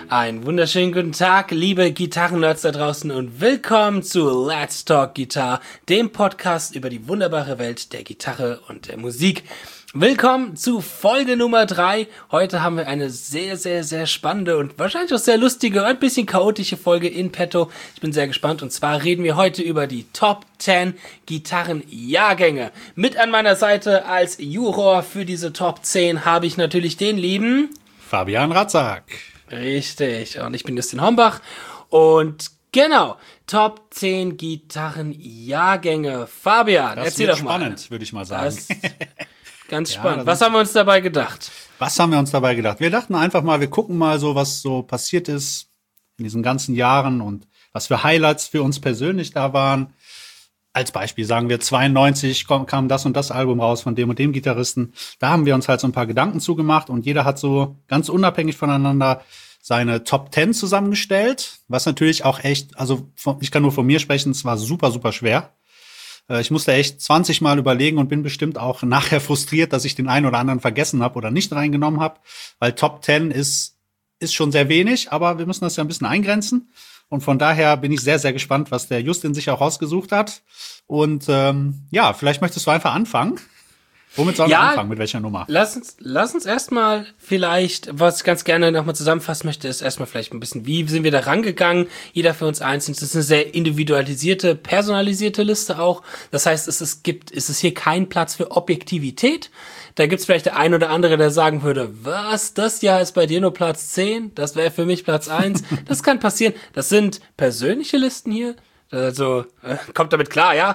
Einen wunderschönen guten Tag, liebe Gitarrennerds da draußen und willkommen zu Let's Talk Guitar, dem Podcast über die wunderbare Welt der Gitarre und der Musik. Willkommen zu Folge Nummer 3. Heute haben wir eine sehr, sehr, sehr spannende und wahrscheinlich auch sehr lustige und ein bisschen chaotische Folge in petto. Ich bin sehr gespannt und zwar reden wir heute über die Top 10 Gitarrenjahrgänge. Mit an meiner Seite als Juror für diese Top 10 habe ich natürlich den lieben Fabian Ratzak. Richtig, und ich bin Justin Hombach und genau, Top 10 Gitarrenjahrgänge. Fabian, erzähl doch mal. Das wird spannend, würde ich mal sagen. Ganz spannend. Was haben wir uns dabei gedacht? Wir dachten einfach mal, wir gucken mal so, was so passiert ist in diesen ganzen Jahren und was für Highlights für uns persönlich da waren. Als Beispiel sagen wir 92 kam das und das Album raus von dem und dem Gitarristen. Da haben wir uns halt so ein paar Gedanken zugemacht und jeder hat so ganz unabhängig voneinander seine Top 10 zusammengestellt, was natürlich auch echt, also ich kann nur von mir sprechen, es war super, super schwer. Ich musste echt 20 Mal überlegen und bin bestimmt auch nachher frustriert, dass ich den einen oder anderen vergessen habe oder nicht reingenommen habe, weil Top 10 ist schon sehr wenig, aber wir müssen das ja ein bisschen eingrenzen. Und von daher bin ich sehr, sehr gespannt, was der Justin sich auch rausgesucht hat. Und ja, vielleicht möchtest du einfach anfangen. Womit sollen wir anfangen? Mit welcher Nummer? Lass uns erstmal vielleicht, was ich ganz gerne nochmal zusammenfassen möchte, ist erstmal vielleicht ein bisschen, wie sind wir da rangegangen? Jeder für uns einzeln. Es ist eine sehr individualisierte, personalisierte Liste auch. Das heißt, es ist hier kein Platz für Objektivität. Da gibt's vielleicht der ein oder andere, der sagen würde, was, das Jahr ist bei dir nur Platz 10? Das wäre für mich Platz 1. Das kann passieren. Das sind persönliche Listen hier. Also, kommt damit klar, ja?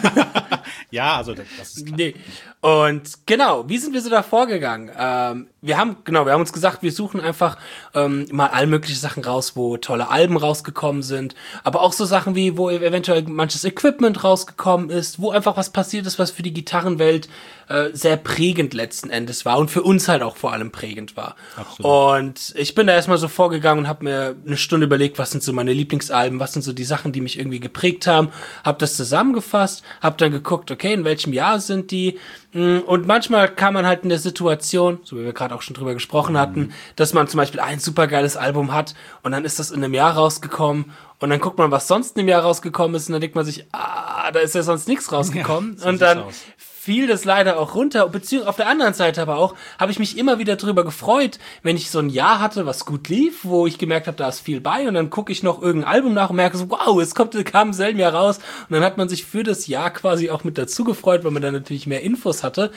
Ja, also das ist klar. Nee. Und genau, wie sind wir so da vorgegangen? Wir haben uns gesagt, wir suchen einfach mal all mögliche Sachen raus, wo tolle Alben rausgekommen sind, aber auch so Sachen wie, wo eventuell manches Equipment rausgekommen ist, wo einfach was passiert ist, was für die Gitarrenwelt sehr prägend letzten Endes war und für uns halt auch vor allem prägend war. Absolut. Und ich bin da erstmal so vorgegangen und habe mir eine Stunde überlegt, was sind so meine Lieblingsalben, was sind so die Sachen, die mich irgendwie geprägt haben, habe das zusammengefasst, habe dann geguckt, okay, in welchem Jahr sind die. Und manchmal kam man halt in der Situation, so wie wir gerade auch schon drüber gesprochen hatten, dass man zum Beispiel ein supergeiles Album hat und dann ist das in einem Jahr rausgekommen und dann guckt man, was sonst in einem Jahr rausgekommen ist und dann denkt man sich, da ist ja sonst nichts rausgekommen. Ja, so und dann aus. fiel das leider auch runter, beziehungsweise auf der anderen Seite aber auch, habe ich mich immer wieder drüber gefreut, wenn ich so ein Jahr hatte, was gut lief, wo ich gemerkt habe, da ist viel bei und dann gucke ich noch irgendein Album nach und merke so, wow, kam im selben Jahr raus und dann hat man sich für das Jahr quasi auch mit dazu gefreut, weil man dann natürlich mehr Infos hatte.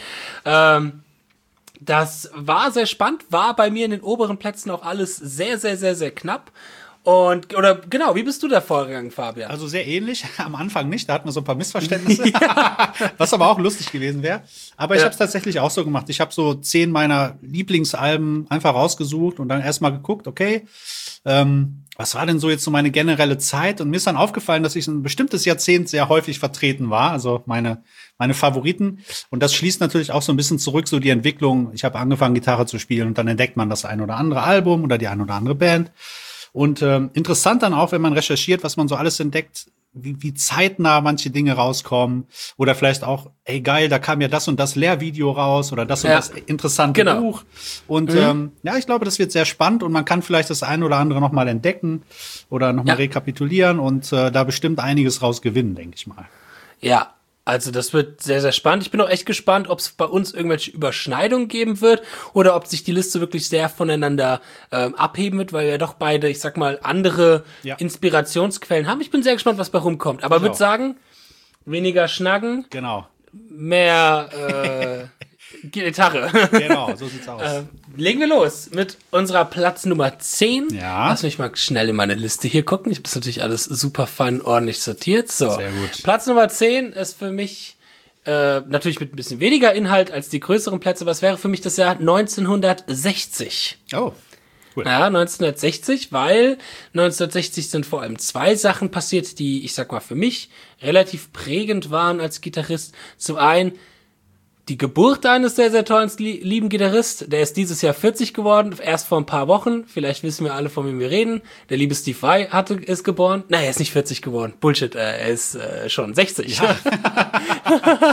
Das war sehr spannend, war bei mir in den oberen Plätzen auch alles sehr, sehr, sehr, sehr knapp. Wie bist du da vorgegangen, Fabian? Also sehr ähnlich, am Anfang nicht, da hatten wir so ein paar Missverständnisse, was aber auch lustig gewesen wäre. Aber ich habe es tatsächlich auch so gemacht. Ich habe so 10 meiner Lieblingsalben einfach rausgesucht und dann erstmal geguckt, okay, was war denn so jetzt so meine generelle Zeit? Und mir ist dann aufgefallen, dass ich ein bestimmtes Jahrzehnt sehr häufig vertreten war, also meine Favoriten. Und das schließt natürlich auch so ein bisschen zurück, so die Entwicklung. Ich habe angefangen, Gitarre zu spielen und dann entdeckt man das ein oder andere Album oder die ein oder andere Band. Und interessant dann auch, wenn man recherchiert, was man so alles entdeckt, wie zeitnah manche Dinge rauskommen. Oder vielleicht auch, ey geil, da kam ja das und das Lehrvideo raus oder das und das interessante Buch. Und ich glaube, das wird sehr spannend und man kann vielleicht das eine oder andere noch mal entdecken oder noch mal rekapitulieren und da bestimmt einiges raus gewinnen, denke ich mal. Ja. Also das wird sehr, sehr spannend. Ich bin auch echt gespannt, ob es bei uns irgendwelche Überschneidungen geben wird oder ob sich die Liste wirklich sehr voneinander abheben wird, weil wir doch beide, ich sag mal, andere Inspirationsquellen haben. Ich bin sehr gespannt, was bei rumkommt. Aber würde sagen, weniger schnacken, genau, mehr Gitarre. Genau, so sieht's aus. Legen wir los mit unserer Platz Nummer 10. Ja. Lass mich mal schnell in meine Liste hier gucken. Ich habe das natürlich alles super fein ordentlich sortiert. So. Sehr gut. Platz Nummer 10 ist für mich natürlich mit ein bisschen weniger Inhalt als die größeren Plätze, aber es wäre für mich das Jahr 1960. Oh, cool. Ja, 1960, weil 1960 sind vor allem 2 Sachen passiert, die, ich sag mal, für mich relativ prägend waren als Gitarrist. Zum einen die Geburt eines sehr, sehr tollen, lieben Gitarrist. Der ist dieses Jahr 40 geworden, erst vor ein paar Wochen. Vielleicht wissen wir alle, von wem wir reden. Der liebe Steve Vai ist geboren. Nein, er ist nicht 40 geworden. Bullshit, er ist schon 60. Ja.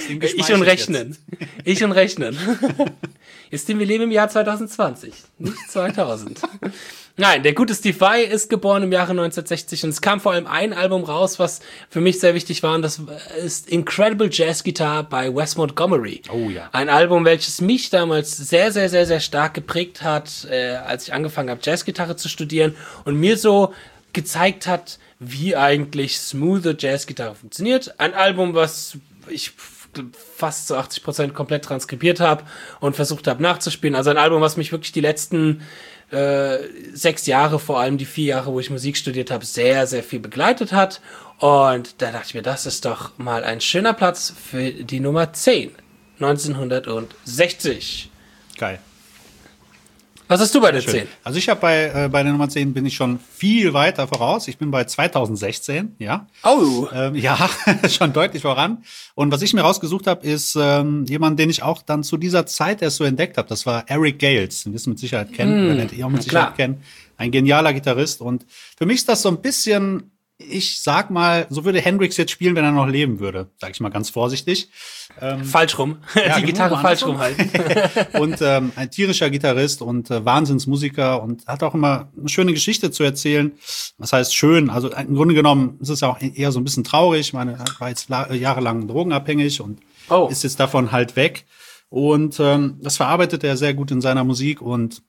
Ich und Rechnen. Ich und Rechnen. Jetzt wir leben im Jahr 2020, nicht 2000. Nein, der gute Steve Vai ist geboren im Jahre 1960 und es kam vor allem ein Album raus, was für mich sehr wichtig war, und das ist Incredible Jazz Guitar bei Wes Montgomery. Oh ja. Ein Album, welches mich damals sehr, sehr, sehr, sehr stark geprägt hat, als ich angefangen habe, Jazzgitarre zu studieren und mir so gezeigt hat, wie eigentlich smoothe Jazzgitarre funktioniert. Ein Album, was ich fast zu 80% komplett transkribiert habe und versucht habe nachzuspielen. Also ein Album, was mich wirklich die letzten 6 Jahre, vor allem die 4 Jahre, wo ich Musik studiert habe, sehr, sehr viel begleitet hat. Und da dachte ich mir, das ist doch mal ein schöner Platz für die Nummer 10. 1960. Geil. Was hast du bei der 10? Also ich habe bei der Nummer 10 bin ich schon viel weiter voraus. Ich bin bei 2016, ja. Oh. Ja, schon deutlich voran. Und was ich mir rausgesucht habe, ist jemand, den ich auch dann zu dieser Zeit erst so entdeckt habe. Das war Eric Gales. Den wirst du mit Sicherheit kennen. Werdet ihr auch mit Sicherheit kennen. Ein genialer Gitarrist. Und für mich ist das so ein bisschen, ich sag mal, so würde Hendrix jetzt spielen, wenn er noch leben würde. Sag ich mal ganz vorsichtig. Falsch rum. Ja, die Gitarre falsch rum halten. Und ein tierischer Gitarrist und Wahnsinnsmusiker und hat auch immer eine schöne Geschichte zu erzählen. Was heißt schön? Also im Grunde genommen ist es ja auch eher so ein bisschen traurig. Ich meine, er war jetzt jahrelang drogenabhängig und ist jetzt davon halt weg. Und das verarbeitet er sehr gut in seiner Musik. Und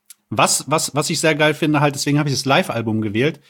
was ich sehr geil finde, halt, deswegen habe ich das Live-Album gewählt,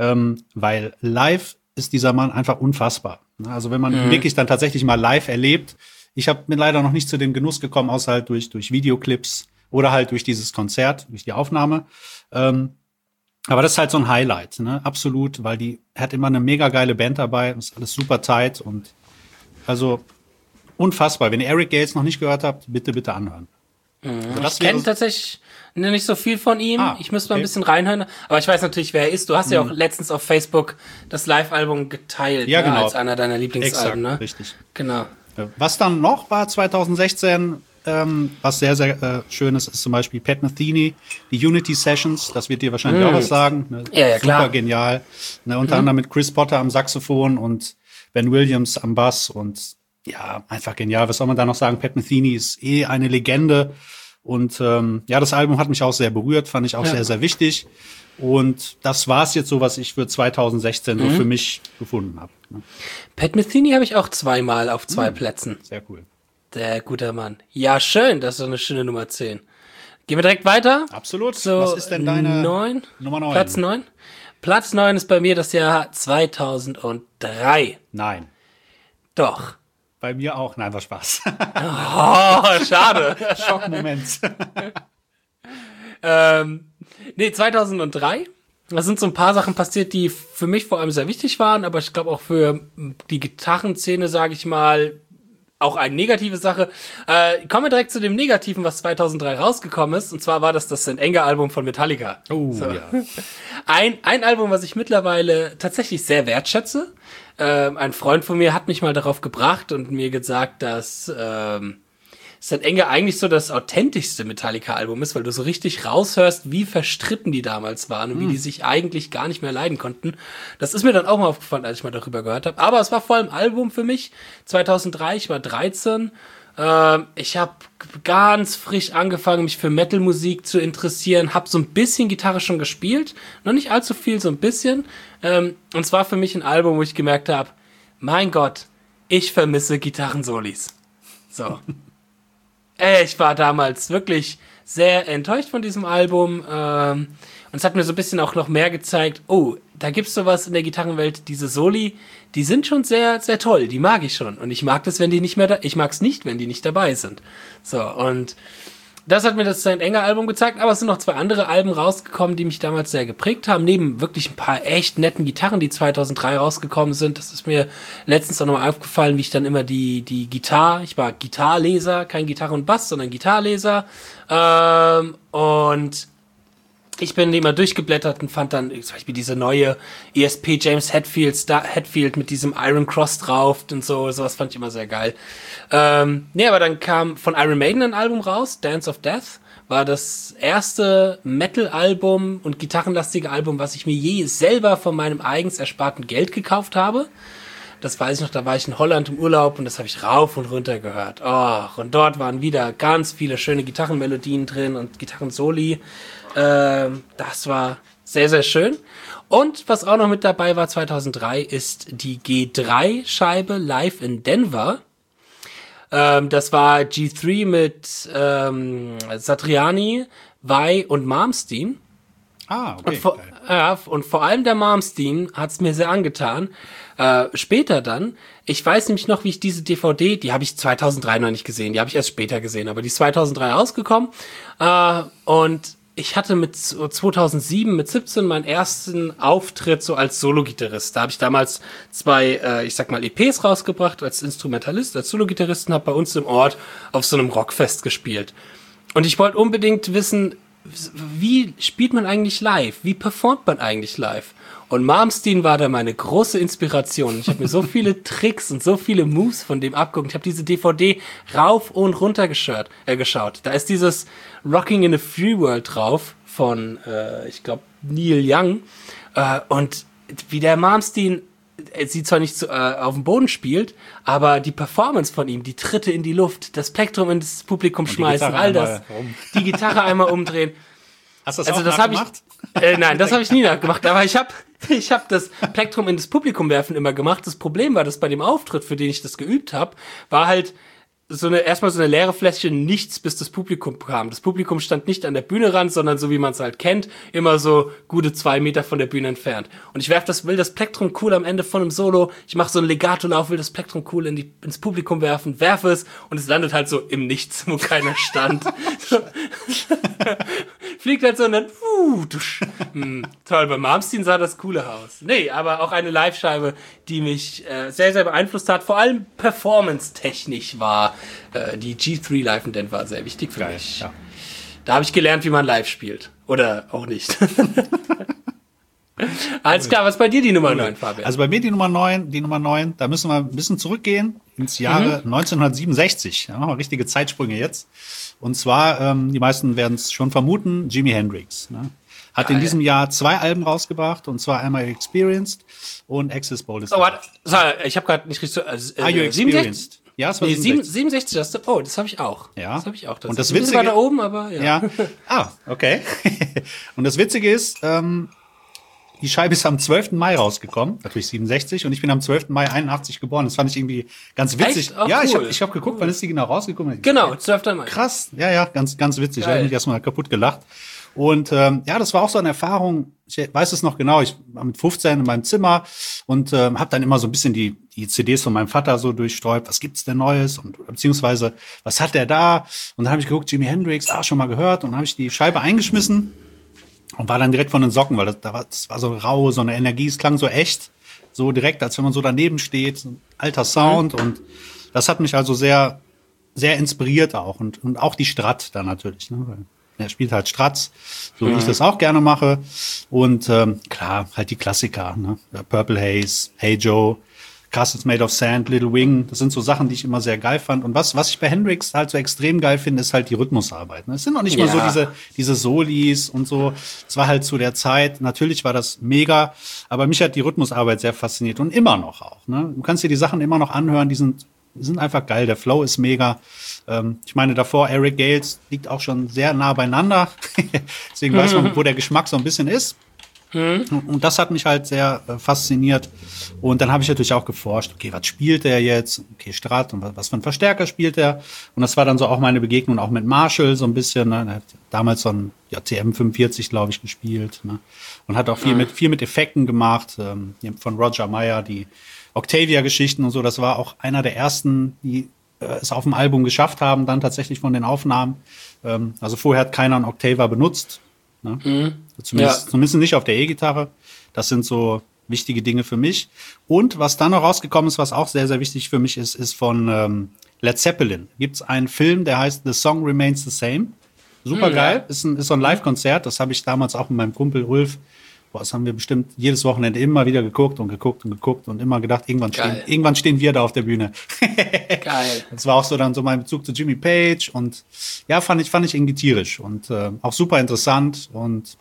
weil live ist dieser Mann einfach unfassbar. Also wenn man wirklich dann tatsächlich mal live erlebt, ich bin leider noch nicht zu dem Genuss gekommen, außer halt durch Videoclips oder halt durch dieses Konzert, durch die Aufnahme. Aber das ist halt so ein Highlight, ne? Absolut, weil er hat immer eine mega geile Band dabei, ist alles super tight und also unfassbar. Wenn ihr Eric Gales noch nicht gehört habt, bitte anhören. Also ich kenne tatsächlich nicht so viel von ihm. Ich müsste mal ein bisschen reinhören. Aber ich weiß natürlich, wer er ist. Du hast ja auch letztens auf Facebook das Live-Album geteilt, ja, genau. Als einer deiner Lieblingsalben. Exakt, ne? richtig. Genau. Was dann noch war 2016, was sehr, sehr schön ist, ist zum Beispiel Pat Metheny, die Unity Sessions. Das wird dir wahrscheinlich auch was sagen. Ne? Ja, klar. Super genial. Ne? Unter anderem mit Chris Potter am Saxophon und Ben Williams am Bass und ja, einfach genial. Was soll man da noch sagen? Pat Metheny ist eine Legende. Und ja, das Album hat mich auch sehr berührt, fand ich auch sehr, sehr wichtig. Und das war's jetzt so, was ich für 2016 so für mich gefunden habe. Ne? Pat Metheny habe ich auch 2-mal auf 2 Plätzen. Sehr cool. Der guter Mann. Ja, schön, das ist so eine schöne Nummer 10. Gehen wir direkt weiter? Absolut. So, was ist denn deine Nummer 9? Platz 9? Platz 9 ist bei mir das Jahr 2003. Nein. Doch. Bei mir auch. Nein, war Spaß. Oh, schade. Schockmoment. Nee, 2003. Da sind so ein paar Sachen passiert, die für mich vor allem sehr wichtig waren, aber ich glaube auch für die Gitarrenszene, sage ich mal, auch eine negative Sache. Kommen wir direkt zu dem Negativen, was 2003 rausgekommen ist. Und zwar war das St. Anger-Album von Metallica. Oh, so. Ja. Ein Album, was ich mittlerweile tatsächlich sehr wertschätze. Ein Freund von mir hat mich mal darauf gebracht und mir gesagt, dass St. Anger eigentlich so das authentischste Metallica-Album ist, weil du so richtig raushörst, wie verstritten die damals waren und wie die sich eigentlich gar nicht mehr leiden konnten. Das ist mir dann auch mal aufgefallen, als ich mal darüber gehört habe. Aber es war vor allem ein Album für mich. 2003, ich war 13. Ich habe ganz frisch angefangen, mich für Metal-Musik zu interessieren, habe so ein bisschen Gitarre schon gespielt, noch nicht allzu viel, so ein bisschen. Und es war für mich ein Album, wo ich gemerkt habe, mein Gott, ich vermisse Gitarrensolis. So. Ich war damals wirklich sehr enttäuscht von diesem Album. Und es hat mir so ein bisschen auch noch mehr gezeigt, oh, da gibt's sowas in der Gitarrenwelt, diese Soli, die sind schon sehr, sehr toll, die mag ich schon. Und ich mag das, wenn die nicht mehr ich mag's nicht, wenn die nicht dabei sind. So, und das hat mir das St. Anger-Album gezeigt, aber es sind noch 2 andere Alben rausgekommen, die mich damals sehr geprägt haben, neben wirklich ein paar echt netten Gitarren, die 2003 rausgekommen sind. Das ist mir letztens auch nochmal aufgefallen, wie ich dann immer die ich war Gitarleser, kein Gitarre und Bass, sondern Gitarleser, und ich bin immer durchgeblättert und fand dann zum Beispiel diese neue ESP James Hetfield mit diesem Iron Cross drauf und sowas fand ich immer sehr geil. Aber dann kam von Iron Maiden ein Album raus, Dance of Death, war das erste Metal-Album und gitarrenlastige Album, was ich mir je selber von meinem eigens ersparten Geld gekauft habe. Das weiß ich noch, da war ich in Holland im Urlaub und das habe ich rauf und runter gehört. Oh, und dort waren wieder ganz viele schöne Gitarrenmelodien drin und Gitarrensoli. Das war sehr, sehr schön. Und was auch noch mit dabei war 2003 ist die G3-Scheibe live in Denver. Das war G3 mit Satriani, Vai und Malmsteen. Ah, okay. Und vor allem der Malmsteen hat's mir sehr angetan. Später dann, ich weiß nämlich noch, wie ich diese DVD, die habe ich 2003 noch nicht gesehen, die habe ich erst später gesehen, aber die ist 2003 rausgekommen. Und ich hatte mit 2007, mit 17 meinen ersten Auftritt so als Solo-Gitarrist. Da habe ich damals 2, ich sag mal, EPs rausgebracht als Instrumentalist, als Solo-Gitarrist und habe bei uns im Ort auf so einem Rockfest gespielt. Und ich wollte unbedingt wissen, wie spielt man eigentlich live? Wie performt man eigentlich live? Und Malmsteen war da meine große Inspiration. Ich habe mir so viele Tricks und so viele Moves von dem abgeguckt. Ich habe diese DVD rauf und runter geschaut. Da ist dieses Rocking in a Free World drauf von, ich glaube, Neil Young. Und wie der Malmsteen sie zwar nicht auf dem Boden spielt, aber die Performance von ihm, die Tritte in die Luft, das Plektrum ins Publikum schmeißen, all das, die Gitarre einmal umdrehen. Hast du das also auch das nachgemacht? Nein, das habe ich nie nachgemacht, aber ich hab das Plektrum in das Publikum werfen immer gemacht. Das Problem war, dass bei dem Auftritt, für den ich das geübt habe, war halt erstmal so eine leere Fläche, nichts, bis das Publikum kam. Das Publikum stand nicht an der Bühne sondern so wie man es halt kennt, immer so gute 2 Meter von der Bühne entfernt. Und ich will das Plektrum cool am Ende von einem Solo, ich mache so einen Legato-Lauf, will das Plektrum cool ins Publikum werfen, werfe es und es landet halt so im Nichts, wo keiner stand. Fliegt halt so und dann, toll, bei Malmsteen sah das cooler aus. Nee, aber auch eine Live-Scheibe, die mich sehr, sehr beeinflusst hat, vor allem performance-technisch war die G3 Live in Denver sehr wichtig für mich. Ja. Da habe ich gelernt, wie man live spielt. Oder auch nicht. Alles klar, was ist bei dir die Nummer 9, Fabian? Also bei mir die Nummer 9, da müssen wir ein bisschen zurückgehen ins Jahre 1967. Ja, richtige Zeitsprünge jetzt. Und zwar, die meisten werden es schon vermuten, Jimi Hendrix. Ne? Hat in diesem Jahr 2 Alben rausgebracht, und zwar einmal Experienced und Access Bold. Oh, warte, ich habe gerade nicht richtig Are You Experienced? Ja, das war 67 hast du. Oh, das habe ich auch. Ja. Das habe ich auch. Und das Witzige war da oben, aber ja. Ah, okay. Und das Witzige ist, die Scheibe ist am 12. Mai rausgekommen, natürlich 67, und ich bin am 12. Mai 81 geboren. Das fand ich irgendwie ganz witzig. Echt? Oh, ja, cool. ich hab geguckt, wann ist die genau rausgekommen? Genau, 12. Mai. Krass, ja, ganz witzig. Ich habe mich erstmal kaputt gelacht. Und das war auch so eine Erfahrung, ich weiß es noch genau, ich war mit 15 in meinem Zimmer und habe dann immer so ein bisschen die CDs von meinem Vater so durchstreut, was gibt's denn Neues und beziehungsweise was hat der da? Und dann habe ich geguckt, Jimi Hendrix, schon mal gehört, und dann habe ich die Scheibe eingeschmissen und war dann direkt von den Socken, weil das war so rau, so eine Energie, es klang so echt, so direkt, als wenn man so daneben steht, so ein alter Sound, und das hat mich also sehr, sehr inspiriert auch, und auch die Strat dann natürlich, ne, weil er spielt halt Strats, so wie ich das auch gerne mache. Und klar, halt die Klassiker, ne? Purple Haze, Hey Joe, Castles Made of Sand, Little Wing. Das sind so Sachen, die ich immer sehr geil fand. Und was ich bei Hendrix halt so extrem geil finde, ist halt die Rhythmusarbeit. Ne? Es sind noch nicht mal so diese Solis und so. Es war halt zu der Zeit, natürlich war das mega, aber mich hat die Rhythmusarbeit sehr fasziniert und immer noch auch. Ne? Du kannst dir die Sachen immer noch anhören, die sind einfach geil. Der Flow ist mega. Ich meine, davor Eric Gales liegt auch schon sehr nah beieinander. Deswegen weiß man, wo der Geschmack so ein bisschen ist. Und das hat mich halt sehr fasziniert. Und dann habe ich natürlich auch geforscht, okay, was spielt er jetzt? Okay, Strat, und was für einen Verstärker spielt er? Und das war dann so auch meine Begegnung auch mit Marshall so ein bisschen. Ne? Er hat damals so ein TM 45, glaube ich, gespielt. Ne? Und hat auch viel mit Effekten gemacht. Von Roger Meyer, die Octavia-Geschichten und so. Das war auch einer der ersten, die es auf dem Album geschafft haben, dann tatsächlich von den Aufnahmen. Also vorher hat keiner einen Octava benutzt. Ne? Zumindest nicht auf der E-Gitarre. Das sind so wichtige Dinge für mich. Und was dann noch rausgekommen ist, was auch sehr, sehr wichtig für mich ist von Led Zeppelin. Gibt's einen Film, der heißt The Song Remains the Same. Super geil. Ist so ein Live-Konzert. Das habe ich damals auch mit meinem Kumpel Ulf. Das haben wir bestimmt jedes Wochenende immer wieder geguckt und immer gedacht, irgendwann stehen wir da auf der Bühne. Geil. Das war auch so dann so mein Bezug zu Jimmy Page, und ja, fand ich irgendwie tierisch und auch super interessant, und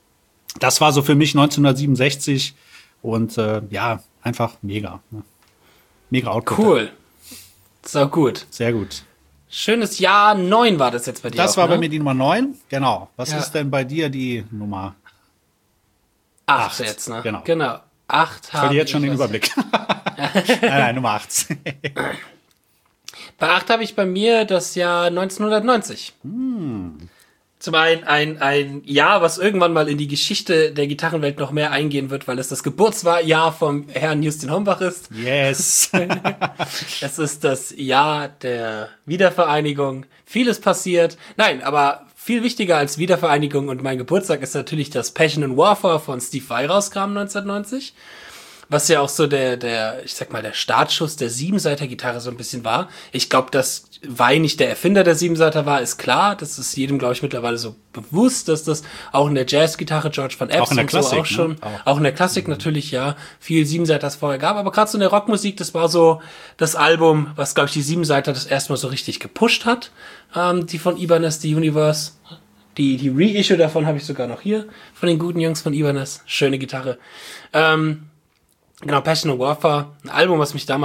das war so für mich 1967 und einfach mega. Ne? Mega Output. Cool. So gut. Sehr gut. Schönes Jahr 9 war das jetzt bei dir. Das auch, war ne? bei mir die Nummer 9. Genau. Was Ja. ist denn bei dir die Nummer? 8 jetzt, ne? Genau. 8 Ich verliere jetzt schon den Überblick. nein, Nummer 8. Bei 8 habe ich bei mir das Jahr 1990. Zum einen ein Jahr, was irgendwann mal in die Geschichte der Gitarrenwelt noch mehr eingehen wird, weil es das Geburtsjahr vom Herrn Justin Hombach ist. Yes. Es ist das Jahr der Wiedervereinigung. Vieles passiert. Nein, aber viel wichtiger als Wiedervereinigung und mein Geburtstag ist natürlich, dass Passion and Warfare von Steve Vai rauskam 1990. Was ja auch so der Startschuss der Siebenseiter-Gitarre so ein bisschen war. Ich glaube, dass Vai nicht der Erfinder der Siebenseiter war, ist klar. Das ist jedem, glaube ich, mittlerweile so bewusst, dass das auch in der Jazzgitarre George Van Epps Auch in der und so Klassik, auch schon, ne? auch in der Klassik natürlich, ja, viel Siebenseiters vorher gab. Aber gerade so in der Rockmusik, das war so das Album, was, glaube ich, die Siebenseiter das erste Mal so richtig gepusht hat. Die von Ibanez, die Universe. Die Reissue davon habe ich sogar noch hier, von den guten Jungs von Ibanez. Schöne Gitarre. Genau, Passion and Warfare, ein Album, was ich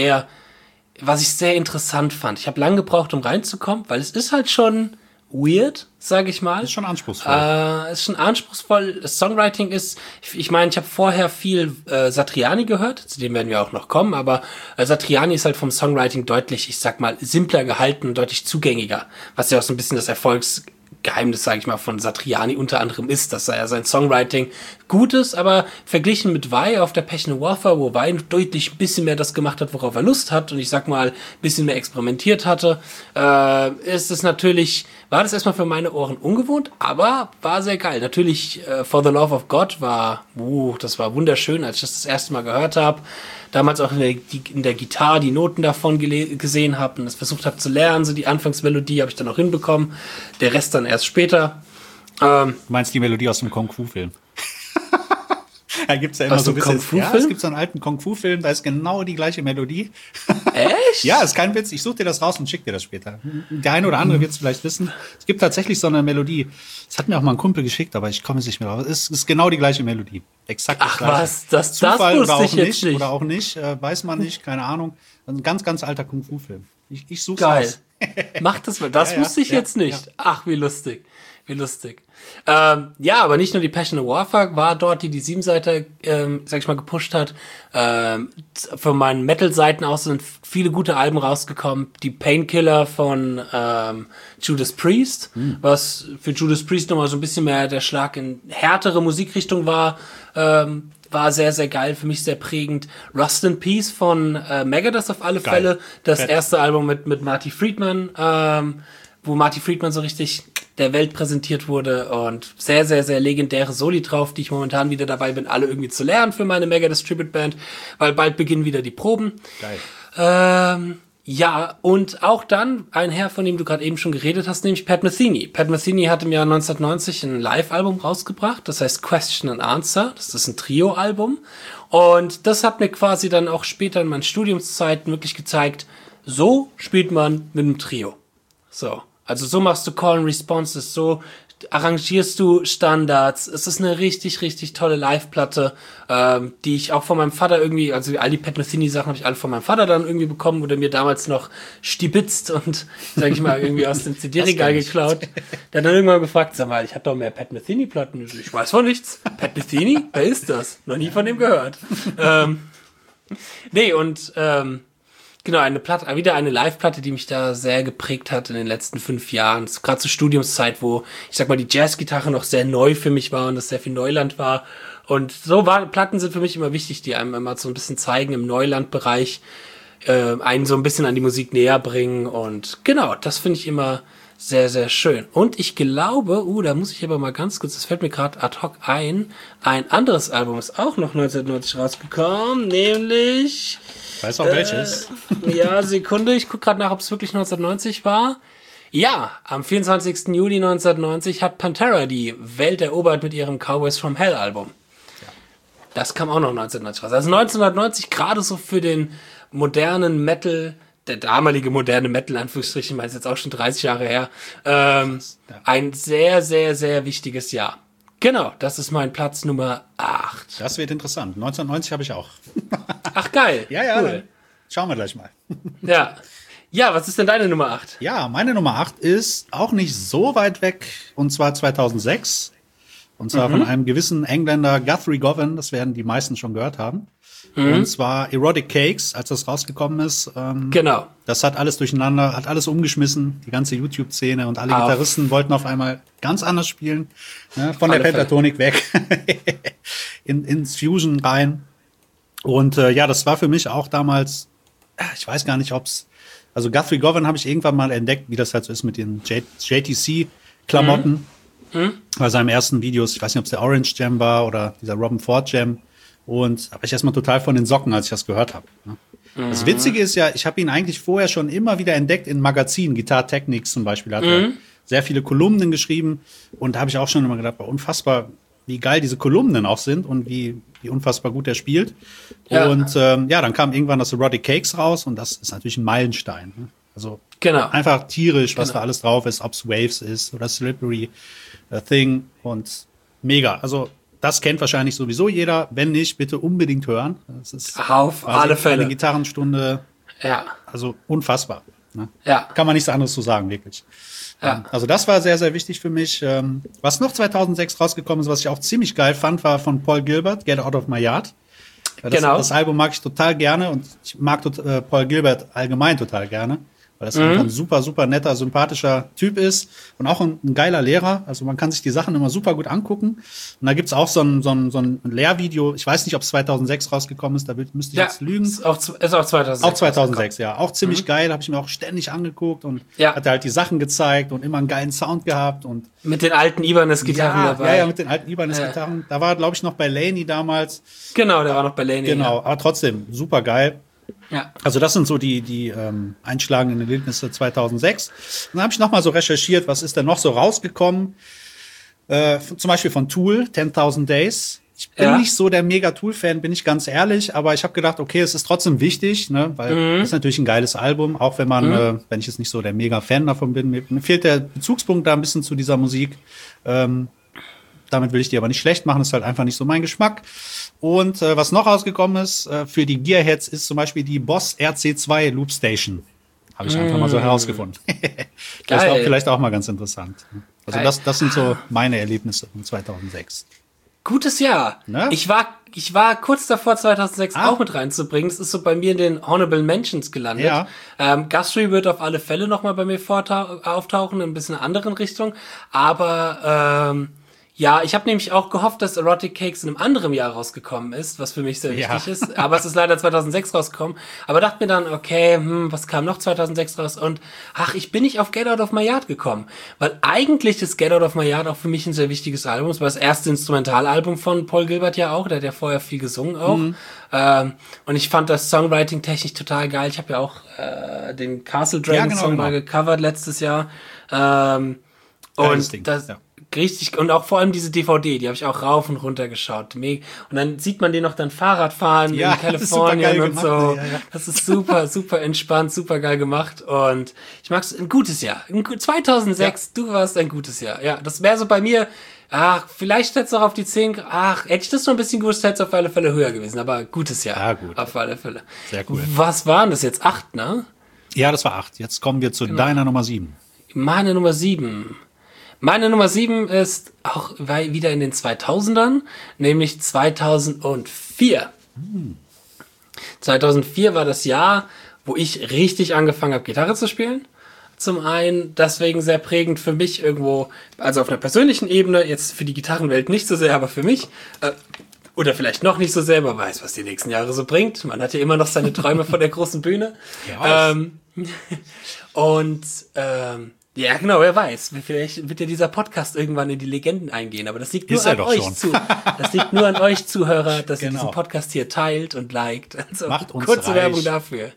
sehr interessant fand. Ich habe lange gebraucht, um reinzukommen, weil es ist halt schon weird, sage ich mal. Ist schon anspruchsvoll. Ist schon anspruchsvoll. Das Songwriting ist, ich meine, ich habe vorher viel Satriani gehört, zu dem werden wir auch noch kommen, aber Satriani ist halt vom Songwriting deutlich, ich sag mal, simpler gehalten und deutlich zugängiger, was ja auch so ein bisschen das Erfolgsgeheimnis, sage ich mal, von Satriani unter anderem ist, dass er sein Songwriting gut ist, aber verglichen mit Vai auf der Passion and Warfare, wo Vai deutlich ein bisschen mehr das gemacht hat, worauf er Lust hat und ich sag mal, ein bisschen mehr experimentiert hatte, ist es natürlich, war das erstmal für meine Ohren ungewohnt, aber war sehr geil. Natürlich, For the Love of God das war wunderschön, als ich das erste Mal gehört habe. Damals auch in der Gitarre die Noten davon gesehen habe und das versucht habe zu lernen. So die Anfangsmelodie habe ich dann auch hinbekommen. Der Rest dann erst später. Du meinst die Melodie aus dem Kung-Fu-Film? Da gibt's ja immer Aus so dem ein bisschen. Kung-Fu-Film? Ja, es gibt so einen alten Kung-Fu-Film, da ist genau die gleiche Melodie. Echt? Ja, ist kein Witz. Ich suche dir das raus und schick dir das später. Der eine oder andere wird es vielleicht wissen. Es gibt tatsächlich so eine Melodie. Das hat mir auch mal ein Kumpel geschickt, aber ich komme nicht mehr drauf. Es ist genau die gleiche Melodie. Exakt das Ach gleiche. was, das Zufall wusste oder ich auch jetzt nicht. Oder auch nicht, weiß man nicht, keine Ahnung. Ein ganz, ganz alter Kung-Fu-Film. Ich suche Geil. es. Mach das mal. Das Ja, ja, wusste ich ja, jetzt nicht. ja. Ach, wie lustig. Wie lustig. Ja, aber nicht nur die Passion and Warfare war dort, die Siebenseiter, sag ich mal, gepusht hat. Von meinen Metal-Seiten aus sind viele gute Alben rausgekommen. Die Painkiller von Judas Priest, was für Judas Priest nochmal so ein bisschen mehr der Schlag in härtere Musikrichtung war. War sehr, sehr geil, für mich sehr prägend. Rust in Peace von Megadeth auf alle Geil. Fälle. Das Fett. erste Album mit Marty Friedman, wo Marty Friedman so richtig der Welt präsentiert wurde und sehr, sehr, sehr legendäre Soli drauf, die ich momentan wieder dabei bin, alle irgendwie zu lernen für meine Megadeth Tribute Band, weil bald beginnen wieder die Proben. Geil. Ja, und auch dann ein Herr, von dem du gerade eben schon geredet hast, nämlich Pat Metheny. Pat Metheny hat im Jahr 1990 ein Live-Album rausgebracht, das heißt Question and Answer. Das ist ein Trio-Album. Und das hat mir quasi dann auch später in meinen Studiumszeiten wirklich gezeigt, so spielt man mit einem Trio. So. Also so machst du Call and Responses, so arrangierst du Standards. Es ist eine richtig, richtig tolle Live-Platte, die ich auch von meinem Vater irgendwie, also all die Pat Metheny-Sachen habe ich alle von meinem Vater dann irgendwie bekommen, wurde mir damals noch stibitzt und, sag ich mal, irgendwie aus dem CD-Regal geklaut. Der hat dann irgendwann gefragt, sag mal, ich habe doch mehr Pat Metheny-Platten. Ich weiß von nichts. Pat Metheny? Wer ist das? Noch nie von dem gehört. Genau, wieder eine Live-Platte, die mich da sehr geprägt hat in den letzten 5 Jahren. Gerade zur Studiumszeit, wo, ich sag mal, die Jazzgitarre noch sehr neu für mich war und das sehr viel Neuland war. Und Platten sind für mich immer wichtig, die einem immer so ein bisschen zeigen im Neulandbereich, einen so ein bisschen an die Musik näher bringen. Und genau, das finde ich immer sehr, sehr schön. Und ich glaube, da muss ich aber mal ganz kurz, das fällt mir gerade ad hoc ein anderes Album ist auch noch 1990 rausgekommen, nämlich... Weißt du auch welches? Ja, Sekunde, ich gucke gerade nach, ob es wirklich 1990 war. Ja, am 24. Juli 1990 hat Pantera die Welt erobert mit ihrem Cowboys from Hell Album. Ja. Das kam auch noch 1990 raus. Also 1990 gerade so für den modernen Metal, der damalige moderne Metal, in Anführungsstrichen, weil es jetzt auch schon 30 Jahre her, ein sehr, sehr, sehr wichtiges Jahr. Genau, das ist mein Platz Nummer 8. Das wird interessant. 1990 habe ich auch. Ach, geil. Ja, ja. Cool. Schauen wir gleich mal. Ja. Ja, was ist denn deine Nummer 8? Ja, meine Nummer 8 ist auch nicht so weit weg, und zwar 2006. Und zwar von einem gewissen Engländer, Guthrie Govan, das werden die meisten schon gehört haben. Und zwar Erotic Cakes, als das rausgekommen ist. Genau. Das hat alles durcheinander, hat alles umgeschmissen, die ganze YouTube-Szene, und alle Gitarristen wollten auf einmal ganz anders spielen. Ne, von der Pentatonik weg, ins Fusion rein. Und ja, das war für mich auch damals, ich weiß gar nicht, also Guthrie Govan habe ich irgendwann mal entdeckt, wie das halt so ist mit den JTC-Klamotten. Bei seinen ersten Videos, ich weiß nicht, ob es der Orange Jam war oder dieser Robin Ford Jam. Und habe ich erstmal total von den Socken, als ich das gehört habe. Das Witzige ist ja, ich habe ihn eigentlich vorher schon immer wieder entdeckt in Magazinen. Guitar Techniques zum Beispiel hat er sehr viele Kolumnen geschrieben. Und da habe ich auch schon immer gedacht, unfassbar, wie geil diese Kolumnen auch sind und wie unfassbar gut er spielt. Ja. Und ja, dann kam irgendwann das Erotic Cakes raus, und das ist natürlich ein Meilenstein. Ne? Also einfach tierisch, was da alles drauf ist, ob es Waves ist oder Slippery Thing, und mega. Also das kennt wahrscheinlich sowieso jeder. Wenn nicht, bitte unbedingt hören. Das ist auf alle Fälle eine Gitarrenstunde. Ja. Also unfassbar. Ne? Ja. Kann man nichts anderes zu sagen, wirklich. Ja. Also das war sehr, sehr wichtig für mich. Was noch 2006 rausgekommen ist, was ich auch ziemlich geil fand, war von Paul Gilbert, Get Out of My Yard. Das Album mag ich total gerne, und ich mag Paul Gilbert allgemein total gerne, weil das einfach ein super, super netter, sympathischer Typ ist und auch ein geiler Lehrer. Also man kann sich die Sachen immer super gut angucken. Und da gibt's auch so ein Lehrvideo. Ich weiß nicht, ob es 2006 rausgekommen ist, da müsste ich jetzt lügen. Ist auch 2006. Auch 2006, ja. Auch ziemlich geil, habe ich mir auch ständig angeguckt, und hat halt die Sachen gezeigt und immer einen geilen Sound gehabt. Und mit den alten Ibanez-Gitarren dabei. Ja, mit den alten Ibanez-Gitarren. Da war, glaube ich, noch bei Laney damals. Genau, der war noch bei Laney. Genau, aber trotzdem, super geil. Ja. Also das sind so die einschlagenden Erlebnisse 2006. Und dann habe ich noch mal so recherchiert, was ist denn noch so rausgekommen. Zum Beispiel von Tool, 10.000 Days. Ich bin nicht so der Mega-Tool-Fan, bin ich ganz ehrlich, aber ich habe gedacht, okay, es ist trotzdem wichtig, ne, weil das ist natürlich ein geiles Album, auch wenn man, wenn ich jetzt nicht so der Mega-Fan davon bin, mir fehlt der Bezugspunkt da ein bisschen zu dieser Musik. Damit will ich die aber nicht schlecht machen, ist halt einfach nicht so mein Geschmack. Und was noch rausgekommen ist für die Gearheads, ist zum Beispiel die Boss RC2 Loop Station. Habe ich einfach mal so herausgefunden. Das ist auch vielleicht auch mal ganz interessant. Also das sind so meine Erlebnisse von 2006. Gutes Jahr. Ne? Ich war kurz davor, 2006 auch mit reinzubringen. Das ist so bei mir in den Honorable Mentions gelandet. Ja. Guthrie wird auf alle Fälle noch mal bei mir auftauchen, in ein bisschen einer anderen Richtung. Aber ja, ich habe nämlich auch gehofft, dass Erotic Cakes in einem anderen Jahr rausgekommen ist, was für mich sehr wichtig ist. Aber es ist leider 2006 rausgekommen. Aber dachte mir dann, okay, was kam noch 2006 raus? Und ich bin nicht auf Get Out of My Yard gekommen. Weil eigentlich ist Get Out of My Yard auch für mich ein sehr wichtiges Album. Es war das erste Instrumentalalbum von Paul Gilbert ja auch. Der hat ja vorher viel gesungen auch. Und ich fand das Songwriting technisch total geil. Ich habe ja auch den Castle Dragon Song mal gecovert letztes Jahr. Und das richtig, und auch vor allem diese DVD, die habe ich auch rauf und runter geschaut. Und dann sieht man den noch dann Fahrrad fahren in Kalifornien und so. Ja. Das ist super, super entspannt, super geil gemacht. Und ich mag's, ein gutes Jahr. 2006, du warst ein gutes Jahr. Ja, das wäre so bei mir, vielleicht hätte es auch auf die 10, hätte ich das noch ein bisschen gewusst, hätte es auf alle Fälle höher gewesen. Aber gutes Jahr. Ja, gut. Auf alle Fälle. Sehr cool. Was waren das jetzt? 8, ne? Ja, das war 8. Jetzt kommen wir zu deiner Nummer 7. Meine Nummer 7. Meine Nummer 7 ist auch wieder in den 2000ern, nämlich 2004. 2004 war das Jahr, wo ich richtig angefangen habe, Gitarre zu spielen. Zum einen deswegen sehr prägend für mich irgendwo, also auf einer persönlichen Ebene, jetzt für die Gitarrenwelt nicht so sehr, aber für mich, oder vielleicht noch nicht so sehr, aber weiß, was die nächsten Jahre so bringt. Man hat ja immer noch seine Träume vor der großen Bühne. Ja, genau, wer weiß. Vielleicht wird ja dieser Podcast irgendwann in die Legenden eingehen, aber das liegt nur an euch Das liegt nur an euch Zuhörer, dass ihr diesen Podcast hier teilt und liked. Also, macht uns kurze reich. Werbung dafür.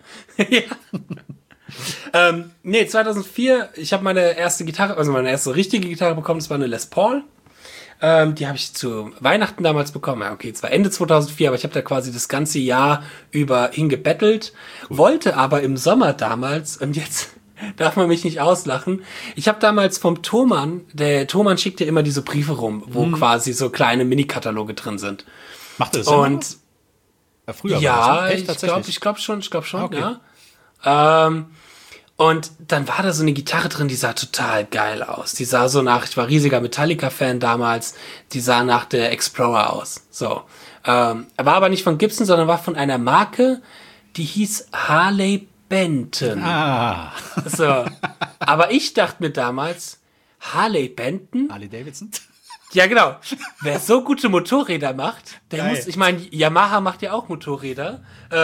2004, ich habe meine erste richtige Gitarre bekommen, das war eine Les Paul. Die habe ich zu Weihnachten damals bekommen. Ja, okay, es war Ende 2004, aber ich habe da quasi das ganze Jahr über hingebettelt. Wollte aber im Sommer damals, und jetzt darf man mich nicht auslachen. Ich habe damals vom Thomann, der Thomann schickt ja immer diese Briefe rum, wo quasi so kleine Mini-Kataloge drin sind. Macht er das und Früher ja, war das, ne? Echt, ich glaube schon, Okay. ja. Und dann war da so eine Gitarre drin, die sah total geil aus. Die sah so nach, ich war riesiger Metallica-Fan damals, die sah nach der Explorer aus. So. War aber nicht von Gibson, sondern war von einer Marke, die hieß Harley Benton. Ah. So. Aber ich dachte mir damals, Harley Benton? Harley Davidson. Ja, genau. Wer so gute Motorräder macht, der Geil. muss, ich meine, Yamaha macht ja auch Motorräder.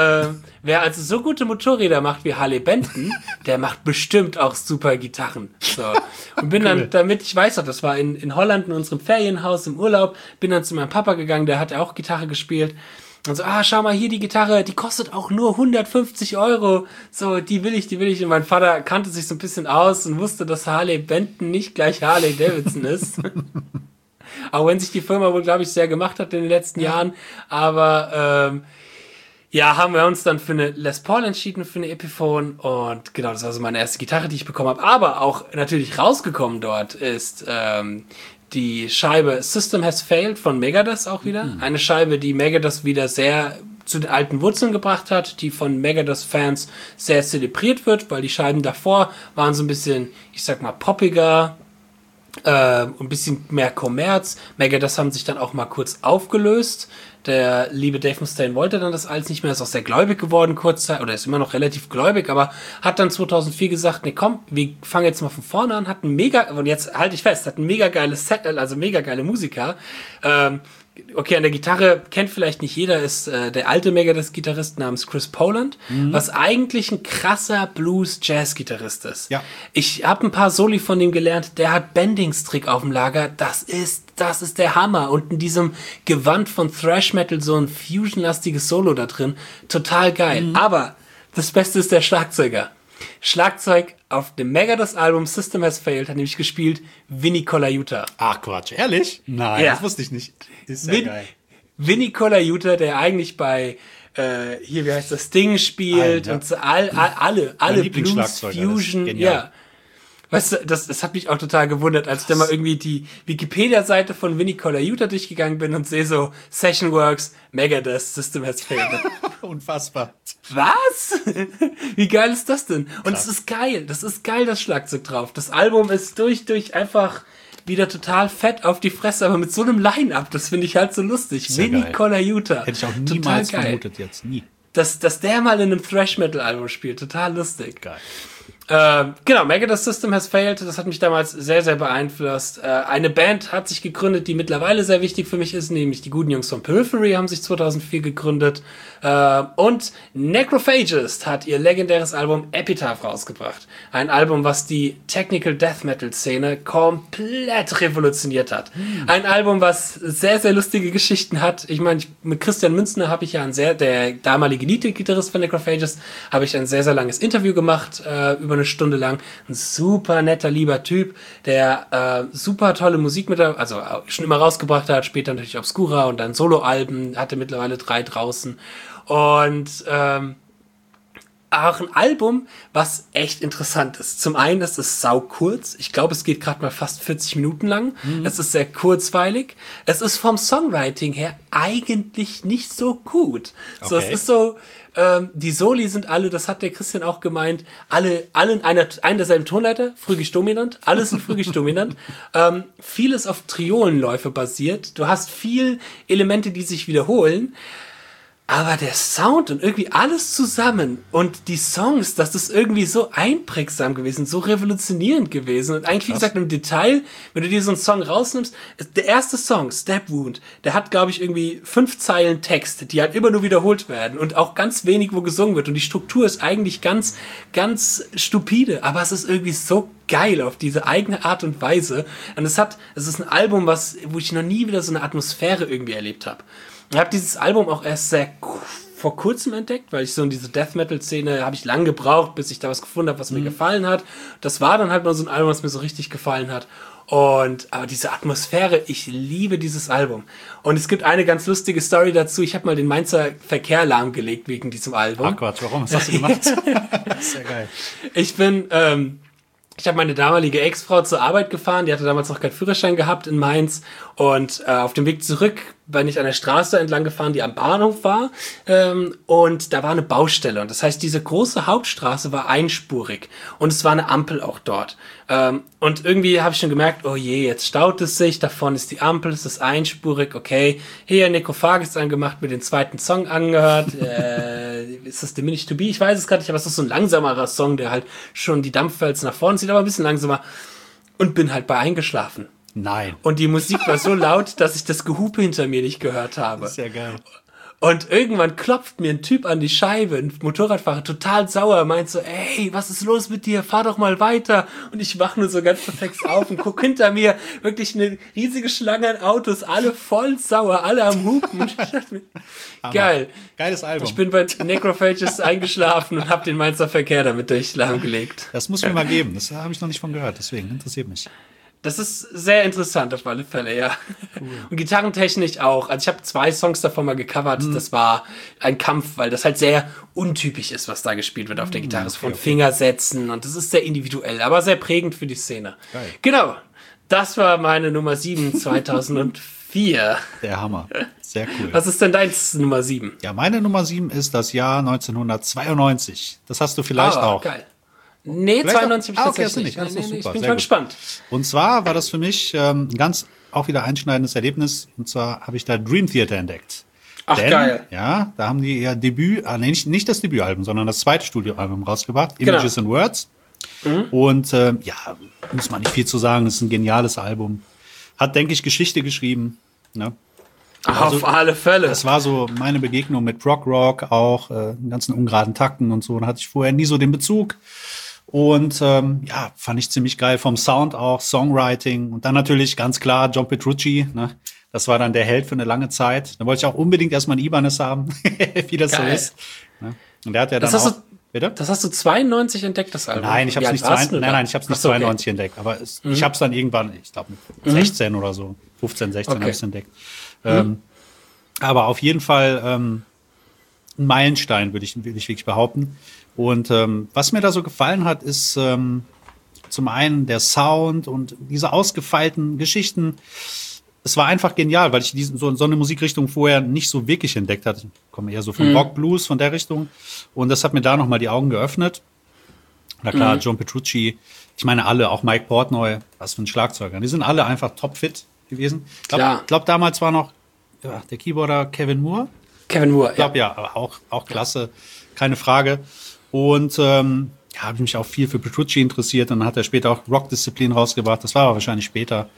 Wer also so gute Motorräder macht wie Harley Benton, der macht bestimmt auch super Gitarren. So. Und bin dann damit, ich weiß noch, das war in Holland in unserem Ferienhaus im Urlaub, bin dann zu meinem Papa gegangen, der hat ja auch Gitarre gespielt. Und so, schau mal hier, die Gitarre, die kostet auch nur 150 Euro. So, die will ich. Und mein Vater kannte sich so ein bisschen aus und wusste, dass Harley Benton nicht gleich Harley Davidson ist. Auch wenn sich die Firma wohl, glaube ich, sehr gemacht hat in den letzten Jahren. Aber haben wir uns dann für eine Les Paul entschieden, für eine Epiphone. Und genau, das war so meine erste Gitarre, die ich bekommen habe. Aber auch natürlich rausgekommen dort ist die Scheibe System Has Failed von Megadeth auch wieder. Eine Scheibe, die Megadeth wieder sehr zu den alten Wurzeln gebracht hat, die von Megadeth-Fans sehr zelebriert wird, weil die Scheiben davor waren so ein bisschen, ich sag mal, poppiger, ein bisschen mehr Kommerz. Megadeth haben sich dann auch mal kurz aufgelöst. Der liebe Dave Mustaine wollte dann das alles nicht mehr, ist auch sehr gläubig geworden kurzzeitig, oder ist immer noch relativ gläubig, aber hat dann 2004 gesagt, nee komm, wir fangen jetzt mal von vorne an, hat ein mega, und jetzt halte ich fest, hat ein mega geiles Set, also mega geile Musiker. Okay, an der Gitarre kennt vielleicht nicht jeder, ist der alte Megadeth-Gitarrist namens Chris Poland, was eigentlich ein krasser Blues-Jazz-Gitarrist ist. Ja. Ich habe ein paar Soli von dem gelernt, der hat Bendings-Trick auf dem Lager, das ist der Hammer. Und in diesem Gewand von Thrash Metal so ein Fusion-lastiges Solo da drin, total geil. Aber das Beste ist der Schlagzeuger. Schlagzeug auf dem Megadeth-Album System Has Failed hat nämlich gespielt Vinnie Colaiuta. Ach Quatsch, ehrlich? Nein, Ja. das wusste ich nicht. Ist ja geil. Vinnie Colaiuta, der eigentlich bei hier, wie heißt das, Ding spielt Allen, ja. und alle Blues, Lieblingsschlagzeuger, das ist Fusion, genial. ja. Weißt du, das hat mich auch total gewundert, als ich dann mal irgendwie die Wikipedia-Seite von Vinnie Colaiuta durchgegangen bin und sehe so Session Works, Megadeth, System Has Failed. Unfassbar. Was? Wie geil ist das denn? Und es ist geil. Das ist geil, das Schlagzeug drauf. Das Album ist durch einfach wieder total fett auf die Fresse, aber mit so einem Line-Up, das finde ich halt so lustig. ja Vinnie geil. Colaiuta. Hätte ich auch Total niemals geil. vermutet jetzt. Nie. Dass der mal in einem Thrash-Metal-Album spielt. Total lustig. Geil. Genau, Megadeth System Has Failed, das hat mich damals sehr, sehr beeinflusst. Eine Band hat sich gegründet, die mittlerweile sehr wichtig für mich ist, nämlich die guten Jungs von Periphery haben sich 2004 gegründet. Und Necrophagist hat ihr legendäres Album Epitaph rausgebracht. Ein Album, was die Technical Death Metal Szene komplett revolutioniert hat. Ein Album, was sehr, sehr lustige Geschichten hat. Ich meine, mit Christian Münzner habe ich ja der damalige Lead-Gitarrist von Necrophagist, habe ich ein sehr, sehr langes Interview gemacht, über eine Stunde lang. Ein super netter, lieber Typ, der super tolle Musik also schon immer rausgebracht hat, später natürlich Obscura und dann Soloalben, hatte mittlerweile 3 draußen. Und auch ein Album, was echt interessant ist. Zum einen ist es sau kurz. Ich glaube, es geht gerade mal fast 40 Minuten lang. Es ist sehr kurzweilig. Es ist vom Songwriting her eigentlich nicht so gut. So, es Okay. ist so, die Soli sind alle, das hat der Christian auch gemeint, alle in einer derselben Tonleiter, phrygisch-dominant, alles in phrygisch-dominant. Vieles auf Triolenläufe basiert. Du hast viel Elemente, die sich wiederholen. Aber der Sound und irgendwie alles zusammen und die Songs, das ist irgendwie so einprägsam gewesen, so revolutionierend gewesen. Und eigentlich, wie gesagt, im Detail, wenn du dir so einen Song rausnimmst, der erste Song, Step Wound, der hat, glaube ich, irgendwie 5 Zeilen Text, die halt immer nur wiederholt werden und auch ganz wenig, wo gesungen wird. Und die Struktur ist eigentlich ganz, ganz stupide, aber es ist irgendwie so geil auf diese eigene Art und Weise. Und es ist ein Album, wo ich noch nie wieder so eine Atmosphäre irgendwie erlebt habe. Ich habe dieses Album auch erst vor kurzem entdeckt, weil ich so in diese Death-Metal-Szene habe ich lang gebraucht, bis ich da was gefunden habe, was mir gefallen hat. Das war dann halt mal so ein Album, was mir so richtig gefallen hat. Aber diese Atmosphäre, ich liebe dieses Album. Und es gibt eine ganz lustige Story dazu. Ich habe mal den Mainzer Verkehr lahmgelegt wegen diesem Album. Ach Gott, warum? Was hast du gemacht? Das ist ja geil. Ich habe meine damalige Ex-Frau zur Arbeit gefahren, die hatte damals noch keinen Führerschein gehabt in Mainz und auf dem Weg zurück bin ich an der Straße entlang gefahren, die am Bahnhof war, und da war eine Baustelle. Und das heißt, diese große Hauptstraße war einspurig und es war eine Ampel auch dort. Und irgendwie habe ich schon gemerkt, oh je, jetzt staut es sich, davon ist die Ampel, es ist einspurig, okay. Hier, Necrophagist angemacht, mir den zweiten Song angehört. Ist das Diminished to Be? Ich weiß es gerade nicht, aber es ist so ein langsamerer Song, der halt schon die Dampfwalze nach vorne zieht, aber ein bisschen langsamer. Und bin halt bei eingeschlafen. Nein. Und die Musik war so laut, dass ich das Gehupe hinter mir nicht gehört habe. Das ist ja geil. Und irgendwann klopft mir ein Typ an die Scheibe, ein Motorradfahrer, total sauer, meint so, ey, was ist los mit dir? Fahr doch mal weiter. Und ich wach nur so ganz perplex auf und guck hinter mir, wirklich eine riesige Schlange an Autos, alle voll sauer, alle am Hupen. Und ich dachte mir, geil. Geiles Album. Ich bin bei Necrophages eingeschlafen und hab den Mainzer Verkehr damit lahmgelegt. Das muss mir mal geben. Das habe ich noch nicht von gehört, deswegen interessiert mich. Das ist sehr interessant auf alle Fälle, ja. Cool. Und gitarrentechnisch auch. Also ich habe 2 Songs davon mal gecovert. Das war ein Kampf, weil das halt sehr untypisch ist, was da gespielt wird auf der Gitarre. Von Fingersätzen und das ist sehr individuell, aber sehr prägend für die Szene. Geil. Genau. Das war meine Nummer 7 2004. Der Hammer. Sehr cool. Was ist denn deins Nummer 7? Ja, meine Nummer 7 ist das Jahr 1992. Das hast du vielleicht auch. Geil. Nee, Vielleicht 92 habe ich okay, tatsächlich nicht. nicht. Super, Ich bin sehr schon gut. gespannt. Und zwar war das für mich ein ganz auch wieder einschneidendes Erlebnis. Und zwar habe ich da Dream Theater entdeckt. Ach, geil. Ja, da haben die ihr Debüt, nicht das Debütalbum, sondern das zweite Studioalbum rausgebracht, Images and Words. Und muss man nicht viel zu sagen, das ist ein geniales Album. Hat, denke ich, Geschichte geschrieben. Ne? Auf alle Fälle. Das war so meine Begegnung mit Prog Rock, auch den ganzen ungeraden Takten und so. Da hatte ich vorher nie so den Bezug. Und fand ich ziemlich geil vom Sound auch, Songwriting. Und dann natürlich ganz klar John Petrucci. Ne? Das war dann der Held für eine lange Zeit. Da wollte ich auch unbedingt erstmal ein Ibanez haben, wie das geil. so ist. Ne? Und der hat ja dann Das hast auch... Bitte? Das hast du 92 entdeckt, das Album? Nein, ich habe es nicht, ich hab's nicht 92 entdeckt. Aber ich habe es dann irgendwann, ich glaube mit 16 oder so, 15, 16 habe ich es entdeckt. Aber auf jeden Fall ein Meilenstein, würde ich wirklich behaupten. Und was mir da so gefallen hat, ist zum einen der Sound und diese ausgefeilten Geschichten. Es war einfach genial, weil ich so eine Musikrichtung vorher nicht so wirklich entdeckt hatte. Ich komme eher so vom Rock, Blues, von der Richtung. Und das hat mir da nochmal die Augen geöffnet. Na klar, John Petrucci, ich meine alle, auch Mike Portnoy, was für ein Schlagzeuger. Die sind alle einfach topfit gewesen. Ich glaube, damals war noch der Keyboarder Kevin Moore. Kevin Moore, ich glaube, aber auch klasse, keine Frage. Und habe ich mich auch viel für Petrucci interessiert. Und dann hat er später auch Rock Discipline rausgebracht. Das war aber wahrscheinlich später.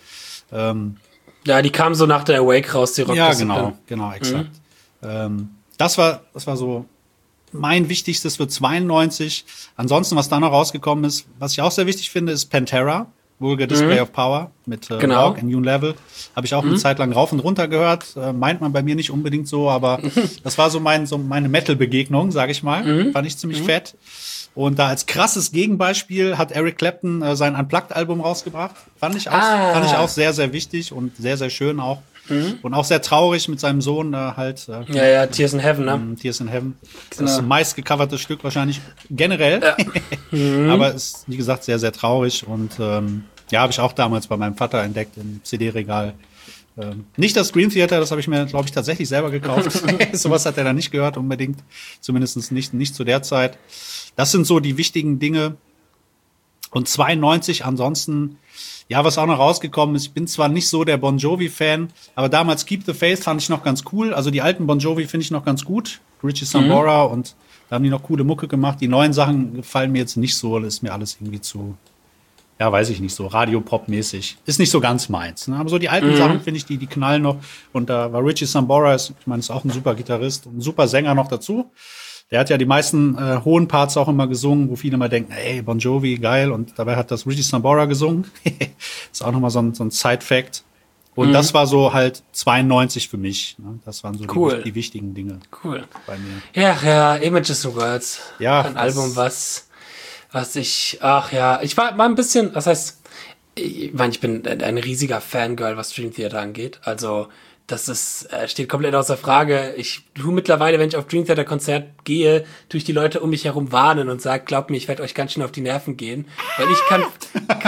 Ja, die kam so nach der Awake raus, die Rock Discipline. Ja, genau, exakt. Das war so mein wichtigstes für 92. Ansonsten, was da noch rausgekommen ist, was ich auch sehr wichtig finde, ist Pantera, Vulgar Display of Power mit Rock in New Level. Habe ich auch eine Zeit lang rauf und runter gehört. Meint man bei mir nicht unbedingt so, aber das war so meine Metal-Begegnung, sage ich mal. Fand ich ziemlich fett. Und da als krasses Gegenbeispiel hat Eric Clapton sein Unplugged-Album rausgebracht. Fand ich auch sehr, sehr wichtig und sehr, sehr schön auch. Und auch sehr traurig mit seinem Sohn halt. Tears in Heaven, ne? Tears in Heaven. Genau. Das ist ein meistgecoverte Stück wahrscheinlich generell. Ja. Aber ist, wie gesagt, sehr, sehr traurig. Und habe ich auch damals bei meinem Vater entdeckt im CD-Regal. Nicht das Dream Theater, das habe ich mir, glaube ich, tatsächlich selber gekauft. Sowas hat er dann nicht gehört unbedingt. Zumindest nicht zu der Zeit. Das sind so die wichtigen Dinge. Und 92 ansonsten, was auch noch rausgekommen ist, ich bin zwar nicht so der Bon Jovi-Fan, aber damals Keep the Faith fand ich noch ganz cool. Also die alten Bon Jovi finde ich noch ganz gut. Richie Sambora und da haben die noch coole Mucke gemacht. Die neuen Sachen gefallen mir jetzt nicht so. Das ist mir alles irgendwie zu, weiß ich nicht, so Radio-Pop-mäßig. Ist nicht so ganz meins. Ne? Aber so die alten Sachen finde ich, die knallen noch. Und da war Richie Sambora, ich meine, ist auch ein super Gitarrist und ein super Sänger noch dazu. Der hat ja die meisten hohen Parts auch immer gesungen, wo viele immer denken, hey, Bon Jovi, geil. Und dabei hat das Richie Sambora gesungen. Ist auch nochmal so ein Side-Fact. Und das war so halt 92 für mich. Ne? Das waren so die wichtigen Dinge bei mir. Ja, Images and Words. Ja. Ein Album, was ich war ein bisschen, das heißt, ich bin ein riesiger Fangirl, was Dream Theater angeht. Also, das steht komplett außer Frage. Ich tue mittlerweile, wenn ich auf Dream Theater Konzert gehe, tue ich die Leute um mich herum warnen und sage, glaubt mir, ich werde euch ganz schön auf die Nerven gehen. Weil ich kann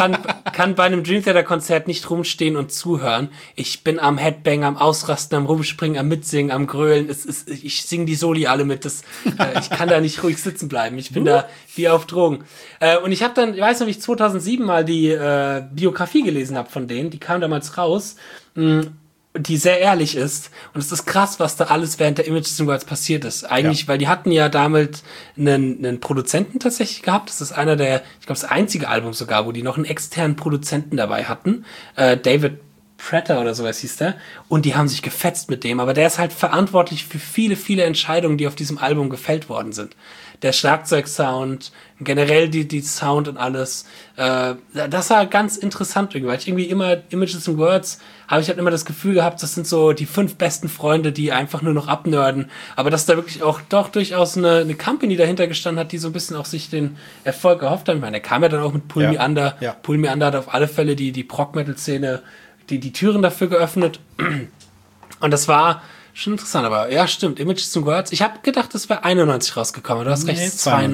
kann bei einem Dream Theater Konzert nicht rumstehen und zuhören. Ich bin am Headbang, am Ausrasten, am Rumspringen, am Mitsingen, am Grölen. Ich singe die Soli alle mit. Ich kann da nicht ruhig sitzen bleiben. Ich bin da wie auf Drogen. Und ich habe dann, ich weiß noch, wie ich 2007 mal die Biografie gelesen habe von denen. Die kam damals raus. Die sehr ehrlich ist. Und es ist krass, was da alles während der Images and Words passiert ist. Eigentlich, weil die hatten ja damit einen Produzenten tatsächlich gehabt. Das ist einer der, ich glaube, das einzige Album sogar, wo die noch einen externen Produzenten dabei hatten. David Prater oder sowas hieß der. Und die haben sich gefetzt mit dem. Aber der ist halt verantwortlich für viele, viele Entscheidungen, die auf diesem Album gefällt worden sind. Der Schlagzeugsound, generell die Sound und alles. Das war ganz interessant irgendwie, weil ich irgendwie immer Images and Words habe ich halt immer das Gefühl gehabt, das sind so die 5 besten Freunde, die einfach nur noch abnörden. Aber dass da wirklich auch doch durchaus eine Company dahinter gestanden hat, die so ein bisschen auch sich den Erfolg erhofft haben. Ich meine, der kam ja dann auch mit Pull Me Under. Ja. Pull Me Under hat auf alle Fälle die Prog-Metal-Szene die Türen dafür geöffnet. Und das war schon interessant, aber ja, stimmt. Images and Words. Ich habe gedacht, das wäre 91 rausgekommen. Du hast recht,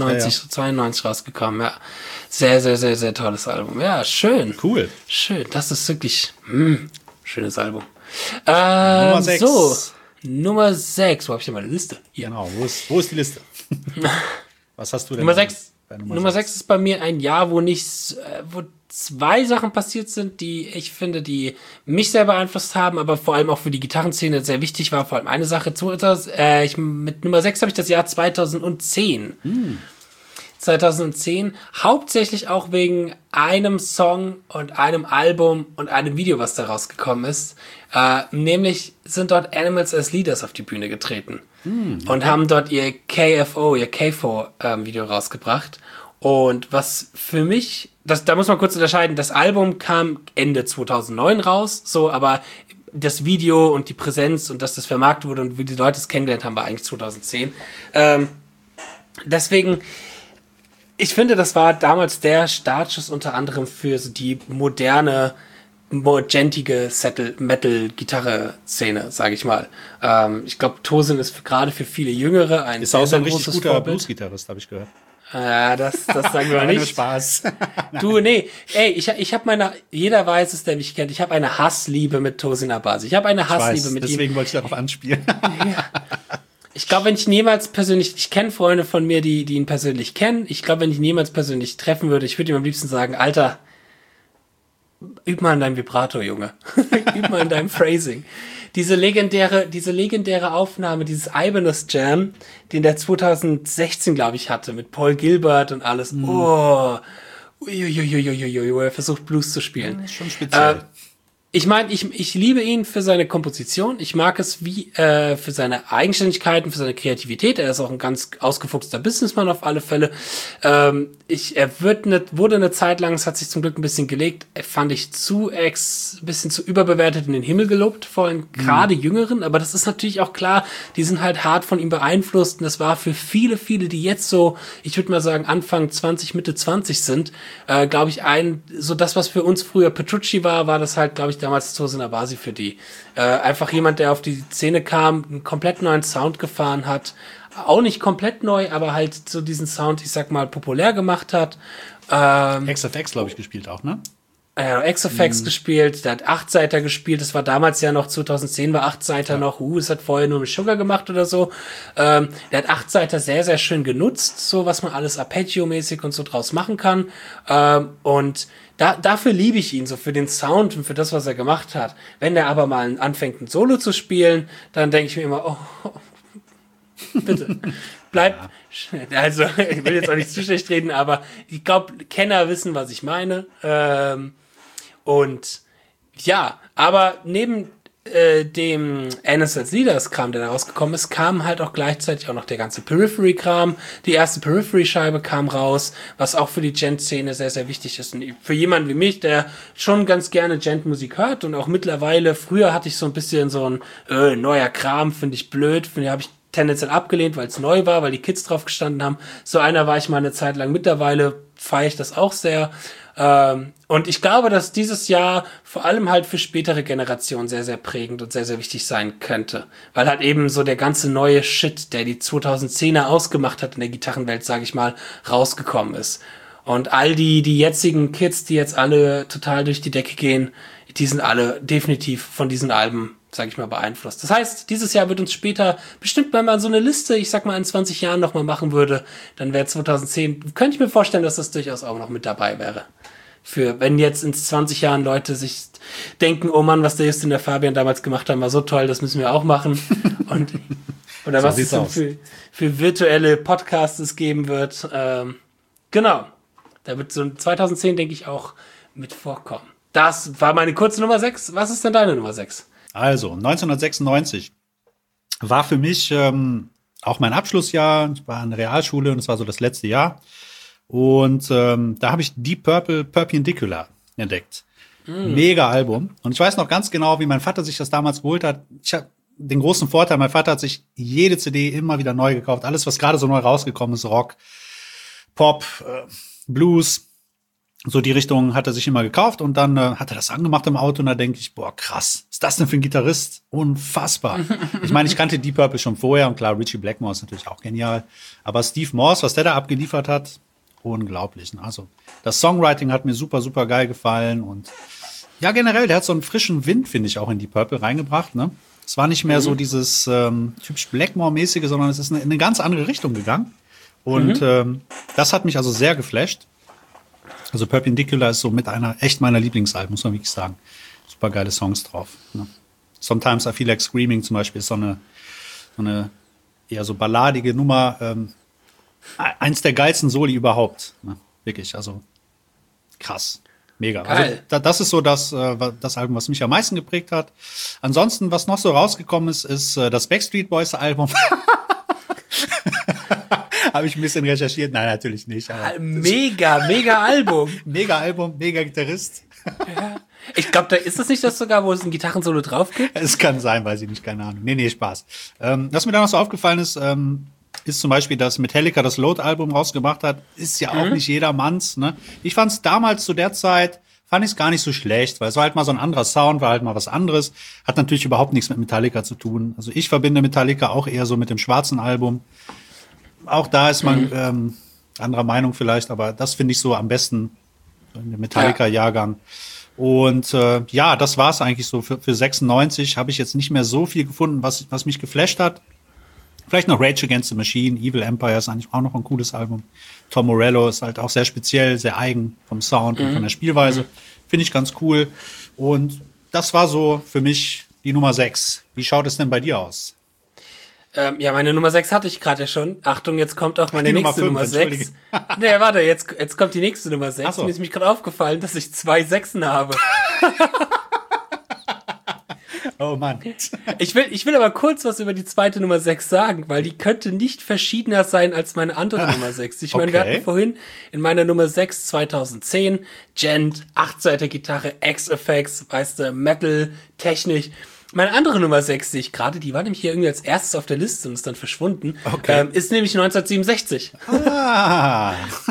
92 rausgekommen. Ja, sehr, sehr, sehr, sehr tolles Album. Ja, schön. Cool. Schön. Das ist wirklich schönes Album. Nummer 6. So, Nummer 6. Wo habe ich denn meine Liste? Hier. Genau, wo ist die Liste? Was hast du denn? Nummer 6 ist bei mir ein Jahr, wo 2 Sachen passiert sind, die ich finde, die mich sehr beeinflusst haben, aber vor allem auch für die Gitarrenszene sehr wichtig war. Vor allem eine Sache. Mit Nummer 6 habe ich das Jahr 2010. 2010, hauptsächlich auch wegen einem Song und einem Album und einem Video, was da rausgekommen ist. Nämlich sind dort Animals as Leaders auf die Bühne getreten und haben dort ihr KFO-Video rausgebracht. Und was für mich, da muss man kurz unterscheiden, das Album kam Ende 2009 raus, so, aber das Video und die Präsenz und dass das vermarktet wurde und wie die Leute es kennengelernt haben, war eigentlich 2010. Deswegen, ich finde, das war damals der Startschuss unter anderem für so die moderne, gentige Metal-Gitarre-Szene, sage ich mal. Ich glaube, Tosin ist gerade für viele Jüngere ein ist auch so ein richtig guter Blues-Gitarrist, habe ich gehört. Ja, das sagen wir nicht. Spaß. Du, nee, ey, ich habe jeder weiß es, der mich kennt, ich habe eine Hassliebe mit Tosin Abasi. Ich habe eine Hassliebe mit ihm. Deswegen wollte ich darauf anspielen. Ja. Ich glaube, wenn ich niemals persönlich, ich kenne Freunde von mir, die ihn persönlich kennen. Ich glaube, wenn ich ihn niemals persönlich treffen würde, ich würde ihm am liebsten sagen, Alter, üb mal in deinem Vibrato, Junge. Üb mal in deinem Phrasing. Diese legendäre Aufnahme, dieses Ibanez Jam, den der 2016, glaube ich, hatte, mit Paul Gilbert und alles. Oh, er versucht Blues zu spielen. Das ist schon speziell. Ich meine, ich liebe ihn für seine Komposition. Ich mag es für seine Eigenständigkeiten, für seine Kreativität. Er ist auch ein ganz ausgefuchster Businessman auf alle Fälle. Wurde eine Zeit lang, es hat sich zum Glück ein bisschen gelegt, fand ich ein bisschen zu überbewertet in den Himmel gelobt, vor allem gerade Jüngeren. Aber das ist natürlich auch klar, die sind halt hart von ihm beeinflusst. Und das war für viele, viele, die jetzt so, ich würde mal sagen, Anfang 20, Mitte 20 sind, glaube ich, so das, was für uns früher Petrucci war das halt, glaube ich, damals Tosin Abasi für die. Einfach jemand, der auf die Szene kam, einen komplett neuen Sound gefahren hat. Auch nicht komplett neu, aber halt so diesen Sound, ich sag mal, populär gemacht hat. XFX, glaube ich, gespielt auch, ne? XFX gespielt, der hat 8-Seiter gespielt, das war damals ja noch, 2010 war 8-Seiter noch, es hat vorher nur mit Sugar gemacht oder so. Der hat 8-Seiter sehr, sehr schön genutzt, so was man alles Arpeggio-mäßig und so draus machen kann. Und dafür liebe ich ihn, so für den Sound und für das, was er gemacht hat. Wenn der aber mal anfängt, ein Solo zu spielen, dann denke ich mir immer, oh, bitte, bleib. Also, ich will jetzt auch nicht zu schlecht reden, aber ich glaube, Kenner wissen, was ich meine. Und ja, aber neben dem Animals as Leaders-Kram, der da rausgekommen ist, kam halt auch gleichzeitig auch noch der ganze Periphery-Kram. Die erste Periphery-Scheibe kam raus, was auch für die Gent-Szene sehr, sehr wichtig ist. Und für jemanden wie mich, der schon ganz gerne Gent-Musik hört und auch mittlerweile, früher hatte ich so ein bisschen so ein neuer Kram, finde ich blöd, habe ich tendenziell abgelehnt, weil es neu war, weil die Kids drauf gestanden haben. So einer war ich mal eine Zeit lang. Mittlerweile feiere ich das auch sehr. Und ich glaube, dass dieses Jahr vor allem halt für spätere Generationen sehr, sehr prägend und sehr, sehr wichtig sein könnte. Weil halt eben so der ganze neue Shit, der die 2010er ausgemacht hat in der Gitarrenwelt, sage ich mal, rausgekommen ist. Und all die jetzigen Kids, die jetzt alle total durch die Decke gehen, die sind alle definitiv von diesen Alben, sag ich mal, beeinflusst. Das heißt, dieses Jahr wird uns später bestimmt, wenn man so eine Liste, ich sag mal, in 20 Jahren nochmal machen würde, dann wäre 2010, könnte ich mir vorstellen, dass das durchaus auch noch mit dabei wäre. Für, wenn jetzt in 20 Jahren Leute sich denken, oh Mann, was der Justin und der Fabian damals gemacht haben, war so toll, das müssen wir auch machen. Und, oder so was es für virtuelle Podcasts es geben wird. Genau. Da wird so 2010, denke ich, auch mit vorkommen. Das war meine kurze Nummer 6. Was ist denn deine Nummer 6? Also, 1996 war für mich auch mein Abschlussjahr. Ich war an der Realschule und es war so das letzte Jahr. Und da habe ich Deep Purple Perpendicular entdeckt. Mega Album. Und ich weiß noch ganz genau, wie mein Vater sich das damals geholt hat. Ich habe den großen Vorteil, mein Vater hat sich jede CD immer wieder neu gekauft. Alles, was gerade so neu rausgekommen ist, Rock, Pop, Blues, so die Richtung hat er sich immer gekauft. Und dann hat er das angemacht im Auto und da denke ich, boah, krass, was ist das denn für ein Gitarrist? Unfassbar. Ich meine, ich kannte Deep Purple schon vorher und klar, Ritchie Blackmore ist natürlich auch genial. Aber Steve Morse, was der da abgeliefert hat, unglaublich. Also das Songwriting hat mir super, super geil gefallen und ja, generell, der hat so einen frischen Wind, finde ich, auch in Deep Purple reingebracht. Ne? Es war nicht mehr so dieses typisch Blackmore-mäßige, sondern es ist in eine ganz andere Richtung gegangen. Und das hat mich also sehr geflasht. Also Perpendicular ist so mit echt meiner Lieblingsalben, muss man wirklich sagen. Super geile Songs drauf. Ne? Sometimes I Feel Like Screaming zum Beispiel ist so eine eher so balladige Nummer. Eins der geilsten Soli überhaupt. Ne? Wirklich, also krass. Mega. Geil. Also das ist so das Album, was mich am meisten geprägt hat. Ansonsten, was noch so rausgekommen ist, ist das Backstreet Boys Album. Habe ich ein bisschen recherchiert? Nein, natürlich nicht. Aber mega Album. Mega Album, mega Gitarrist. Ja. Ich glaube, da ist das nicht das sogar, wo es ein Gitarrensolo drauf gibt? Es kann sein, weiß ich nicht, keine Ahnung. Nee, Spaß. Was mir da noch so aufgefallen ist, ist zum Beispiel, dass Metallica das Load-Album rausgebracht hat, ist ja auch nicht jedermanns. Ne? Ich fand es damals zu der Zeit, fand ich es gar nicht so schlecht, weil es war halt mal so ein anderer Sound, war halt mal was anderes. Hat natürlich überhaupt nichts mit Metallica zu tun. Also ich verbinde Metallica auch eher so mit dem schwarzen Album. Auch da ist man anderer Meinung vielleicht, aber das finde ich so am besten in dem Metallica-Jahrgang. Und ja, das war es eigentlich so. Für 96 habe ich jetzt nicht mehr so viel gefunden, was mich geflasht hat. Vielleicht noch Rage Against the Machine, Evil Empire ist eigentlich auch noch ein cooles Album. Tom Morello ist halt auch sehr speziell, sehr eigen vom Sound und von der Spielweise. Finde ich ganz cool. Und das war so für mich die Nummer 6. Wie schaut es denn bei dir aus? Ja, meine Nummer 6 hatte ich gerade ja schon. Achtung, jetzt kommt auch meine nächste Nummer 6. Nee, warte, jetzt kommt die nächste Nummer 6. So. Mir ist mich gerade aufgefallen, dass ich 2 Sechsen habe. Oh Mann. Ich will aber kurz was über die zweite Nummer 6 sagen, weil die könnte nicht verschiedener sein als meine andere Nummer 6. Ich meine, wir hatten vorhin in meiner Nummer 6 2010 Gent, 8-Seiter Gitarre, X-Effects, weißt du, Metal, Technik. Meine andere Nummer 6 sehe ich gerade, die war nämlich hier irgendwie als erstes auf der Liste und ist dann verschwunden. Okay. Ist nämlich 1967. Ah.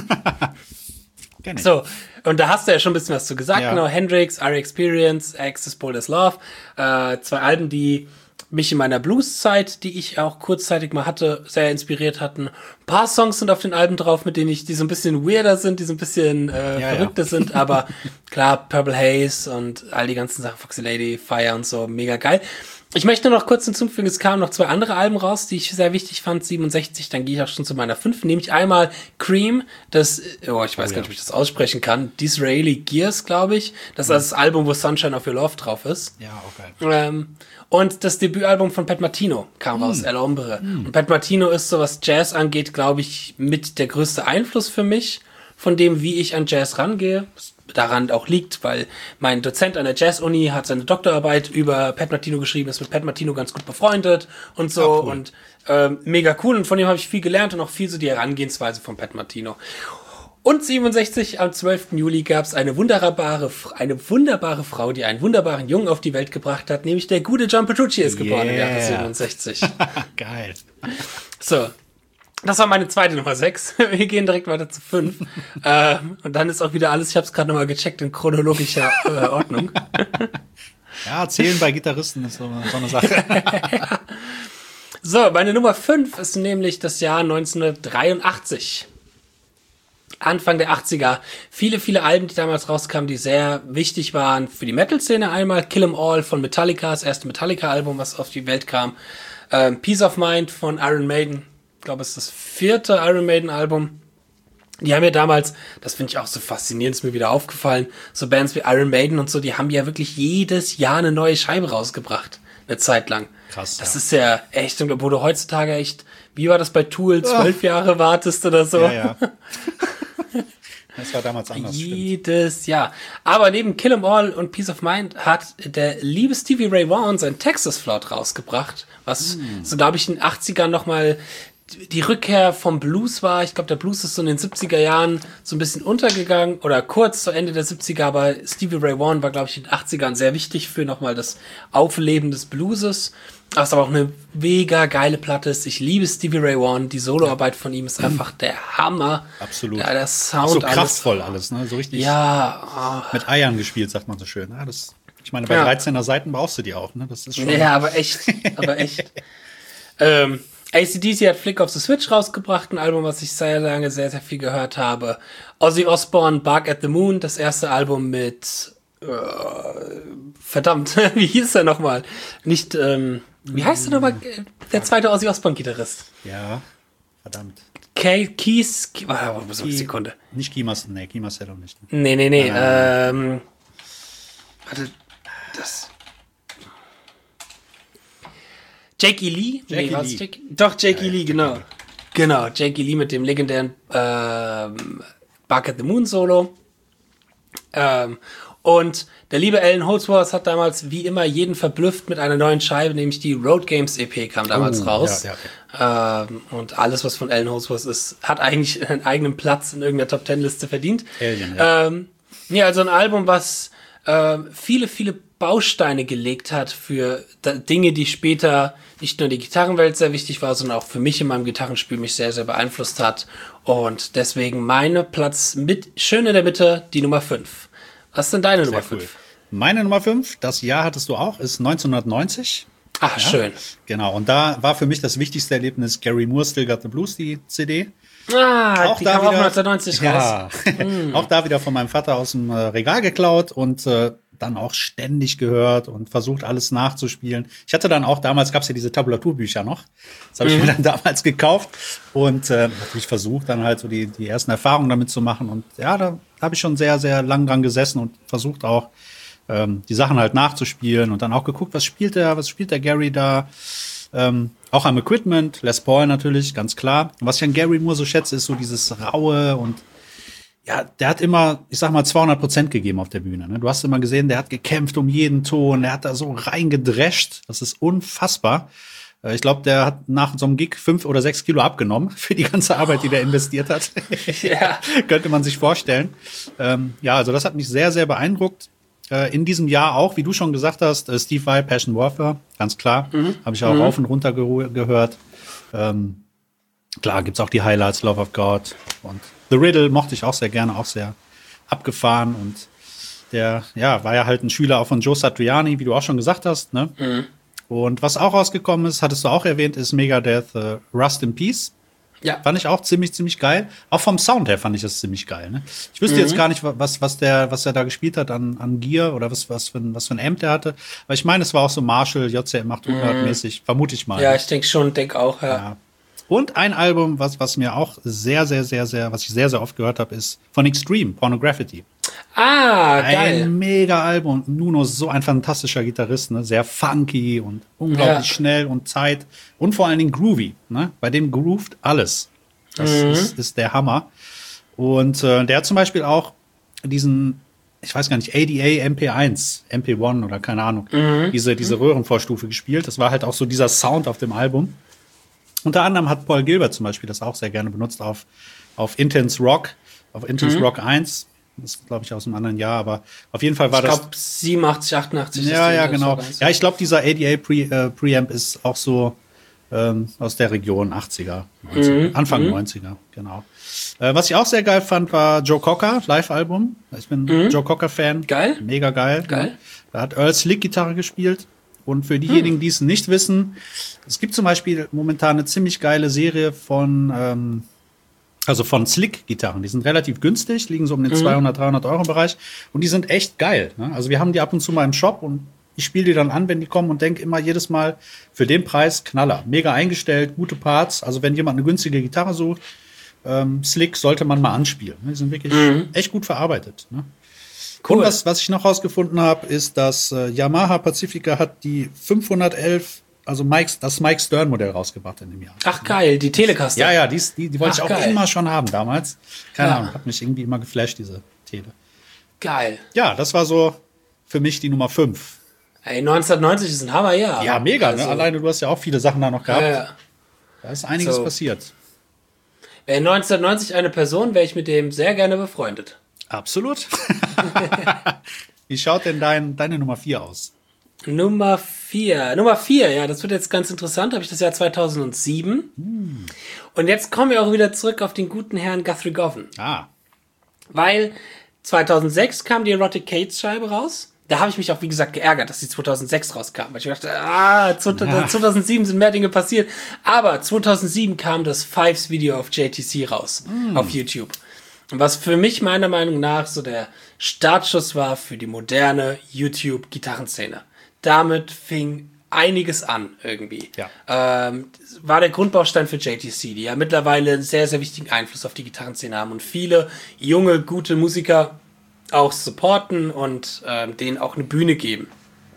So, und da hast du ja schon ein bisschen was zu gesagt, genau. Hendrix, Our Experience, Access Bold as Love. 2 Alben, die mich in meiner Blues-Zeit, die ich auch kurzzeitig mal hatte, sehr inspiriert hatten. Ein paar Songs sind auf den Alben drauf, mit denen die so ein bisschen weirder sind, die so ein bisschen verrückter sind, aber klar, Purple Haze und all die ganzen Sachen, Foxy Lady, Fire und so, mega geil. Ich möchte noch kurz hinzufügen, es kamen noch 2 andere Alben raus, die ich sehr wichtig fand, 67, dann gehe ich auch schon zu meiner 5, nämlich einmal Cream, das, ich weiß gar nicht, ob ich das aussprechen kann, Disraeli Gears, glaube ich, das ist das Album, wo Sunshine of Your Love drauf ist. Ja, okay. Und das Debütalbum von Pat Martino kam raus, El Hombre. Und Pat Martino ist, so was Jazz angeht, glaube ich, mit der größte Einfluss für mich, von dem, wie ich an Jazz rangehe. Daran auch liegt, weil mein Dozent an der Jazz-Uni hat seine Doktorarbeit über Pat Martino geschrieben, ist mit Pat Martino ganz gut befreundet und so. Cool. Und mega cool. Und von dem habe ich viel gelernt und auch viel so die Herangehensweise von Pat Martino. Und 67, am 12. Juli gab es eine wunderbare Frau, die einen wunderbaren Jungen auf die Welt gebracht hat, nämlich der gute John Petrucci ist geboren im Jahre 67. Geil. So. Das war meine zweite Nummer 6. Wir gehen direkt weiter zu 5. Und dann ist auch wieder alles, ich habe es gerade nochmal gecheckt, in chronologischer Ordnung. Ja, zählen bei Gitarristen ist so eine Sache. Ja. So, meine Nummer 5 ist nämlich das Jahr 1983. Anfang der 80er. Viele, viele Alben, die damals rauskamen, die sehr wichtig waren für die Metal-Szene. Einmal Kill 'Em All von Metallica, das erste Metallica-Album, was auf die Welt kam. Peace of Mind von Iron Maiden. Ich glaube, es ist das 4. Iron Maiden-Album. Die haben ja damals, das finde ich auch so faszinierend, ist mir wieder aufgefallen, so Bands wie Iron Maiden und so, die haben ja wirklich jedes Jahr eine neue Scheibe rausgebracht. Eine Zeit lang. Krass. Das ist ja echt, wo du heutzutage echt, wie war das bei Tool, 12 Jahre wartest oder so? Ja. Das war damals anders. Jedes Jahr. Aber neben Kill 'Em All und Peace of Mind hat der liebe Stevie Ray Vaughan sein Texas Flood rausgebracht, was so, glaube ich, in den 80ern nochmal die Rückkehr vom Blues war. Ich glaube, der Blues ist so in den 70er Jahren so ein bisschen untergegangen oder kurz zu Ende der 70er, aber Stevie Ray Vaughan war, glaube ich, in den 80ern sehr wichtig für nochmal das Aufleben des Blueses. Was aber auch eine mega geile Platte ist. Ich liebe Stevie Ray Vaughan. Die Soloarbeit von ihm ist einfach der Hammer. Absolut. Ja, der Sound. So kraftvoll alles, ne? So richtig mit Eiern gespielt, sagt man so schön. Ja, ich meine, bei 13er Seiten brauchst du die auch, ne? Das ist schon. Ja, aber echt. AC/DC hat Flick of the Switch rausgebracht, ein Album, was ich sehr lange sehr, sehr viel gehört habe. Ozzy Osbourne, Bark at the Moon, das erste Album mit verdammt, wie hieß er nochmal? Nicht, wie heißt er nochmal? Der zweite Ozzy Osbourne-Gitarrist. Ja, verdammt. Keys, Sekunde. Nicht Key Marcel, Key Marcel auch nicht. Ne? Nee. Warte, das. Jake E. Lee? Jake E. Lee, genau. Genau, Jake E. Lee mit dem legendären Bark at the Moon Solo. Und der liebe Alan Holdsworth hat damals wie immer jeden verblüfft mit einer neuen Scheibe, nämlich die Road Games EP kam damals raus. Ja. Und alles, was von Alan Holdsworth ist, hat eigentlich einen eigenen Platz in irgendeiner Top-10-Liste verdient. Alien, ja. Also ein Album, was viele, viele Bausteine gelegt hat für Dinge, die später nicht nur in die Gitarrenwelt sehr wichtig war, sondern auch für mich in meinem Gitarrenspiel mich sehr, sehr beeinflusst hat. Und deswegen meine Platz schön in der Mitte, die Nummer 5. Was ist denn deine Nummer 5? Cool. Meine Nummer 5, das Jahr hattest du auch, ist 1990. Ach, ja, schön. Genau, und da war für mich das wichtigste Erlebnis Gary Moore, Still Got the Blues, die CD. Auch die kam auch 1990 raus. Auch da wieder von meinem Vater aus dem Regal geklaut und dann auch ständig gehört und versucht, alles nachzuspielen. Ich hatte dann auch, damals gab es ja diese Tabulaturbücher noch. Das habe ich mir dann damals gekauft und natürlich versucht, dann halt so die ersten Erfahrungen damit zu machen. Und ja, da habe ich schon sehr, sehr lang dran gesessen und versucht auch, die Sachen halt nachzuspielen und dann auch geguckt, was spielt der Gary da? Auch am Equipment, Les Paul natürlich, ganz klar. Und was ich an Gary Moore so schätze, ist so dieses Raue und ja, der hat immer, ich sag mal, 200% gegeben auf der Bühne. Ne? Du hast immer gesehen, der hat gekämpft um jeden Ton, der hat da so reingedrescht. Das ist unfassbar. Ich glaube, der hat nach so einem Gig 5 oder 6 Kilo abgenommen für die ganze Arbeit, die der investiert hat. Ja. Könnte man sich vorstellen. Ja, also das hat mich sehr, sehr beeindruckt. In diesem Jahr auch, wie du schon gesagt hast, Steve Vai, Passion Warfare, ganz klar. Habe ich auch rauf und runter gehört. Klar, gibt's auch die Highlights, Love of God und The Riddle mochte ich auch sehr gerne, auch sehr abgefahren. Und der, ja, war ja halt ein Schüler auch von Joe Satriani, wie du auch schon gesagt hast, ne? Und was auch rausgekommen ist, hattest du auch erwähnt, ist Megadeth Rust in Peace. Ja. Fand ich auch ziemlich, ziemlich geil. Auch vom Sound her fand ich das ziemlich geil, ne? Ich wüsste jetzt gar nicht, was er da gespielt hat an Gear oder was für ein Amp der hatte. Aber ich meine, es war auch so Marshall JCM 800 mäßig, vermute ich mal. Ja, ich denke auch, ja. Und ein Album, was mir auch sehr, sehr, sehr, sehr, was ich sehr, sehr oft gehört habe, ist von Extreme, Pornography. Geil. Ein mega Album. Nuno ist so ein fantastischer Gitarrist, ne? Sehr funky und unglaublich schnell und Zeit und vor allen Dingen groovy, ne? Bei dem groovt alles. Das ist der Hammer. Und der hat zum Beispiel auch diesen, ich weiß gar nicht, ADA MP1, MP1 oder keine Ahnung, diese Röhrenvorstufe gespielt. Das war halt auch so dieser Sound auf dem Album. Unter anderem hat Paul Gilbert zum Beispiel das auch sehr gerne benutzt auf Intense Rock, auf Intense Rock 1. Das ist, glaube ich, aus einem anderen Jahr, aber auf jeden Fall war das. Ich glaube, 87, 88. Ja, genau. Ja, ich glaube, dieser ADA Preamp ist auch so aus der Region 80er, 90er, Anfang 90er, genau. Was ich auch sehr geil fand, war Joe Cocker, Live-Album. Ich bin Joe Cocker-Fan. Geil. Mega geil. Da hat Earl Slick Gitarre gespielt. Und für diejenigen, die es nicht wissen, es gibt zum Beispiel momentan eine ziemlich geile Serie von Also von Slick-Gitarren. Die sind relativ günstig, liegen so um den 200, 300 Euro Bereich. Und die sind echt geil. Ne? Also wir haben die ab und zu mal im Shop und ich spiele die dann an, wenn die kommen und denke immer jedes Mal, für den Preis Knaller. Mega eingestellt, gute Parts. Also wenn jemand eine günstige Gitarre sucht, Slick sollte man mal anspielen. Die sind wirklich echt gut verarbeitet. Ne? Cool. Und was ich noch rausgefunden habe, ist, dass Yamaha Pacifica hat die 511, also das Mike Stern Modell rausgebracht in dem Jahr. Ach geil, die Telecaster. Ja, die wollte ich auch geil. immer schon haben damals. Keine Ahnung, hat mich irgendwie immer geflasht, diese Tele. Geil. Ja, das war so für mich die Nummer 5. Ey, 1990 ist ein Hammerjahr. Ja, mega. Also, ne? Alleine du hast ja auch viele Sachen da noch gehabt. Ja. Da ist einiges passiert. Wäre 1990 eine Person, wäre ich mit dem sehr gerne befreundet. Absolut. Wie schaut denn deine Nummer 4 aus? Nummer 4, ja, das wird jetzt ganz interessant. Habe ich das Jahr 2007. Und jetzt kommen wir auch wieder zurück auf den guten Herrn Guthrie Govan. Weil 2006 kam die Erotic Cates Scheibe raus. Da habe ich mich auch, wie gesagt, geärgert, dass die 2006 rauskam. Weil ich dachte, 2007 sind mehr Dinge passiert. Aber 2007 kam das Fives Video auf JTC raus, auf YouTube. Und was für mich meiner Meinung nach so der Startschuss war für die moderne YouTube-Gitarrenszene. Damit fing einiges an irgendwie. Ja. War der Grundbaustein für JTC, die ja mittlerweile einen sehr, sehr wichtigen Einfluss auf die Gitarrenszene haben und viele junge, gute Musiker auch supporten und denen auch eine Bühne geben.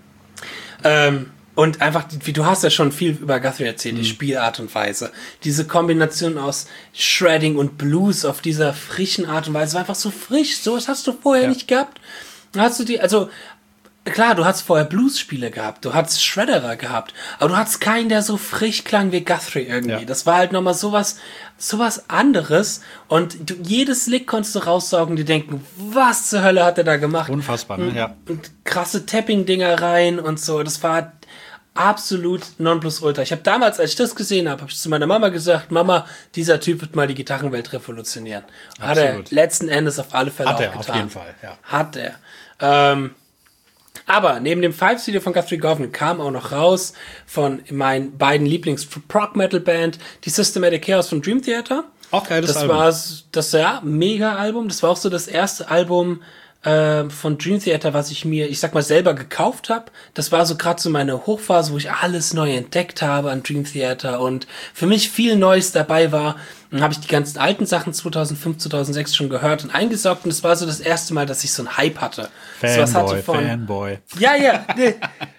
Und einfach, wie du hast ja schon viel über Guthrie erzählt, die Spielart und Weise. Diese Kombination aus Shredding und Blues auf dieser frischen Art und Weise war einfach so frisch. Sowas hast du vorher nicht gehabt. Hast du klar, du hast vorher Blues-Spiele gehabt, du hattest Shredderer gehabt, aber du hattest keinen, der so frisch klang wie Guthrie irgendwie. Ja. Das war halt nochmal sowas anderes und jedes Lick konntest du raussaugen, die denken, was zur Hölle hat er da gemacht? Unfassbar, ne? Ja. Und krasse Tapping-Dinger rein und so, das war absolut Nonplusultra. Ich habe damals, als ich das gesehen habe, ich zu meiner Mama gesagt, Mama, dieser Typ wird mal die Gitarrenwelt revolutionieren. Absolut. Hat er letzten Endes auf alle Fälle auch getan. Hat er, auf jeden Fall, ja. Hat er. Aber neben dem Fives-Video von Guthrie Govan kam auch noch raus von meinen beiden Lieblings-Prog-Metal-Band, die Systematic Chaos von Dream Theater. Auch geiles Album. Das war Mega-Album. Das war auch so das erste Album von Dream Theater, was ich mir, ich sag mal, selber gekauft habe. Das war so gerade so meine Hochphase, wo ich alles neu entdeckt habe an Dream Theater und für mich viel Neues dabei war. Dann habe ich die ganzen alten Sachen 2005, 2006 schon gehört und eingesaugt und es war so das erste Mal, dass ich so einen Hype hatte. Fanboy. Ja, nee.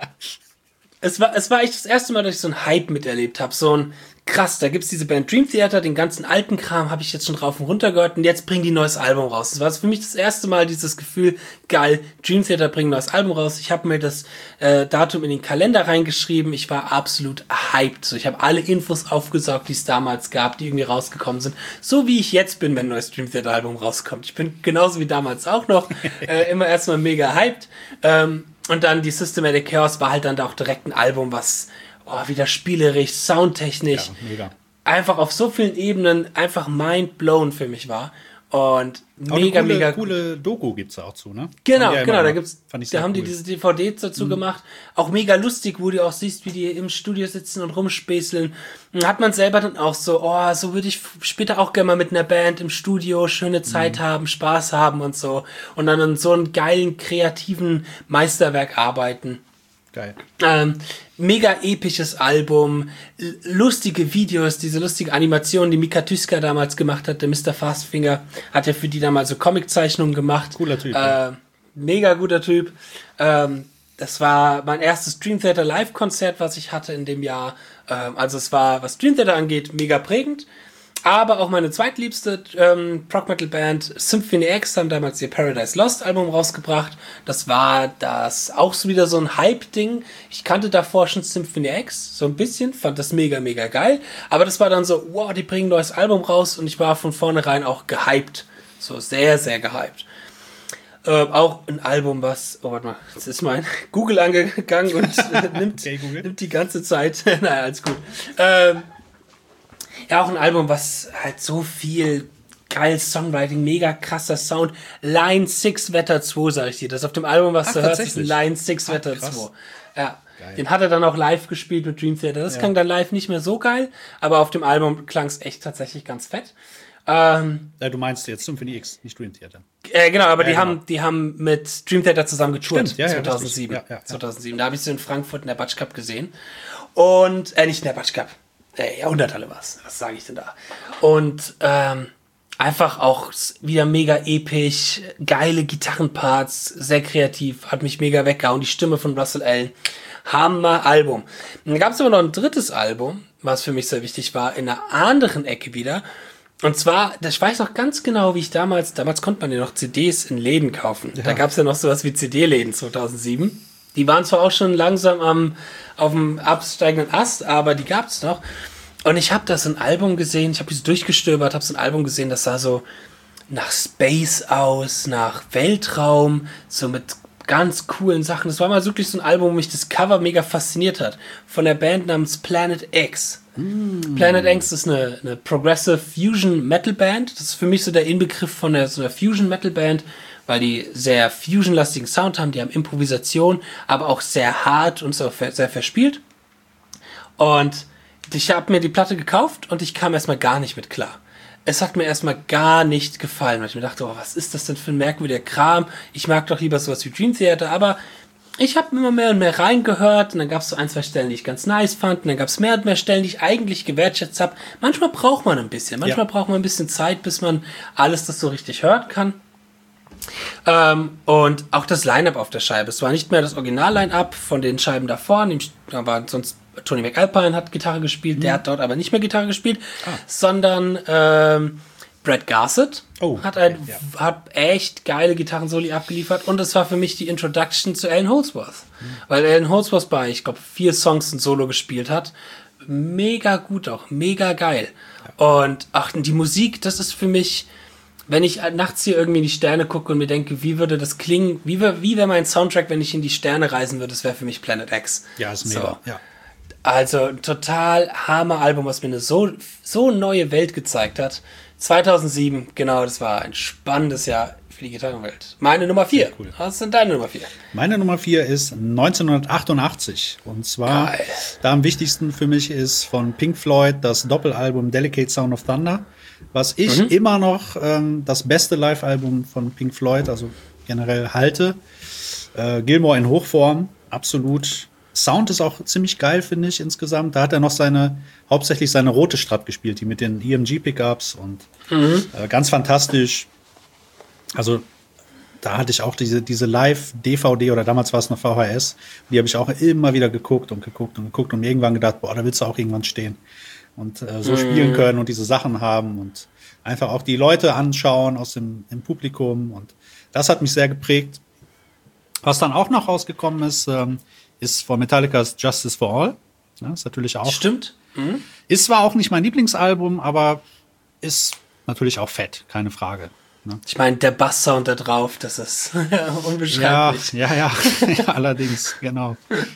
Es war echt das erste Mal, dass ich so einen Hype miterlebt habe. So ein krass, da gibt's diese Band Dream Theater, den ganzen alten Kram habe ich jetzt schon drauf und runter gehört und jetzt bringen die ein neues Album raus. Das war für mich das erste Mal dieses Gefühl, geil, Dream Theater bringen ein neues Album raus. Ich habe mir das Datum in den Kalender reingeschrieben. Ich war absolut hyped. So, ich habe alle Infos aufgesaugt, die es damals gab, die irgendwie rausgekommen sind. So wie ich jetzt bin, wenn ein neues Dream Theater Album rauskommt. Ich bin genauso wie damals auch noch immer erstmal mega hyped. Und dann die Systematic Chaos war halt dann da auch direkt ein Album, was wieder spielerisch, soundtechnisch, einfach auf so vielen Ebenen einfach mind-blown für mich war. Und mega coole Doku gibt's da auch zu, ne? Genau, da haben die diese DVDs dazu gemacht. Auch mega lustig, wo du auch siehst, wie die im Studio sitzen und rumspäßeln. Und hat man selber dann auch so, so würde ich später auch gerne mal mit einer Band im Studio schöne Zeit haben, Spaß haben und so. Und dann an so einem geilen, kreativen Meisterwerk arbeiten. Geil. Mega episches Album, lustige Videos, diese lustige Animation, die Mika Tyska damals gemacht hat, der Mr. Fastfinger, hat ja für die damals so Comiczeichnungen gemacht. Cooler Typ. Mega guter Typ. Das war mein erstes Dream Theater Live-Konzert, was ich hatte in dem Jahr. Also es war, was Dream Theater angeht, mega prägend. Aber auch meine zweitliebste Prog-Metal-Band Symphony X haben damals ihr Paradise Lost Album rausgebracht. Das war auch so wieder so ein Hype-Ding. Ich kannte davor schon Symphony X so ein bisschen, fand das mega, mega geil. Aber das war dann so, wow, die bringen ein neues Album raus und ich war von vornherein auch gehypt. So sehr, sehr gehypt. Auch ein Album, warte mal, jetzt ist mein Google angegangen und nimmt die ganze Zeit. Naja, alles gut. Ja, auch ein Album, was halt so viel geiles Songwriting, mega krasser Sound. Line 6 Wetter 2, sag ich dir. Das auf dem Album, was du hörst, ist ein Line 6 Wetter 2. Ja, geil. Den hat er dann auch live gespielt mit Dream Theater. Das klang dann live nicht mehr so geil, aber auf dem Album klang es echt tatsächlich ganz fett. Du meinst jetzt Symphony X, nicht Dream Theater. Genau, aber die haben mit Dream Theater zusammen getourt. Stimmt, ja, 2007. Ja. 2007. Da habe ich sie in Frankfurt in der Batsch Cup gesehen. Und, nicht in der Batsch Cup. Jahrhunderthalle war's. Was sage ich denn da? Und, einfach auch wieder mega episch, geile Gitarrenparts, sehr kreativ, hat mich mega weggehauen. Die Stimme von Russell Allen. Hammer Album. Und dann gab es aber noch ein drittes Album, was für mich sehr wichtig war, in einer anderen Ecke wieder. Und zwar, ich weiß noch ganz genau, wie ich damals konnte man ja noch CDs in Läden kaufen. Ja. Da gab es ja noch sowas wie CD-Läden 2007. Die waren zwar auch schon langsam auf dem absteigenden Ast, aber die gab es noch. Und ich habe da so ein Album gesehen, ich habe so durchgestöbert, habe so ein Album gesehen, das sah so nach Space aus, nach Weltraum, so mit ganz coolen Sachen. Das war mal wirklich so ein Album, wo mich das Cover mega fasziniert hat. Von der Band namens Planet X. Planet X ist eine Progressive Fusion Metal Band. Das ist für mich so der Inbegriff von so einer Fusion Metal Band, weil die sehr Fusion-lastigen Sound haben, die haben Improvisation, aber auch sehr hart und so sehr verspielt. Und ich habe mir die Platte gekauft und ich kam erstmal gar nicht mit klar. Es hat mir erstmal gar nicht gefallen, weil ich mir dachte, was ist das denn für ein merkwürdiger Kram? Ich mag doch lieber sowas wie Dream Theater, aber ich habe immer mehr und mehr reingehört und dann gab es so ein, zwei Stellen, die ich ganz nice fand und dann gab es mehr und mehr Stellen, die ich eigentlich gewertschätzt habe. Manchmal braucht man ein bisschen, braucht man ein bisschen Zeit, bis man alles das so richtig hören kann. Und auch das Line-Up auf der Scheibe. Es war nicht mehr das Original-Line-Up von den Scheiben davor, da war sonst Tony McAlpine hat Gitarre gespielt, der hat dort aber nicht mehr Gitarre gespielt, sondern Brad Garsett hat echt geile Gitarrensoli abgeliefert und es war für mich die Introduction zu Allan Holdsworth. Weil Allan Holdsworth bei, ich glaube, 4 Songs ein Solo gespielt hat. Mega gut auch, mega geil. Und die Musik, das ist für mich, wenn ich nachts hier irgendwie in die Sterne gucke und mir denke, wie würde das klingen, wie wäre mein Soundtrack, wenn ich in die Sterne reisen würde, das wäre für mich Planet X. Ja, ist mega, ja. Also total Hammer-Album, was mir eine so neue Welt gezeigt hat. 2007, genau, das war ein spannendes Jahr für die Gitarrenwelt. Meine Nummer 4. Cool. Was ist denn deine Nummer 4? Meine Nummer 4 ist 1988. Und zwar, da am wichtigsten für mich ist von Pink Floyd das Doppelalbum Delicate Sound of Thunder, was ich immer noch das beste Live-Album von Pink Floyd, also generell halte. Gilmour in Hochform, absolut. Sound ist auch ziemlich geil, finde ich, insgesamt. Da hat er noch hauptsächlich seine rote Strat gespielt, die mit den EMG-Pickups und ganz fantastisch. Also da hatte ich auch diese Live-DVD oder damals war es noch VHS. Die habe ich auch immer wieder geguckt und irgendwann gedacht, da willst du auch irgendwann stehen und so spielen können und diese Sachen haben und einfach auch die Leute anschauen im Publikum und das hat mich sehr geprägt. Was dann auch noch rausgekommen ist von Metallica's Justice for All. Ja, ist natürlich auch. Stimmt. Ist zwar auch nicht mein Lieblingsalbum, aber ist natürlich auch fett, keine Frage. Ne? Ich meine, der Basssound da drauf, das ist unbeschreiblich. Ja, allerdings, genau.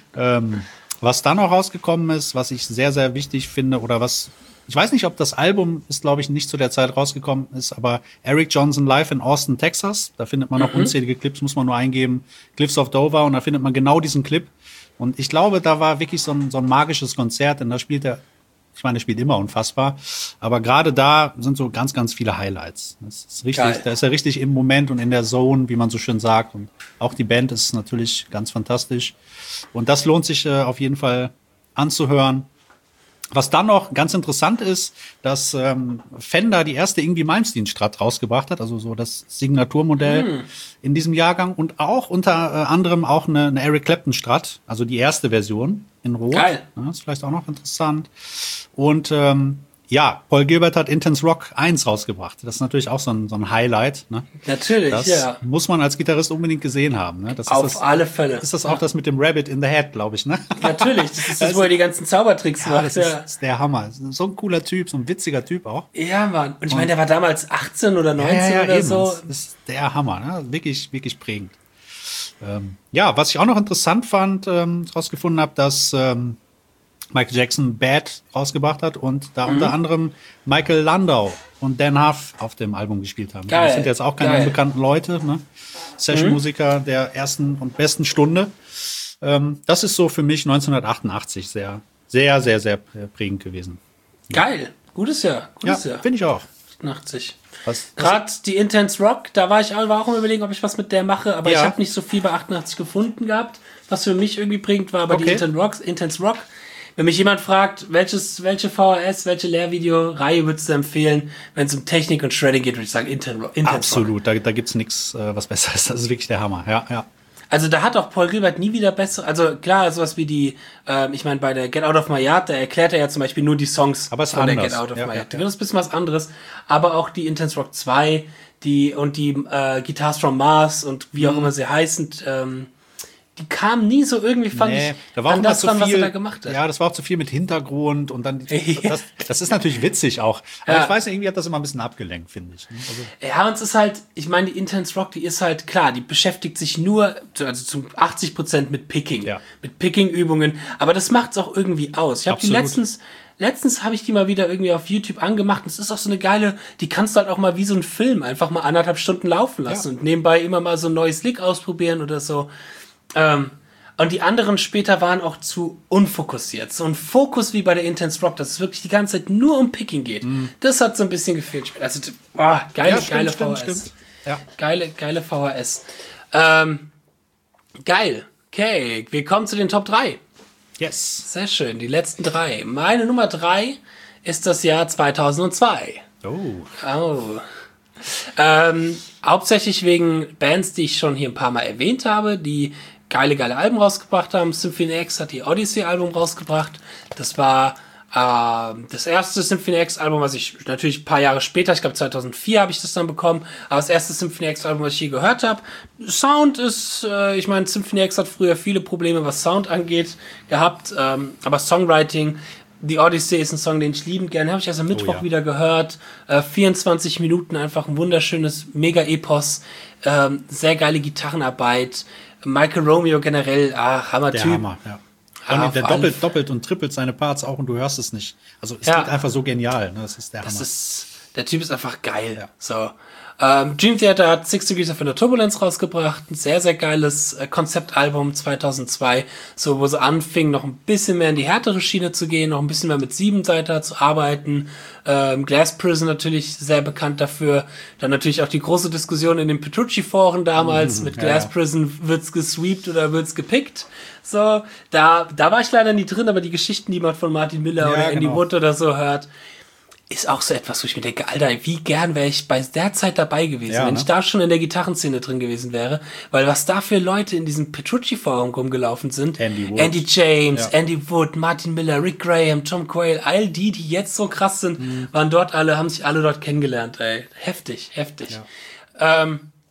Was dann noch rausgekommen ist, was ich sehr, sehr wichtig finde, ich weiß nicht, ob das Album ist, glaube ich, nicht zu der Zeit rausgekommen ist, aber Eric Johnson live in Austin, Texas. Da findet man noch unzählige Clips, muss man nur eingeben. Cliffs of Dover und da findet man genau diesen Clip. Und ich glaube, da war wirklich so ein magisches Konzert, denn da spielt er spielt immer unfassbar. Aber gerade da sind so ganz, ganz viele Highlights. Das ist richtig, da ist er richtig im Moment und in der Zone, wie man so schön sagt. Und auch die Band ist natürlich ganz fantastisch. Und das lohnt sich auf jeden Fall anzuhören. Was dann noch ganz interessant ist, dass Fender die erste Ingwie Malmsteen Strat rausgebracht hat, also so das Signaturmodell in diesem Jahrgang und auch unter anderem auch eine Eric Clapton Strat, also die erste Version in Rot. Geil. Ja, ist vielleicht auch noch interessant. Und Paul Gilbert hat Intense Rock 1 rausgebracht. Das ist natürlich auch so ein Highlight. Ne? Natürlich, das muss man als Gitarrist unbedingt gesehen haben. Ne? Auf alle Fälle. Ist das auch das mit dem Rabbit in the Head, glaube ich, ne? Natürlich, das ist das, wo er die ganzen Zaubertricks macht. Das ist der Hammer. So ein cooler Typ, so ein witziger Typ auch. Ja, Mann. Und ich meine, der war damals 18 oder 19 oder eben. so. Das ist der Hammer, ne? Wirklich, wirklich prägend. Was ich auch noch interessant fand, rausgefunden habe, dass Michael Jackson Bad rausgebracht hat und da unter anderem Michael Landau und Dan Huff auf dem Album gespielt haben. Geil. Das sind jetzt auch keine unbekannten Leute, ne? Session-Musiker der ersten und besten Stunde. Das ist so für mich 1988 sehr, sehr, sehr, sehr prägend gewesen. Geil. Gutes Jahr. Finde ich auch. 88. Was? Gerade die Intense Rock, da war auch im Überlegen, ob ich was mit der mache, aber Ja. ich habe nicht so viel bei 88 gefunden gehabt. Was für mich irgendwie prägend war, aber die Intense Rock. Wenn mich jemand fragt, welche VHS, welche Lehrvideo-Reihe würdest du empfehlen, wenn es um Technik und Shredding geht, würde ich sagen Intense Rock. Absolut, da gibt's nichts, was besser ist. Das ist wirklich der Hammer, ja. Also da hat auch Paul Gilbert nie wieder bessere, also klar, sowas wie die, ich meine, bei der Get Out of My Yard, da erklärt er ja zum Beispiel nur die Songs aber es ist von der anders. Get Out of Ja, My Yard. ja. Das ist ein bisschen was anderes, aber auch die Intense Rock 2, die Guitars from Mars und wie auch immer sie heißen, die kamen nie so irgendwie, fand ich, da war auch an immer das zu dran, was viel, er da gemacht hat. Ja, das war auch zu viel mit Hintergrund und dann, Ja. das ist natürlich witzig auch. Aber Ja. ich weiß nicht, irgendwie hat das immer ein bisschen abgelenkt, finde ich. Also, Ja, und es ist halt, ich meine, die Intense Rock, die ist halt, klar, die beschäftigt sich nur, also zu 80% mit Picking. Ja. Mit Picking-Übungen. Aber das macht's auch irgendwie aus. Ich habe die Absolut. letztens habe ich die mal wieder irgendwie auf YouTube angemacht. Und es ist auch so eine geile, die kannst du halt auch mal wie so ein Film einfach mal 1,5 Stunden laufen lassen Ja. und nebenbei immer mal so ein neues Lick ausprobieren oder so. Und die anderen später waren auch zu unfokussiert. So ein Fokus wie bei der Intense Rock, dass es wirklich die ganze Zeit nur um Picking geht. Das hat so ein bisschen gefehlt. Also, geile VHS. stimmt. Ja. Geile VHS. Geil. Okay, wir kommen zu den Top 3. Yes. Sehr schön, die letzten 3. Meine Nummer 3 ist das Jahr 2002. Oh. Hauptsächlich wegen Bands, die ich schon hier ein paar Mal erwähnt habe, die geile Alben rausgebracht haben. Symphony X hat die Odyssey-Album rausgebracht. Das war das erste Symphony X-Album, was ich natürlich ein paar Jahre später, ich glaube 2004 habe ich das dann bekommen, aber das erste Symphony X-Album, was ich je gehört habe. Sound ist, ich meine, Symphony X hat früher viele Probleme, was Sound angeht, gehabt, aber Songwriting, die Odyssey ist ein Song, den ich liebend gerne habe ich erst am Mittwoch wieder gehört. 24 Minuten, einfach ein wunderschönes Mega-Epos, sehr geile Gitarrenarbeit. Michael Romeo generell, Hammer-Typ. Der Hammer, ja. Der doppelt und trippelt seine Parts auch und du hörst es nicht. Also es klingt einfach so genial. Ne? Das ist der Hammer. Der Typ ist einfach geil. Ja. So. Dream Theater hat 6 Degrees of Inner Turbulence rausgebracht. Ein sehr, sehr geiles Konzeptalbum 2002. So, wo sie anfingen, noch ein bisschen mehr in die härtere Schiene zu gehen, noch ein bisschen mehr mit 7-Seiter zu arbeiten. Glass Prison natürlich sehr bekannt dafür. Dann natürlich auch die große Diskussion in den Petrucci-Foren damals. Mit Glass Prison wird's gesweept oder wird's gepickt. So, da war ich leider nie drin, aber die Geschichten, die man von Martin Miller oder Andy Wood oder so hört, ist auch so etwas, wo ich mir denke, Alter, wie gern wäre ich bei der Zeit dabei gewesen, wenn ich da schon in der Gitarrenszene drin gewesen wäre, weil was da für Leute in diesem Petrucci-Forum rumgelaufen sind, Andy James, Andy Wood, Martin Miller, Rick Graham, Tom Quayle, all die jetzt so krass sind, haben sich alle dort kennengelernt, ey. Heftig. Ja.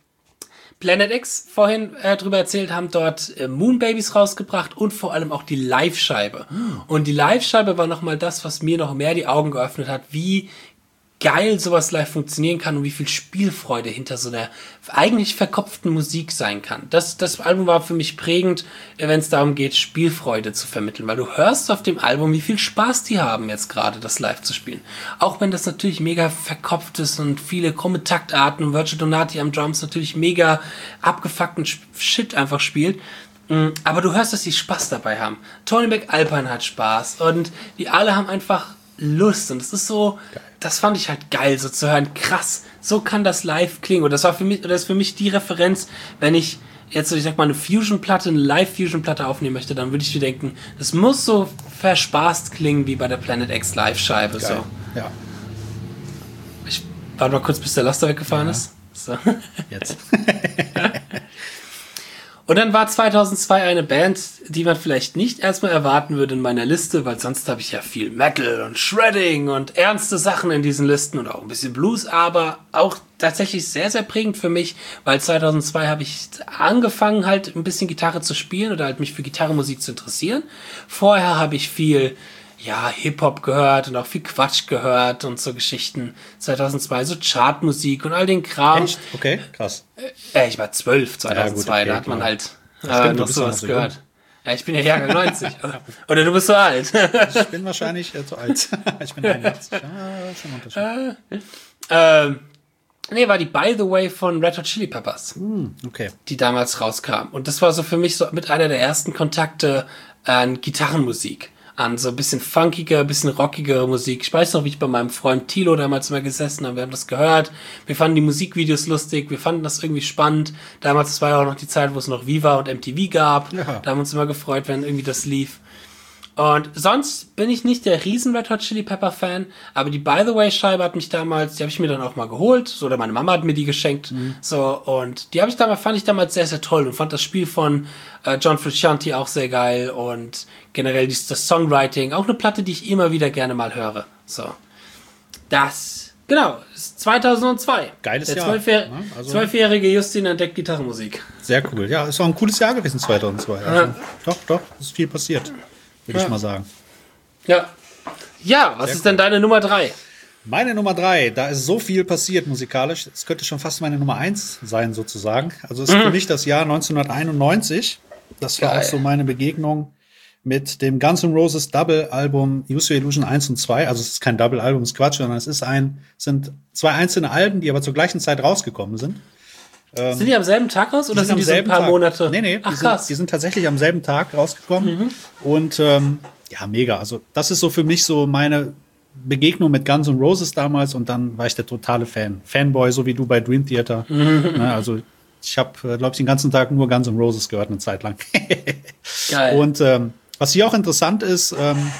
Planet X, vorhin drüber erzählt, haben dort Moon Babies rausgebracht und vor allem auch die Live-Scheibe. Und die Live-Scheibe war nochmal das, was mir noch mehr die Augen geöffnet hat, wie geil sowas live funktionieren kann und wie viel Spielfreude hinter so einer eigentlich verkopften Musik sein kann. Das Album war für mich prägend, wenn es darum geht, Spielfreude zu vermitteln, weil du hörst auf dem Album, wie viel Spaß die haben jetzt gerade, das live zu spielen. Auch wenn das natürlich mega verkopft ist und viele krumme Taktarten und Virgil Donati am Drums natürlich mega abgefuckten Shit einfach spielt. Aber du hörst, dass die Spaß dabei haben. Tony McAlpine hat Spaß und die alle haben einfach Lust und es ist so, das fand ich halt geil, so zu hören, krass, so kann das live klingen. Und das ist für mich die Referenz, wenn ich jetzt, ich sag mal, eine Fusion-Platte, eine Live-Fusion-Platte aufnehmen möchte, dann würde ich mir denken, das muss so verspaßt klingen wie bei der Planet X Live-Scheibe. So. Ja. Ich warte mal kurz, bis der Laster weggefahren ist. So. Jetzt. Und dann war 2002 eine Band, die man vielleicht nicht erstmal erwarten würde in meiner Liste, weil sonst habe ich ja viel Metal und Shredding und ernste Sachen in diesen Listen und auch ein bisschen Blues, aber auch tatsächlich sehr, sehr prägend für mich, weil 2002 habe ich angefangen halt ein bisschen Gitarre zu spielen oder halt mich für Gitarrenmusik zu interessieren. Vorher habe ich viel Hip-Hop gehört und auch viel Quatsch gehört und so Geschichten. 2002 so Chartmusik und all den Kram. Echt? Okay, krass. Ich war 12, 2002, okay, da hat man halt stimmt, noch sowas gehört. Ja, ich bin ja Jahrgang 90. Oder du bist so alt. Ich bin wahrscheinlich zu alt. Ich bin 81. Schon ein Unterschied. War die By the Way von Red Hot Chili Peppers. Okay. Die damals rauskam. Und das war so für mich so mit einer der ersten Kontakte an Gitarrenmusik. an so ein bisschen funkiger, ein bisschen rockigere Musik. Ich weiß noch, wie ich bei meinem Freund Thilo damals mal gesessen habe. Wir haben das gehört. Wir fanden die Musikvideos lustig. Wir fanden das irgendwie spannend. Damals, das war ja auch noch die Zeit, wo es noch Viva und MTV gab. Ja. Da haben wir uns immer gefreut, wenn irgendwie das lief. Und sonst bin ich nicht der riesen Red Hot Chili Pepper Fan, aber die By the Way Scheibe hat mich damals, die habe ich mir dann auch mal geholt, so, oder meine Mama hat mir die geschenkt, so, und die fand ich damals sehr, sehr toll und fand das Spiel von John Frusciante auch sehr geil und generell das Songwriting, auch eine Platte, die ich immer wieder gerne mal höre, so. Genau, ist 2002. Geiles Jahr. Der 12-jährige Justin entdeckt Gitarrenmusik. Sehr cool, ja, ist auch ein cooles Jahr gewesen, 2002. Also, doch, ist viel passiert. Würde ich mal sagen. Ja, was ist denn deine Nummer 3? Meine Nummer 3, da ist so viel passiert musikalisch. Es könnte schon fast meine Nummer 1 sein, sozusagen. Also es ist für mich das Jahr 1991. Das war auch so meine Begegnung mit dem Guns N' Roses Double-Album Use Your Illusion 1 und 2. Also es ist kein Double-Album, ist Quatsch, sondern es sind 2 einzelne Alben, die aber zur gleichen Zeit rausgekommen sind. Sind die am selben Tag raus oder sind die so ein paar Monate? Nee, die sind tatsächlich am selben Tag rausgekommen. Und ja, mega. Also das ist so für mich so meine Begegnung mit Guns N' Roses damals und dann war ich der totale Fanboy, so wie du bei Dream Theater. Also ich habe, glaube ich, den ganzen Tag nur Guns N' Roses gehört, eine Zeit lang. Geil. Und was hier auch interessant ist,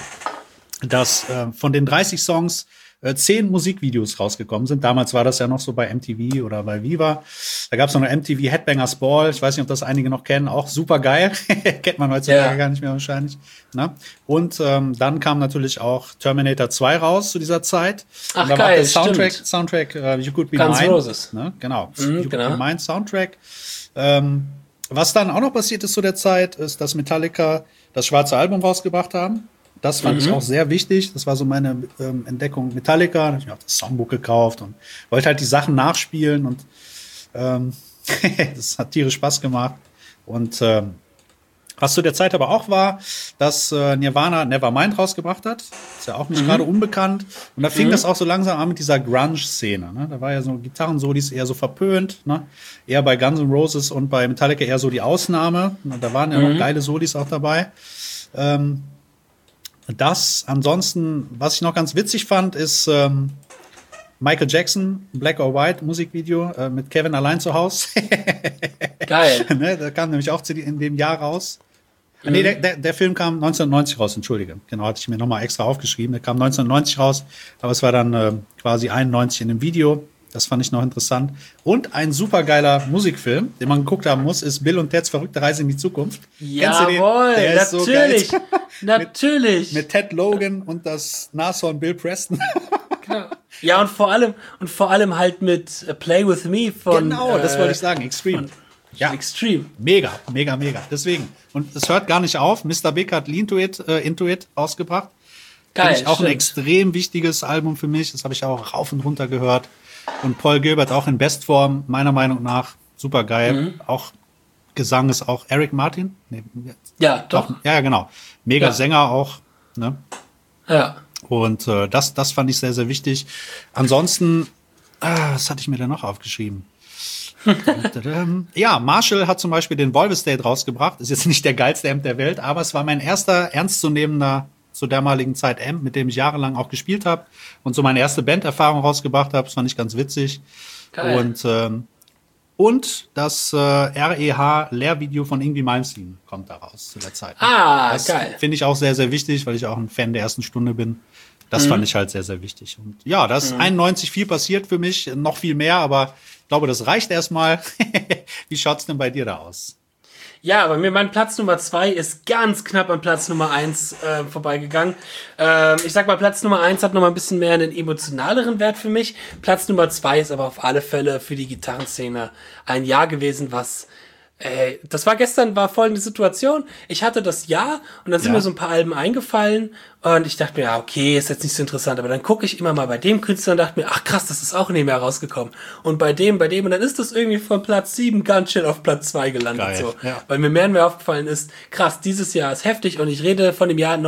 dass von den 30 Songs 10 Musikvideos rausgekommen sind. Damals war das ja noch so bei MTV oder bei Viva. Da gab es noch eine MTV Headbangers Ball. Ich weiß nicht, ob das einige noch kennen. Auch super geil. Kennt man heutzutage gar nicht mehr wahrscheinlich. Na? Und dann kam natürlich auch Terminator 2 raus zu dieser Zeit. Ach, und da geil, war der Soundtrack You Could Be Guns Mine. Roses. Ne? Genau. You Could Be Mine Soundtrack. Was dann auch noch passiert ist zu der Zeit, ist, dass Metallica das schwarze Album rausgebracht haben. Das fand ich auch sehr wichtig. Das war so meine Entdeckung Metallica. Da habe ich mir auch das Songbook gekauft und wollte halt die Sachen nachspielen. Und das hat tierisch Spaß gemacht. Und was zu der Zeit aber auch war, dass Nirvana Nevermind rausgebracht hat. Ist ja auch nicht gerade unbekannt. Und da fing das auch so langsam an mit dieser Grunge-Szene. Ne? Da war ja so Gitarrensolis eher so verpönt. Ne? Eher bei Guns N' Roses und bei Metallica eher so die Ausnahme. Und da waren ja noch geile Solis auch dabei. Ansonsten, was ich noch ganz witzig fand, ist Michael Jackson, Black or White Musikvideo mit Kevin allein zu Hause. Geil. Ne, der kam nämlich auch in dem Jahr raus. Nee, der Film kam 1990 raus, entschuldige. Genau, hatte ich mir nochmal extra aufgeschrieben. Der kam 1990 raus, aber es war dann quasi 91 in dem Video. Das fand ich noch interessant. Und ein supergeiler Musikfilm, den man geguckt haben muss, ist Bill und Ted's verrückte Reise in die Zukunft. Jawohl, der ist natürlich. So geil. Natürlich. Mit Ted Logan und das Nashorn Bill Preston. Genau. Ja, und vor allem halt mit Play With Me von... Genau, das wollte ich sagen, Extreme. Ja, Extreme. Mega. Deswegen. Und es hört gar nicht auf. Mr. Big hat Into It ausgebracht. Geil, Finde ich auch ein extrem wichtiges Album für mich. Das habe ich auch rauf und runter gehört. Und Paul Gilbert auch in Bestform, meiner Meinung nach. Super geil. Auch Gesang ist auch Eric Martin. Nee, ja, doch. Ja, genau. Mega Sänger auch. Ne? Ja. Und das fand ich sehr, sehr wichtig. Ansonsten, was hatte ich mir da noch aufgeschrieben? Ja, Marshall hat zum Beispiel den Volvo State rausgebracht. Ist jetzt nicht der geilste Amp der Welt, aber es war mein erster ernstzunehmender zur damaligen Zeit Amp, mit dem ich jahrelang auch gespielt habe und so meine erste Banderfahrung rausgebracht habe. Das fand ich ganz witzig. Geil. Und das REH-Lehrvideo von Yngwie Malmsteen kommt da raus zu der Zeit. Das geil. Finde ich auch sehr, sehr wichtig, weil ich auch ein Fan der ersten Stunde bin. Das fand ich halt sehr, sehr wichtig. Und ja, da ist 91 viel passiert für mich, noch viel mehr, aber ich glaube, das reicht erstmal. Wie schaut's denn bei dir da aus? Ja, bei mir, mein Platz Nummer 2 ist ganz knapp an Platz Nummer 1 vorbeigegangen. Ich sag mal, Platz Nummer 1 hat noch mal ein bisschen mehr einen emotionaleren Wert für mich. Platz Nummer 2 ist aber auf alle Fälle für die Gitarrenszene ein Jahr gewesen, was... das war folgende Situation. Ich hatte das Jahr und dann sind mir so ein paar Alben eingefallen und ich dachte mir, ja, okay, ist jetzt nicht so interessant, aber dann gucke ich immer mal bei dem Künstler und dachte mir, ach krass, das ist auch in dem Jahr rausgekommen. Und bei dem und dann ist das irgendwie von Platz 7 ganz schön auf Platz 2 gelandet. Geil, so. ja. Weil mir mehr und mehr aufgefallen ist, krass, dieses Jahr ist heftig und ich rede von dem Jahr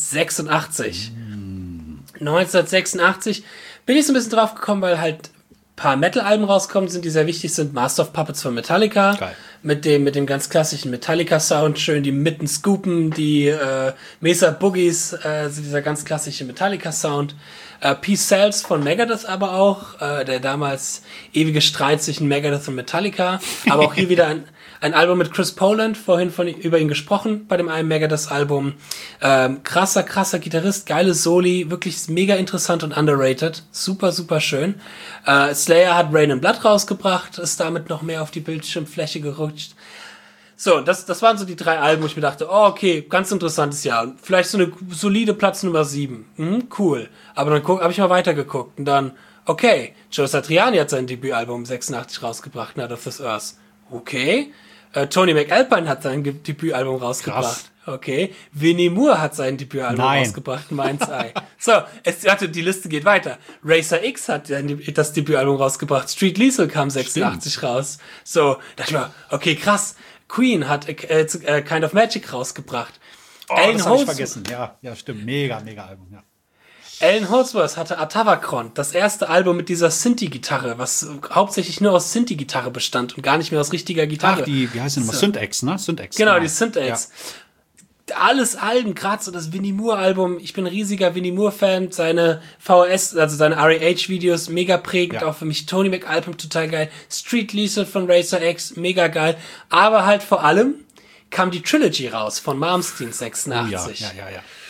1986. 1986 bin ich so ein bisschen drauf gekommen, weil halt paar Metal-Alben rauskommen sind, die sehr wichtig sind. Master of Puppets von Metallica. Geil. Mit dem ganz klassischen Metallica-Sound. Schön die Mitten scoopen, die Mesa Boogies, dieser ganz klassische Metallica-Sound. Peace Sells von Megadeth aber auch. Der damals ewige Streit zwischen Megadeth und Metallica. Aber auch hier wieder ein Album mit Chris Poland, vorhin über ihn gesprochen, bei dem einen Megadeth-Album. Krasser Gitarrist, geile Soli, wirklich mega interessant und underrated. Super, super schön. Slayer hat Rain and Blood rausgebracht, ist damit noch mehr auf die Bildschirmfläche gerutscht. So, das waren so die 3 Alben, wo ich mir dachte, oh, okay, ganz interessantes Jahr. Vielleicht so eine solide Platz Nummer 7. Cool. Aber dann habe ich mal weitergeguckt und dann, okay, Joe Satriani hat sein Debütalbum 86 rausgebracht, Night of This Earth. Okay. Tony McAlpine hat sein Debütalbum rausgebracht. Krass. Okay. Vinnie Moore hat sein Debütalbum rausgebracht, Mind's Eye. So, die Liste geht weiter. Racer X hat das Debütalbum rausgebracht. Street Lethal kam 86 raus. So, dachte ich mir, okay, krass. Queen hat Kind of Magic rausgebracht. Oh, das habe ich vergessen. Ja, stimmt. Mega Album, ja. Alan Holdsworth hatte Atavachron, das erste Album mit dieser Synthi-Gitarre, was hauptsächlich nur aus Synthi-Gitarre bestand und gar nicht mehr aus richtiger Gitarre. Ach, wie heißt denn immer? Synth-X, ne? Synth-X. Genau, die Synth-X. Ja. Alles Alben, gerade so das Vinnie Moore-Album. Ich bin ein riesiger Vinnie Moore-Fan. Seine VHS, also seine REH-Videos, mega prägend. Auch für mich Tony McAlpine, total geil. Street Lethal von Racer X, mega geil. Aber halt vor allem kam die Trilogy raus von Malmsteen 86. Ja.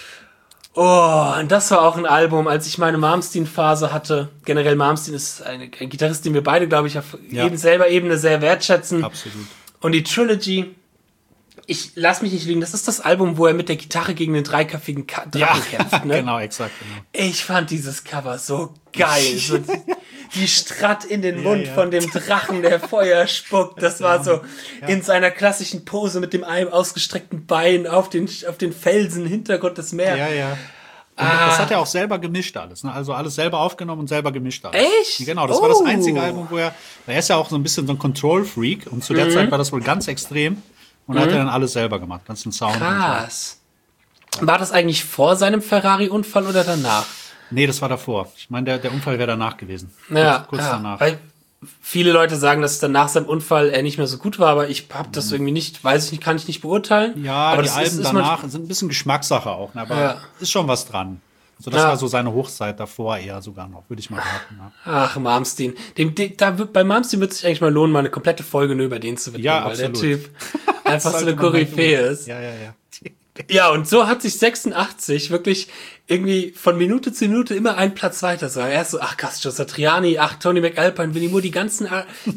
Oh, und das war auch ein Album, als ich meine Malmsteen-Phase hatte. Generell Malmsteen ist ein Gitarrist, den wir beide, glaube ich, auf selber Ebene sehr wertschätzen. Absolut. Und die Trilogy, ich lass mich nicht liegen, das ist das Album, wo er mit der Gitarre gegen den dreiköpfigen Drachen kämpft. Ne? Genau, exakt. Genau. Ich fand dieses Cover so geil. So die Strat in den Mund von dem Drachen, der Feuer spuckt. Das war so in seiner klassischen Pose mit dem einem ausgestreckten Bein auf den Felsen, Hintergrund des Meeres. Ja. Das hat er auch selber gemischt alles. Ne? Also alles selber aufgenommen und selber gemischt alles. Echt? Genau, das war das einzige Album, wo er ist ja auch so ein bisschen so ein Control-Freak und zu der Zeit war das wohl ganz extrem und hat er dann alles selber gemacht, ganzen Sound. Krass. Und so. War das eigentlich vor seinem Ferrari-Unfall oder danach? Nee, das war davor. Ich meine, der Unfall wäre danach gewesen. Kurz danach. Weil viele Leute sagen, dass dann nach seinem Unfall er nicht mehr so gut war, aber ich habe das irgendwie nicht, weiß ich nicht, kann ich nicht beurteilen. Ja, aber die Alben danach sind ein bisschen Geschmackssache auch, ne? Aber ist schon was dran. Also das war so seine Hochzeit davor eher sogar noch, würde ich mal behaupten. Ja. Ach, Malmsteen. Bei Malmsteen wird es sich eigentlich mal lohnen, mal eine komplette Folge nur über den zu widmen, weil absolut. der Typ einfach so eine Koryphäe ist. Ja. Ja, und so hat sich 86 wirklich irgendwie von Minute zu Minute immer einen Platz weiter. So, erst so, ach krass, Joe Satriani, ach Tony McAlpine, Vinnie Moore, die ganzen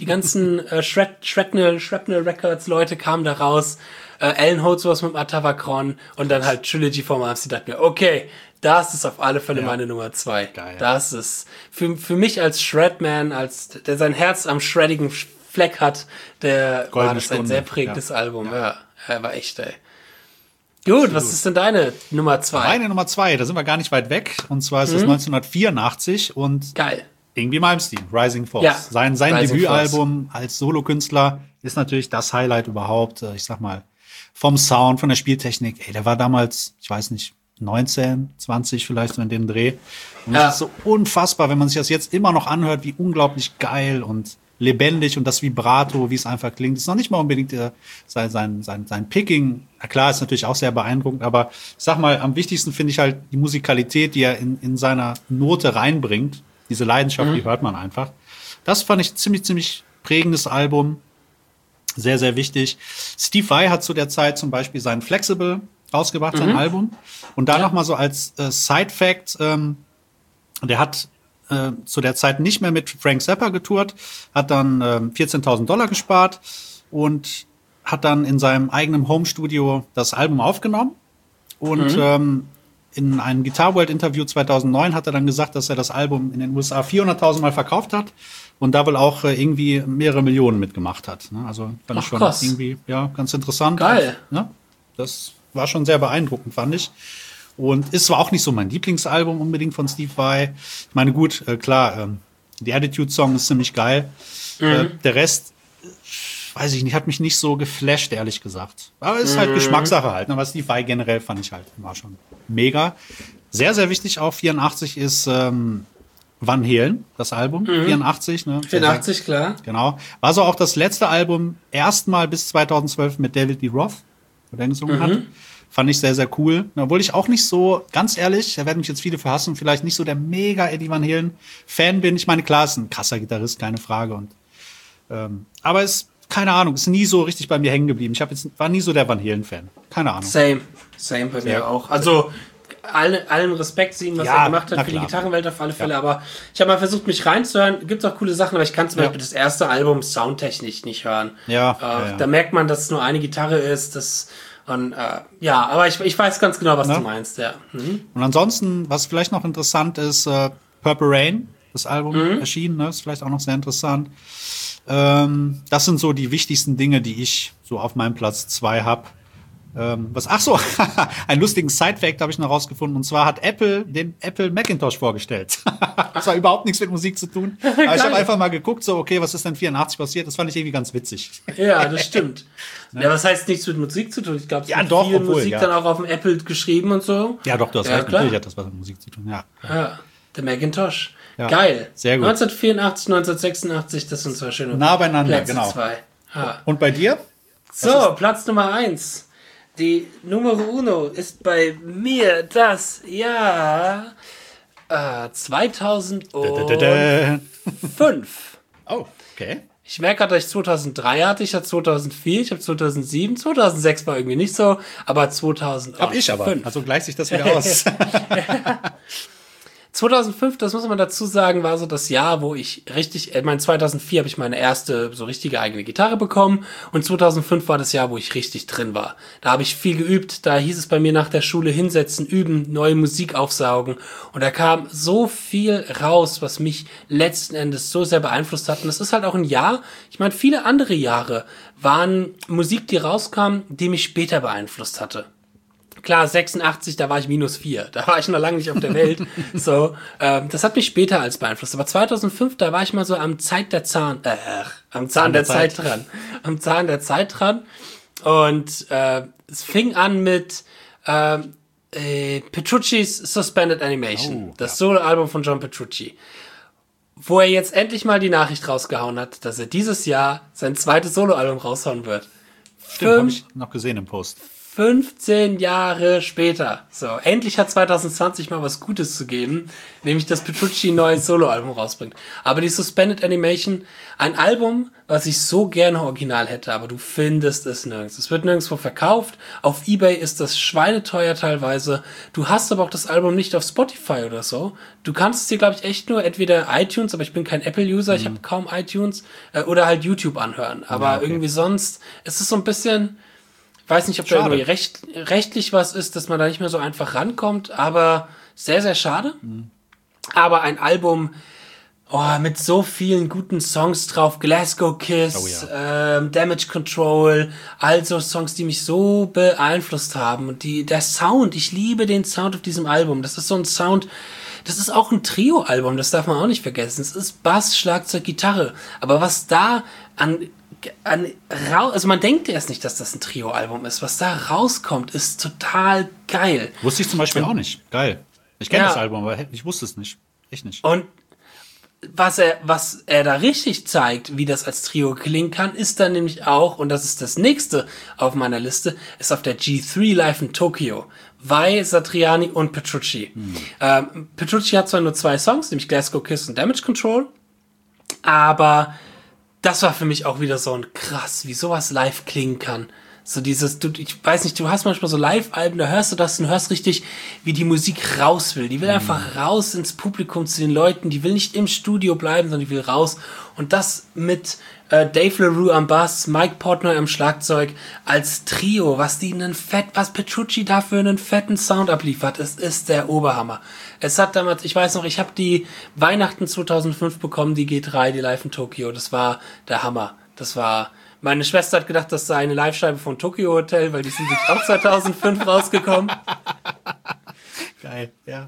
Shrapnel Records Leute kamen da raus. Alan Holdsworth mit Atavachron und dann halt Trilogy vom Malmsteen. Dachte mir, okay, das ist auf alle Fälle meine Nummer 2. Geil. Das ist für mich als Shredman, der sein Herz am shreddigen Fleck hat, war das ein sehr prägendes Album. Ja, war echt, ey. Gut, was ist denn deine Nummer 2? Meine Nummer 2, da sind wir gar nicht weit weg. Und zwar ist das 1984 und geil. Irgendwie Malmsteen, Rising Force. Ja, sein Debütalbum als Solokünstler ist natürlich das Highlight überhaupt. Ich sag mal, vom Sound, von der Spieltechnik. Ey, der war damals, ich weiß nicht, 19, 20 vielleicht so in dem Dreh. Und das ist so unfassbar, wenn man sich das jetzt immer noch anhört, wie unglaublich geil und lebendig und das Vibrato, wie es einfach klingt. Das ist noch nicht mal unbedingt sein Picking. Na klar, ist natürlich auch sehr beeindruckend, aber ich sag mal, am wichtigsten finde ich halt die Musikalität, die er in seiner Note reinbringt. Diese Leidenschaft, die hört man einfach. Das fand ich ziemlich prägendes Album. Sehr, sehr wichtig. Steve Vai hat zu der Zeit zum Beispiel sein Flexible rausgebracht, sein Album. Und da noch mal so als Side-Fact, der hat zu der Zeit nicht mehr mit Frank Zappa getourt, hat dann $14.000 gespart und hat dann in seinem eigenen Home-Studio das Album aufgenommen. Und in einem Guitar World Interview 2009 hat er dann gesagt, dass er das Album in den USA 400.000 Mal verkauft hat und da wohl auch irgendwie mehrere Millionen mitgemacht hat. Ne? Also fand ich schon krass. Irgendwie ganz interessant. Geil. Ne? Das war schon sehr beeindruckend, fand ich. Und ist zwar auch nicht so mein Lieblingsalbum unbedingt von Steve Vai. Ich meine, gut, klar, die Attitude-Song ist ziemlich geil. Der Rest, weiß ich nicht, hat mich nicht so geflasht, ehrlich gesagt. Aber ist halt Geschmackssache halt. Aber Steve Vai generell fand ich halt immer schon mega. Sehr, sehr wichtig auch, 84 ist Van Halen, das Album, 84. Ne? 84, klar. Genau. War so auch das letzte Album, erstmal bis 2012 mit David Lee Roth, wo der gesungen hat. Fand ich sehr, sehr cool. Obwohl ich auch nicht so, ganz ehrlich, da werden mich jetzt viele verhassen, vielleicht nicht so der mega Eddie Van Halen-Fan bin. Ich meine, klar, ist ein krasser Gitarrist, keine Frage. Und aber es, keine Ahnung, ist nie so richtig bei mir hängen geblieben. War nie so der Van Halen-Fan. Keine Ahnung. Same bei mir auch. Also allen Respekt zu ihm, was er gemacht hat für die Gitarrenwelt auf alle Fälle. Aber ich habe mal versucht, mich reinzuhören. Gibt auch coole Sachen, aber ich kann zum Beispiel das erste Album soundtechnisch nicht hören. Da merkt man, dass es nur eine Gitarre ist. Aber ich weiß ganz genau, was du meinst. Ja. Und ansonsten, was vielleicht noch interessant ist, Purple Rain, das Album erschienen, ne? Ist vielleicht auch noch sehr interessant. Das sind so die wichtigsten Dinge, die ich so auf meinem Platz 2 habe. Einen lustigen Side-Fact habe ich noch rausgefunden. Und zwar hat Apple den Apple Macintosh vorgestellt. Das war überhaupt nichts mit Musik zu tun. Aber ich habe einfach mal geguckt, so, okay, was ist denn 84 passiert? Das fand ich irgendwie ganz witzig. Ja, das stimmt. Ja, was heißt nichts mit Musik zu tun? Ich glaube, es hat viel Musik dann auch auf dem Apple geschrieben und so. Ja, doch, du hast recht. Natürlich hat das was mit Musik zu tun, Ja, der Macintosh. Ja, geil. Sehr gut. 1984, 1986, das sind zwei schöne nah beieinander, Plätze, genau. Zwei. Und bei dir? So, Platz Nummer 1. Die Numero Uno ist bei mir das Jahr 2005. Oh, okay. Ich merke gerade, dass ich 2003 hatte, ich hatte 2004, ich habe 2007, 2006 war irgendwie nicht so, aber 2005. Hab ich aber, also gleicht sich das wieder aus. 2005, das muss man dazu sagen, war so das Jahr, wo ich 2004 habe ich meine erste so richtige eigene Gitarre bekommen und 2005 war das Jahr, wo ich richtig drin war. Da habe ich viel geübt, da hieß es bei mir nach der Schule hinsetzen, üben, neue Musik aufsaugen und da kam so viel raus, was mich letzten Endes so sehr beeinflusst hat und das ist halt auch ein Jahr, ich meine, viele andere Jahre waren Musik, die rauskam, die mich später beeinflusst hatte. Klar, 86, da war ich -4. Da war ich noch lange nicht auf der Welt. So, das hat mich später als beeinflusst. Aber 2005, da war ich mal so am Zahn der Zeit dran. Am Zahn der Zeit dran. Und es fing an mit Petrucci's Suspended Animation. Das Soloalbum von John Petrucci. Wo er jetzt endlich mal die Nachricht rausgehauen hat, dass er dieses Jahr sein zweites Soloalbum raushauen wird. Stimmt, habe ich noch gesehen im Post. 15 Jahre später. So, endlich hat 2020 mal was Gutes zu geben, nämlich dass Petrucci ein neues Soloalbum rausbringt. Aber die Suspended Animation, ein Album, was ich so gerne original hätte, aber du findest es nirgends. Es wird nirgendwo verkauft. Auf eBay ist das schweineteuer teilweise. Du hast aber auch das Album nicht auf Spotify oder so. Du kannst es dir, glaube ich, echt nur entweder iTunes, aber ich bin kein Apple-User, ich habe kaum iTunes, oder halt YouTube anhören. Aber irgendwie sonst ist es so ein bisschen... Ich weiß nicht, ob da irgendwie rechtlich was ist, dass man da nicht mehr so einfach rankommt, aber sehr, sehr schade. Aber ein Album mit so vielen guten Songs drauf, Glasgow Kiss, Damage Control, also Songs, die mich so beeinflusst haben. Und der Sound, ich liebe den Sound auf diesem Album. Das ist so ein Sound, das ist auch ein Trio-Album, das darf man auch nicht vergessen. Es ist Bass, Schlagzeug, Gitarre. Aber was da also man denkt erst nicht, dass das ein Trio-Album ist. Was da rauskommt, ist total geil. Wusste ich zum Beispiel auch nicht. Geil. Ich kenne das Album, aber ich wusste es nicht. Ich nicht. Und was er da richtig zeigt, wie das als Trio klingen kann, ist dann nämlich auch, und das ist das nächste auf meiner Liste, ist auf der G3 Live in Tokyo. Vai, Satriani und Petrucci. Petrucci hat zwar nur 2 Songs, nämlich Glasgow Kiss und Damage Control, aber das war für mich auch wieder so ein krass, wie sowas live klingen kann. So dieses, ich weiß nicht, du hast manchmal so Live-Alben, da hörst du das und hörst richtig, wie die Musik raus will. Die will einfach raus ins Publikum zu den Leuten, die will nicht im Studio bleiben, sondern die will raus. Und das mit Dave LaRue am Bass, Mike Portnoy am Schlagzeug als Trio, was Petrucci da für einen fetten Sound abliefert, es ist der Oberhammer. Es hat damals, ich weiß noch, ich habe die Weihnachten 2005 bekommen, die G3, die Live in Tokyo. Das war der Hammer. Meine Schwester hat gedacht, das sei eine Live-Scheibe von Tokyo Hotel, weil die sind nämlich auch 2005 rausgekommen. Geil, ja.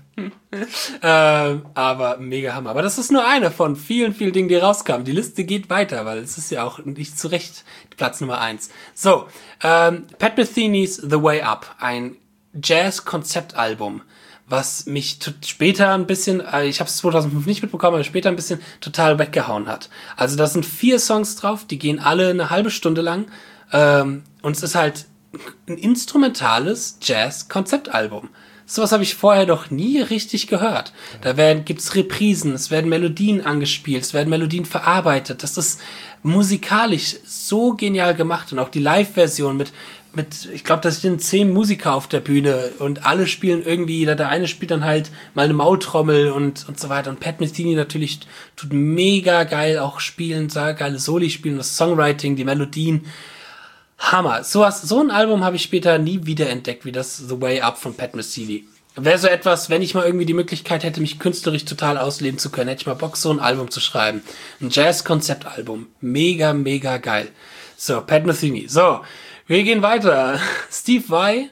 Aber mega Hammer. Aber das ist nur eine von vielen, vielen Dingen, die rauskamen. Die Liste geht weiter, weil es ist ja auch nicht zu Recht Platz Nummer 1. So, Pat Metheny's The Way Up, ein Jazz-Konzeptalbum, was mich später ein bisschen, ich habe es 2005 nicht mitbekommen, aber später ein bisschen total weggehauen hat. Also da sind 4 Songs drauf, die gehen alle eine halbe Stunde lang. Und es ist halt ein instrumentales Jazz-Konzeptalbum. Sowas habe ich vorher noch nie richtig gehört. Da gibt's Reprisen, es werden Melodien angespielt, es werden Melodien verarbeitet. Das ist musikalisch so genial gemacht. Und auch die Live-Version mit ich glaube, da sind 10 Musiker auf der Bühne und alle spielen irgendwie, der eine spielt dann halt mal eine Maultrommel und so weiter. Und Pat Metheny natürlich tut mega geil auch spielen, sehr geile Soli spielen, das Songwriting, die Melodien. Hammer. So ein Album habe ich später nie wieder entdeckt, wie das The Way Up von Pat Metheny. Wäre so etwas, wenn ich mal irgendwie die Möglichkeit hätte, mich künstlerisch total ausleben zu können, hätte ich mal Bock, so ein Album zu schreiben. Ein Jazz-Konzeptalbum. Mega, mega geil. So, Pat Metheny. So, wir gehen weiter. Steve Vai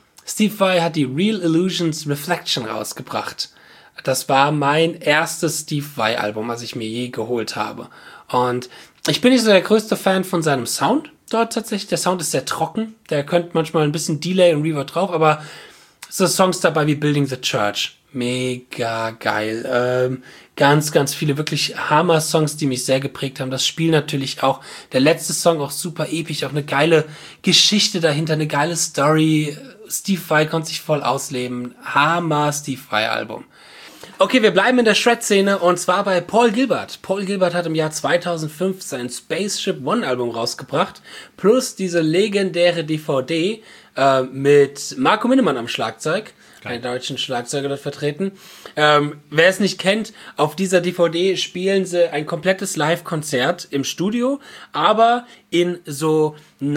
hat die Real Illusions Reflection rausgebracht. Das war mein erstes Steve Vai Album, was ich mir je geholt habe. Und ich bin nicht so der größte Fan von seinem Sound dort tatsächlich. Der Sound ist sehr trocken. Der könnte manchmal ein bisschen Delay und Reverb drauf, aber so Songs dabei wie Building the Church. Mega geil. Ganz, ganz viele wirklich Hammer-Songs, die mich sehr geprägt haben. Das Spiel natürlich auch. Der letzte Song auch super episch. Auch eine geile Geschichte dahinter, eine geile Story. Steve Vai konnte sich voll ausleben. Hammer Steve Vai Album. Okay, wir bleiben in der Shred-Szene und zwar bei Paul Gilbert. Paul Gilbert hat im Jahr 2005 sein Spaceship One Album rausgebracht, plus diese legendäre DVD mit Marco Minnemann am Schlagzeug, einen deutschen Schlagzeuger dort vertreten. Wer es nicht kennt, auf dieser DVD spielen sie ein komplettes Live-Konzert im Studio, aber in so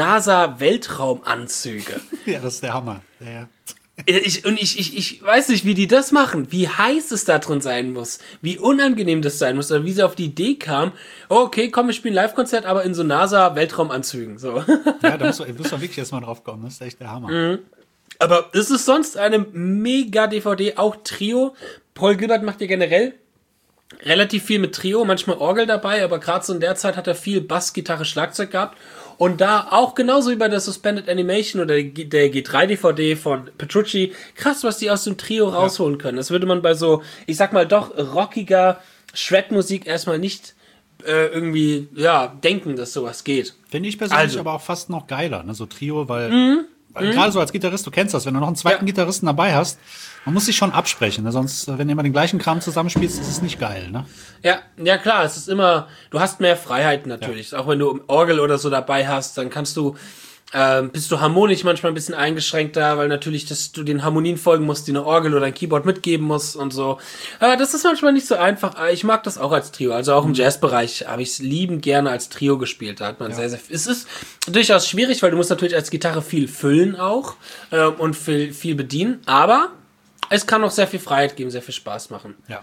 NASA-Weltraumanzüge. Ja, das ist der Hammer. Ja. Ich weiß nicht, wie die das machen, wie heiß es da drin sein muss, wie unangenehm das sein muss, oder wie sie auf die Idee kam, okay, komm, wir spielen Live-Konzert, aber in so NASA-Weltraumanzügen, so. Ja, da musst du wirklich erstmal drauf kommen, das ist echt der Hammer. Mhm. Aber es ist sonst eine mega DVD, auch Trio. Paul Gilbert macht ja generell relativ viel mit Trio, manchmal Orgel dabei, aber gerade so in der Zeit hat er viel Bass, Gitarre, Schlagzeug gehabt. Und da auch genauso wie bei der Suspended Animation oder der G3-DVD von Petrucci, krass, was die aus dem Trio rausholen können. Das würde man bei so, ich sag mal, doch rockiger Shred-Musik erstmal nicht irgendwie, denken, dass sowas geht. Finde ich persönlich aber auch fast noch geiler, ne, so Trio, weil gerade so als Gitarrist, du kennst das, wenn du noch einen zweiten Gitarristen dabei hast, man muss sich schon absprechen, ne? Sonst, wenn du immer den gleichen Kram zusammenspielst, ist es nicht geil, ne? Ja klar, es ist immer, du hast mehr Freiheit natürlich. Ja. Auch wenn du Orgel oder so dabei hast, dann kannst du, bist du harmonisch manchmal ein bisschen eingeschränkter, weil natürlich, dass du den Harmonien folgen musst, die eine Orgel oder ein Keyboard mitgeben musst und so. Das ist manchmal nicht so einfach. Ich mag das auch als Trio. Also auch im Jazzbereich habe ich es liebend gerne als Trio gespielt. Da hat man sehr, sehr, es ist durchaus schwierig, weil du musst natürlich als Gitarre viel füllen auch und viel bedienen. Aber es kann auch sehr viel Freiheit geben, sehr viel Spaß machen. Ja.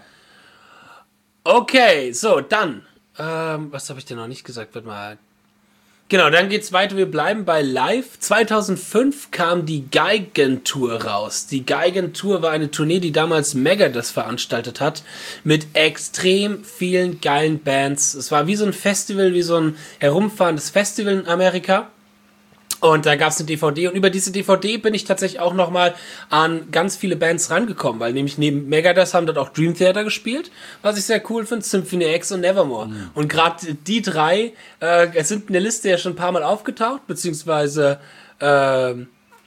Okay, so, dann. Was habe ich denn noch nicht gesagt? Warte mal. Genau, dann geht's weiter. Wir bleiben bei Live. 2005 kam die Geigentour raus. Die Geigentour war eine Tournee, die damals Megadeth veranstaltet hat, mit extrem vielen geilen Bands. Es war wie so ein Festival, wie so ein herumfahrendes Festival in Amerika. Und da gab's eine DVD und über diese DVD bin ich tatsächlich auch nochmal an ganz viele Bands rangekommen, weil nämlich neben Megadeth haben dort auch Dream Theater gespielt, was ich sehr cool finde, Symphony X und Nevermore. Mhm. Und gerade die drei sind in der Liste ja schon ein paar Mal aufgetaucht, beziehungsweise kamen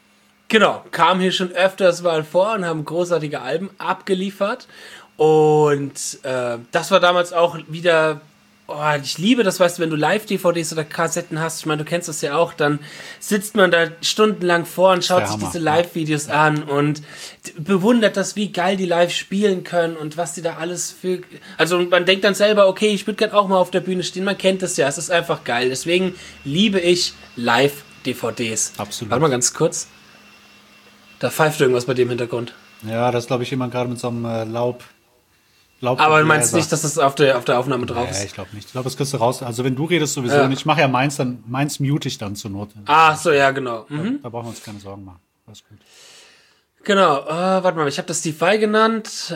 hier schon öfters mal vor und haben großartige Alben abgeliefert. Und das war damals auch wieder... Oh, ich liebe das, weißt du, wenn du Live-DVDs oder Kassetten hast, ich meine, du kennst das ja auch, dann sitzt man da stundenlang vor und schaut sich diese Live-Videos an und bewundert das, wie geil die live spielen können und was die da alles für... Also man denkt dann selber, okay, ich würde gerne auch mal auf der Bühne stehen, man kennt das ja, es ist einfach geil. Deswegen liebe ich Live-DVDs. Absolut. Warte mal ganz kurz. Da pfeift irgendwas bei dem Hintergrund. Ja, das glaube ich jemand gerade mit so einem Laub. Aber du meinst nicht, dass das auf der Aufnahme drauf ist? Ja, ich glaube nicht. Ich glaube, das kriegst du raus. Also wenn du redest sowieso nicht. Ich mache ja meins mute ich dann zur Not. Ach so, ja, genau. Mhm. Da brauchen wir uns keine Sorgen machen. Alles gut. Genau, warte mal, ich habe das Steve Vai genannt.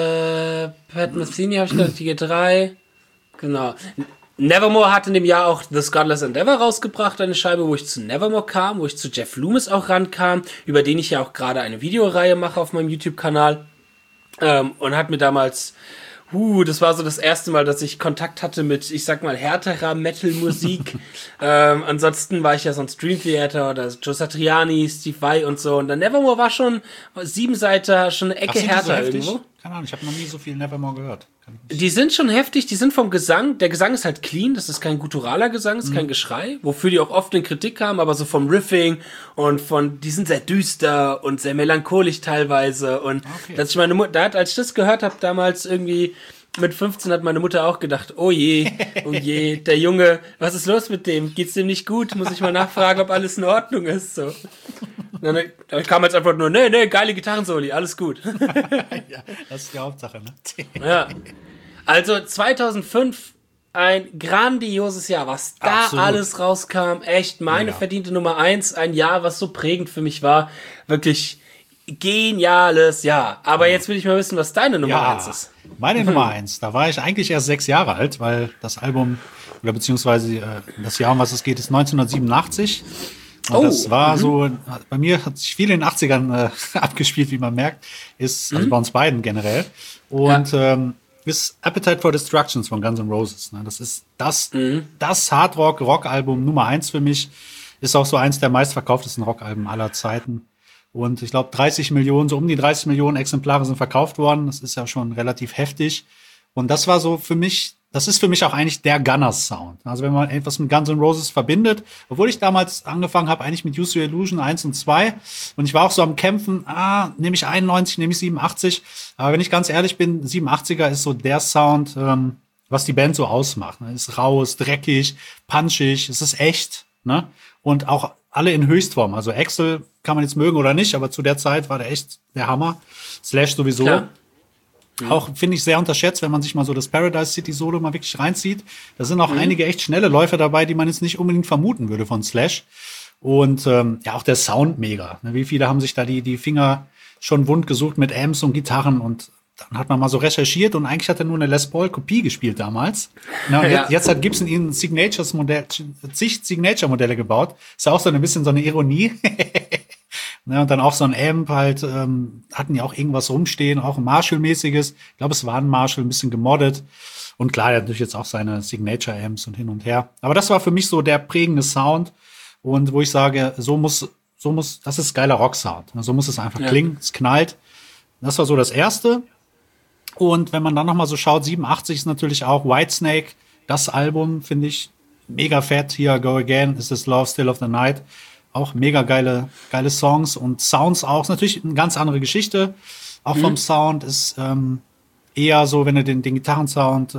Pat Metheny habe ich genannt, die G3. Genau. Nevermore hat in dem Jahr auch The Godless Endeavor rausgebracht, eine Scheibe, wo ich zu Nevermore kam, wo ich zu Jeff Loomis auch rankam, über den ich ja auch gerade eine Videoreihe mache auf meinem YouTube-Kanal. Und hat mir damals, das war so das erste Mal, dass ich Kontakt hatte mit, ich sag mal, härterer Metal-Musik. Ansonsten war ich ja sonst Dream Theater oder Joe Satriani, Steve Vai und so. Und dann Nevermore war schon 7-Seiter, schon eine Ecke härter irgendwo. Keine Ahnung, ich habe noch nie so viel Nevermore gehört. Die sind schon heftig, die sind vom Gesang, der Gesang ist halt clean, das ist kein gutturaler Gesang, das ist kein Geschrei, wofür die auch oft in Kritik haben, aber so vom Riffing und die sind sehr düster und sehr melancholisch teilweise und dass ich meine Mutter, als ich das gehört habe damals irgendwie mit 15 hat meine Mutter auch gedacht, oh je, der Junge, was ist los mit dem? Geht's dem nicht gut? Muss ich mal nachfragen, ob alles in Ordnung ist, so. Dann kam jetzt einfach nur, nee, geile Gitarrensoli, alles gut. Ja, das ist die Hauptsache, ne? Ja. Also 2005, ein grandioses Jahr, was da alles rauskam. Echt meine verdiente Nummer 1, ein Jahr, was so prägend für mich war. Wirklich geniales Jahr. Aber jetzt will ich mal wissen, was deine Nummer 1 ist. Meine Nummer 1, da war ich eigentlich erst 6 Jahre alt, weil das Album, oder beziehungsweise das Jahr, um was es geht, ist 1987. Und das war so, bei mir hat sich viel in den 80ern abgespielt, wie man merkt, also bei uns beiden generell. Und ist Appetite for Destruction von Guns N' Roses. Ne? Das ist das Hardrock-Rock-Album Nummer 1 für mich. Ist auch so eins der meistverkauftesten Rockalben aller Zeiten. Und ich glaube, 30 Millionen, so um die 30 Millionen Exemplare sind verkauft worden. Das ist ja schon relativ heftig. Und das war so für mich, das ist für mich auch eigentlich der Gunners-Sound. Also wenn man etwas mit Guns N' Roses verbindet, obwohl ich damals angefangen habe, eigentlich mit Use Your Illusion 1 und 2. Und ich war auch so am Kämpfen, nehme ich 91, nehme ich 87. Aber wenn ich ganz ehrlich bin, 87er ist so der Sound, was die Band so ausmacht. Ne? Ist rau, ist dreckig, punchig, es ist echt. Ne? Und auch alle in Höchstform. Also Axl kann man jetzt mögen oder nicht, aber zu der Zeit war der echt der Hammer. Slash sowieso. Klar. Auch finde ich sehr unterschätzt, wenn man sich mal so das Paradise City Solo mal wirklich reinzieht. Da sind auch einige echt schnelle Läufer dabei, die man jetzt nicht unbedingt vermuten würde von Slash. Und auch der Sound mega. Wie viele haben sich da die Finger schon wund gesucht mit Amps und Gitarren und dann hat man mal so recherchiert und eigentlich hat er nur eine Les Paul Kopie gespielt damals. Jetzt hat Gibson ihnen zig Signature-Modelle gebaut. Ist ja auch so ein bisschen so eine Ironie. Und dann auch so ein Amp halt, hatten ja auch irgendwas rumstehen, auch ein Marshall-mäßiges. Ich glaube, es war ein Marshall, ein bisschen gemoddet. Und klar, er hat natürlich jetzt auch seine Signature-Amps und hin und her. Aber das war für mich so der prägende Sound. Und wo ich sage, das ist geiler Rock-Sound. So muss es einfach klingen, es knallt. Das war so das Erste. Und wenn man dann noch mal so schaut, 87 ist natürlich auch Whitesnake, das Album, finde ich mega fett. Here I Go Again, Is This Love Still of the Night. Auch mega geile Songs und Sounds auch. Ist natürlich eine ganz andere Geschichte. Auch vom Sound ist eher so, wenn du den Gitarrensound,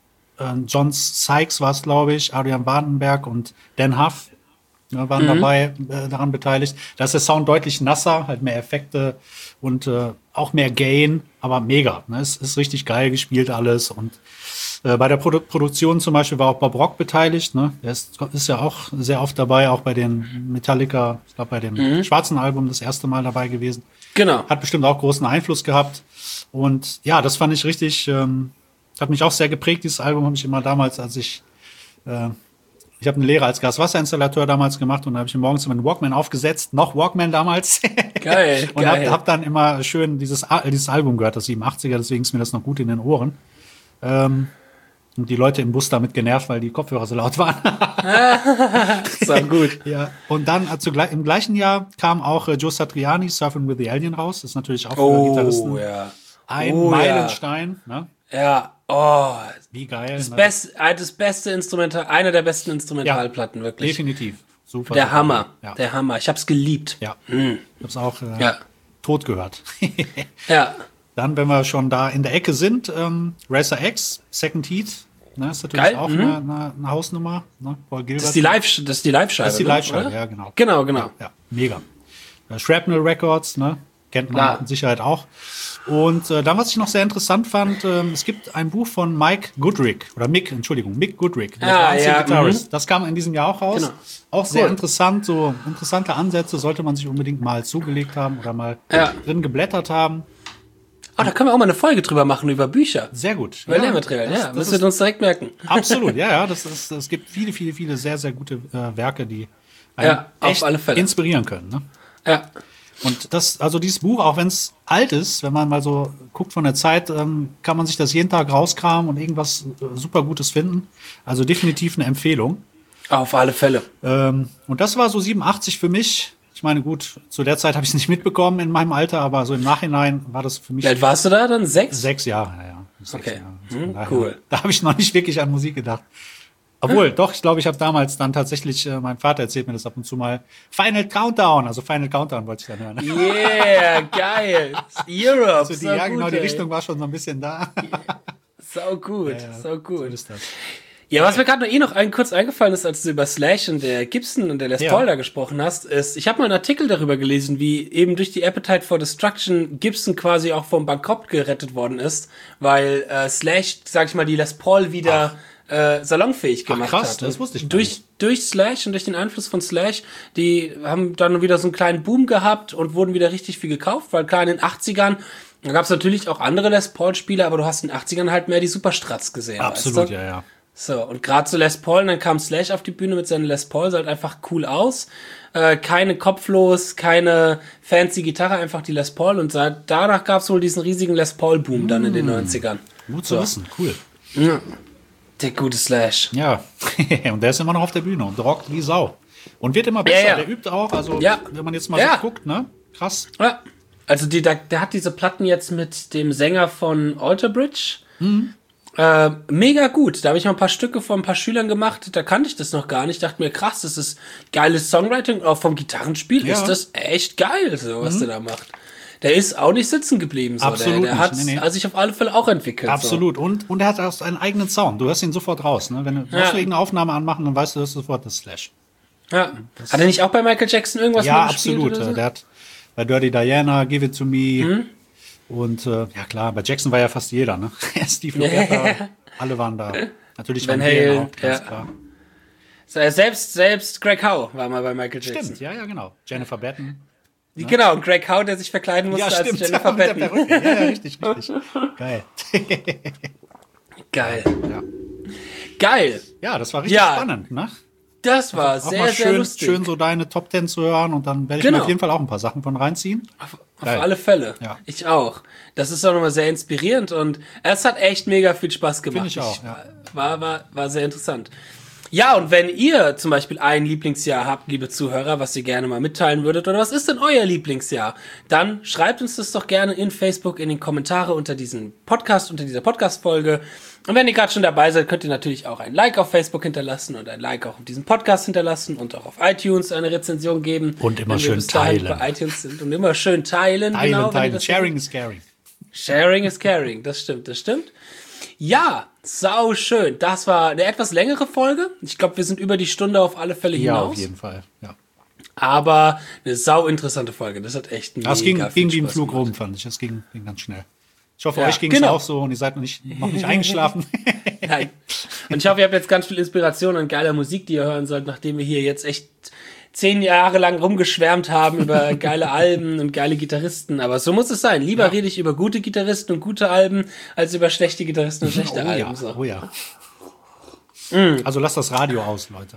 John Sykes war es, glaube ich, Adrian Vandenberg und Dan Huff waren dabei, daran beteiligt. Da ist der Sound deutlich nasser, halt mehr Effekte und auch mehr Gain, aber mega. Ne? Es ist richtig geil gespielt alles und bei der Produktion zum Beispiel war auch Bob Rock beteiligt. Ne? Der ist ja auch sehr oft dabei, auch bei den Metallica, ich glaube bei dem schwarzen Album das erste Mal dabei gewesen. Genau. Hat bestimmt auch großen Einfluss gehabt. Und ja, das fand ich richtig, hat mich auch sehr geprägt. Dieses Album habe ich immer damals, als ich habe eine Lehre als Gaswasserinstallateur damals gemacht und da habe ich morgens immer einen Walkman aufgesetzt, noch Walkman damals. Geil, und hab dann immer schön dieses Album gehört, das 87er, deswegen ist mir das noch gut in den Ohren. Und die Leute im Bus damit genervt, weil die Kopfhörer so laut waren. So gut. Ja. Und dann im gleichen Jahr kam auch Joe Satriani, Surfing with the Alien raus. Das ist natürlich auch für Gitarristen ein Meilenstein. Ne? Ja, wie geil. Das beste Instrumental, einer der besten Instrumentalplatten, wirklich. Definitiv. Super. Der Hammer. Ja. Der Hammer. Ich hab's geliebt. Ja. Ich hab's auch tot gehört. Ja. Dann, wenn wir schon da in der Ecke sind, Racer X, Second Heat, ne, ist natürlich auch eine Hausnummer. Ne, Paul Gilbert. Das ist die Live-Scheibe. Das ist die Live-Scheibe, ja, genau. Genau. Ja, mega. Shrapnel Records, ne, kennt man mit Sicherheit auch. Und dann, was ich noch sehr interessant fand, es gibt ein Buch von Mick Goodrick, der Gitarrist. Das kam in diesem Jahr auch raus. Genau. Auch sehr interessant, so interessante Ansätze sollte man sich unbedingt mal zugelegt haben oder mal drin geblättert haben. Da können wir auch mal eine Folge drüber machen, über Bücher. Sehr gut. Über Lehrmaterial, müssen wir uns direkt merken. Absolut, es gibt viele sehr, sehr gute Werke, die einen auf alle Fälle inspirieren können. Ne? Ja. Und also dieses Buch, auch wenn es alt ist, wenn man mal so guckt von der Zeit, kann man sich das jeden Tag rauskramen und irgendwas super Gutes finden. Also definitiv eine Empfehlung. Auf alle Fälle. Und das war so 87 für mich. Ich meine, gut, zu der Zeit habe ich es nicht mitbekommen in meinem Alter, aber so im Nachhinein war das für mich. Wie alt warst du da dann? 6? 6 Jahre, ja. 6 Okay, Jahre. cool. Da habe ich noch nicht wirklich an Musik gedacht. Obwohl, doch, ich glaube, ich habe damals dann tatsächlich, mein Vater erzählt mir das ab und zu mal, Final Countdown wollte ich dann hören. Yeah, geil. Europe, Also so ja, gut, genau, die ey. Richtung war schon so ein bisschen da. Sau gut, sau So gut. ist das. Ja, was mir gerade noch kurz eingefallen ist, als du über Slash und der Gibson und der Les Paul da gesprochen hast, ist, ich habe mal einen Artikel darüber gelesen, wie eben durch die Appetite for Destruction Gibson quasi auch vom Bankrott gerettet worden ist, weil Slash, sag ich mal, die Les Paul wieder salonfähig gemacht krass, hat. das wusste ich gar nicht. Durch Slash und durch den Einfluss von Slash, die haben dann wieder so einen kleinen Boom gehabt und wurden wieder richtig viel gekauft, weil klar in den 80ern, da gab es natürlich auch andere Les Paul-Spieler, aber du hast in den 80ern halt mehr die Superstrats gesehen. Absolut, weißt du? ja. So, und gerade zu Les Paul, dann kam Slash auf die Bühne mit seinen Les Paul, sah halt einfach cool aus. Keine kopflos, keine fancy Gitarre, einfach die Les Paul. Und danach gab es wohl diesen riesigen Les Paul-Boom dann in den 90ern. Gut zu wissen, cool. Ja. Der gute Slash. Ja, und der ist immer noch auf der Bühne und rockt wie Sau. Und wird immer besser, Ja. der übt auch, also wenn man jetzt mal so guckt, ne? Krass. Ja. Also der hat diese Platten jetzt mit dem Sänger von Alter Bridge. Mega gut. Da habe ich mal ein paar Stücke von ein paar Schülern gemacht, da kannte ich das noch gar nicht. Dachte mir, krass, das ist geiles Songwriting. Auch vom Gitarrenspiel ist das echt geil, so was der da macht. Der ist auch nicht sitzen geblieben. So. Absolut der hat nicht, sich auf alle Fälle auch entwickelt. Absolut. So. Und er hat auch seinen eigenen Sound. Du hörst ihn sofort raus. Ne? Wenn du irgendeine Aufnahme anmachen, dann weißt du, das ist sofort das Slash. Ja. Hat er nicht auch bei Michael Jackson irgendwas mitgespielt? Ja, absolut. Oder so? Der hat bei Dirty Diana, Give It To Me und ja klar, bei Jackson war ja fast jeder. Ne? Steve Lukather, alle waren da. Natürlich Van Van Halen Halen, auch, ganz klar. Selbst Greg Howe war mal bei Michael Jackson. Stimmt, ja, genau. Jennifer Batten. Genau, und Greg Howe, der sich verkleiden musste als Jennifer Mit der Batten. Perücke. Ja, richtig. Geil. Geil. Ja. Geil. Ja, das war richtig spannend, ne? Das war Auch sehr, mal sehr lustig. schön so deine Top 10 zu hören und dann werde ich mir auf jeden Fall auch ein paar Sachen von reinziehen. Auf alle Fälle. Ja. Ich auch. Das ist auch nochmal sehr inspirierend und es hat echt mega viel Spaß gemacht. Finde ich auch, ja. War sehr interessant. Ja, und wenn ihr zum Beispiel ein Lieblingsjahr habt, liebe Zuhörer, was ihr gerne mal mitteilen würdet, oder was ist denn euer Lieblingsjahr, dann schreibt uns das doch gerne in Facebook in den Kommentare unter diesem Podcast, unter dieser Podcast-Folge. Und wenn ihr gerade schon dabei seid, könnt ihr natürlich auch ein Like auf Facebook hinterlassen und ein Like auch auf diesem Podcast hinterlassen und auch auf iTunes eine Rezension geben. Und immer wenn wir schön bis dahin teilen. Bei iTunes sind und immer schön teilen. Teilen. Sharing is caring. Sharing is caring, das stimmt. Ja, sau schön. Das war eine etwas längere Folge. Ich glaube, wir sind über die Stunde auf alle Fälle hinaus. Ja, auf jeden Fall. Ja. Aber eine sau interessante Folge. Das hat echt mega Das ging viel wie im Spaß Flug gemacht. rum, fand ich. Das ging ganz schnell. Ich hoffe, Ja, euch ging es genau. auch so und ihr seid noch nicht eingeschlafen. Nein. Und ich hoffe, ihr habt jetzt ganz viel Inspiration und geiler Musik, die ihr hören sollt, nachdem wir hier jetzt echt 10 Jahre lang rumgeschwärmt haben über geile Alben und geile Gitarristen. Aber so muss es sein. Lieber rede ich über gute Gitarristen und gute Alben, als über schlechte Gitarristen und schlechte Alben. So. Oh ja. Also lasst das Radio aus, Leute.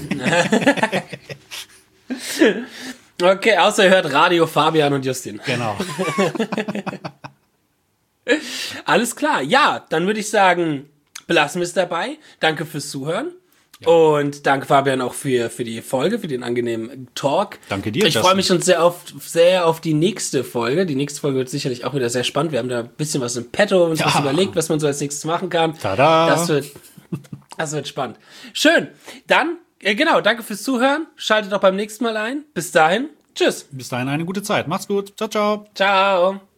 Okay, außer ihr hört Radio Fabian und Justin. Genau. Alles klar. Ja, dann würde ich sagen, belassen wir es dabei. Danke fürs Zuhören. Ja. Und danke, Fabian, auch für die Folge, für den angenehmen Talk. Danke dir. Ich freue mich schon sehr auf die nächste Folge. Die nächste Folge wird sicherlich auch wieder sehr spannend. Wir haben da ein bisschen was im Petto, uns was überlegt, was man so als nächstes machen kann. Tada! Das wird spannend. Schön. Dann, genau, danke fürs Zuhören. Schaltet auch beim nächsten Mal ein. Bis dahin. Tschüss. Bis dahin eine gute Zeit. Macht's gut. Ciao, ciao. Ciao.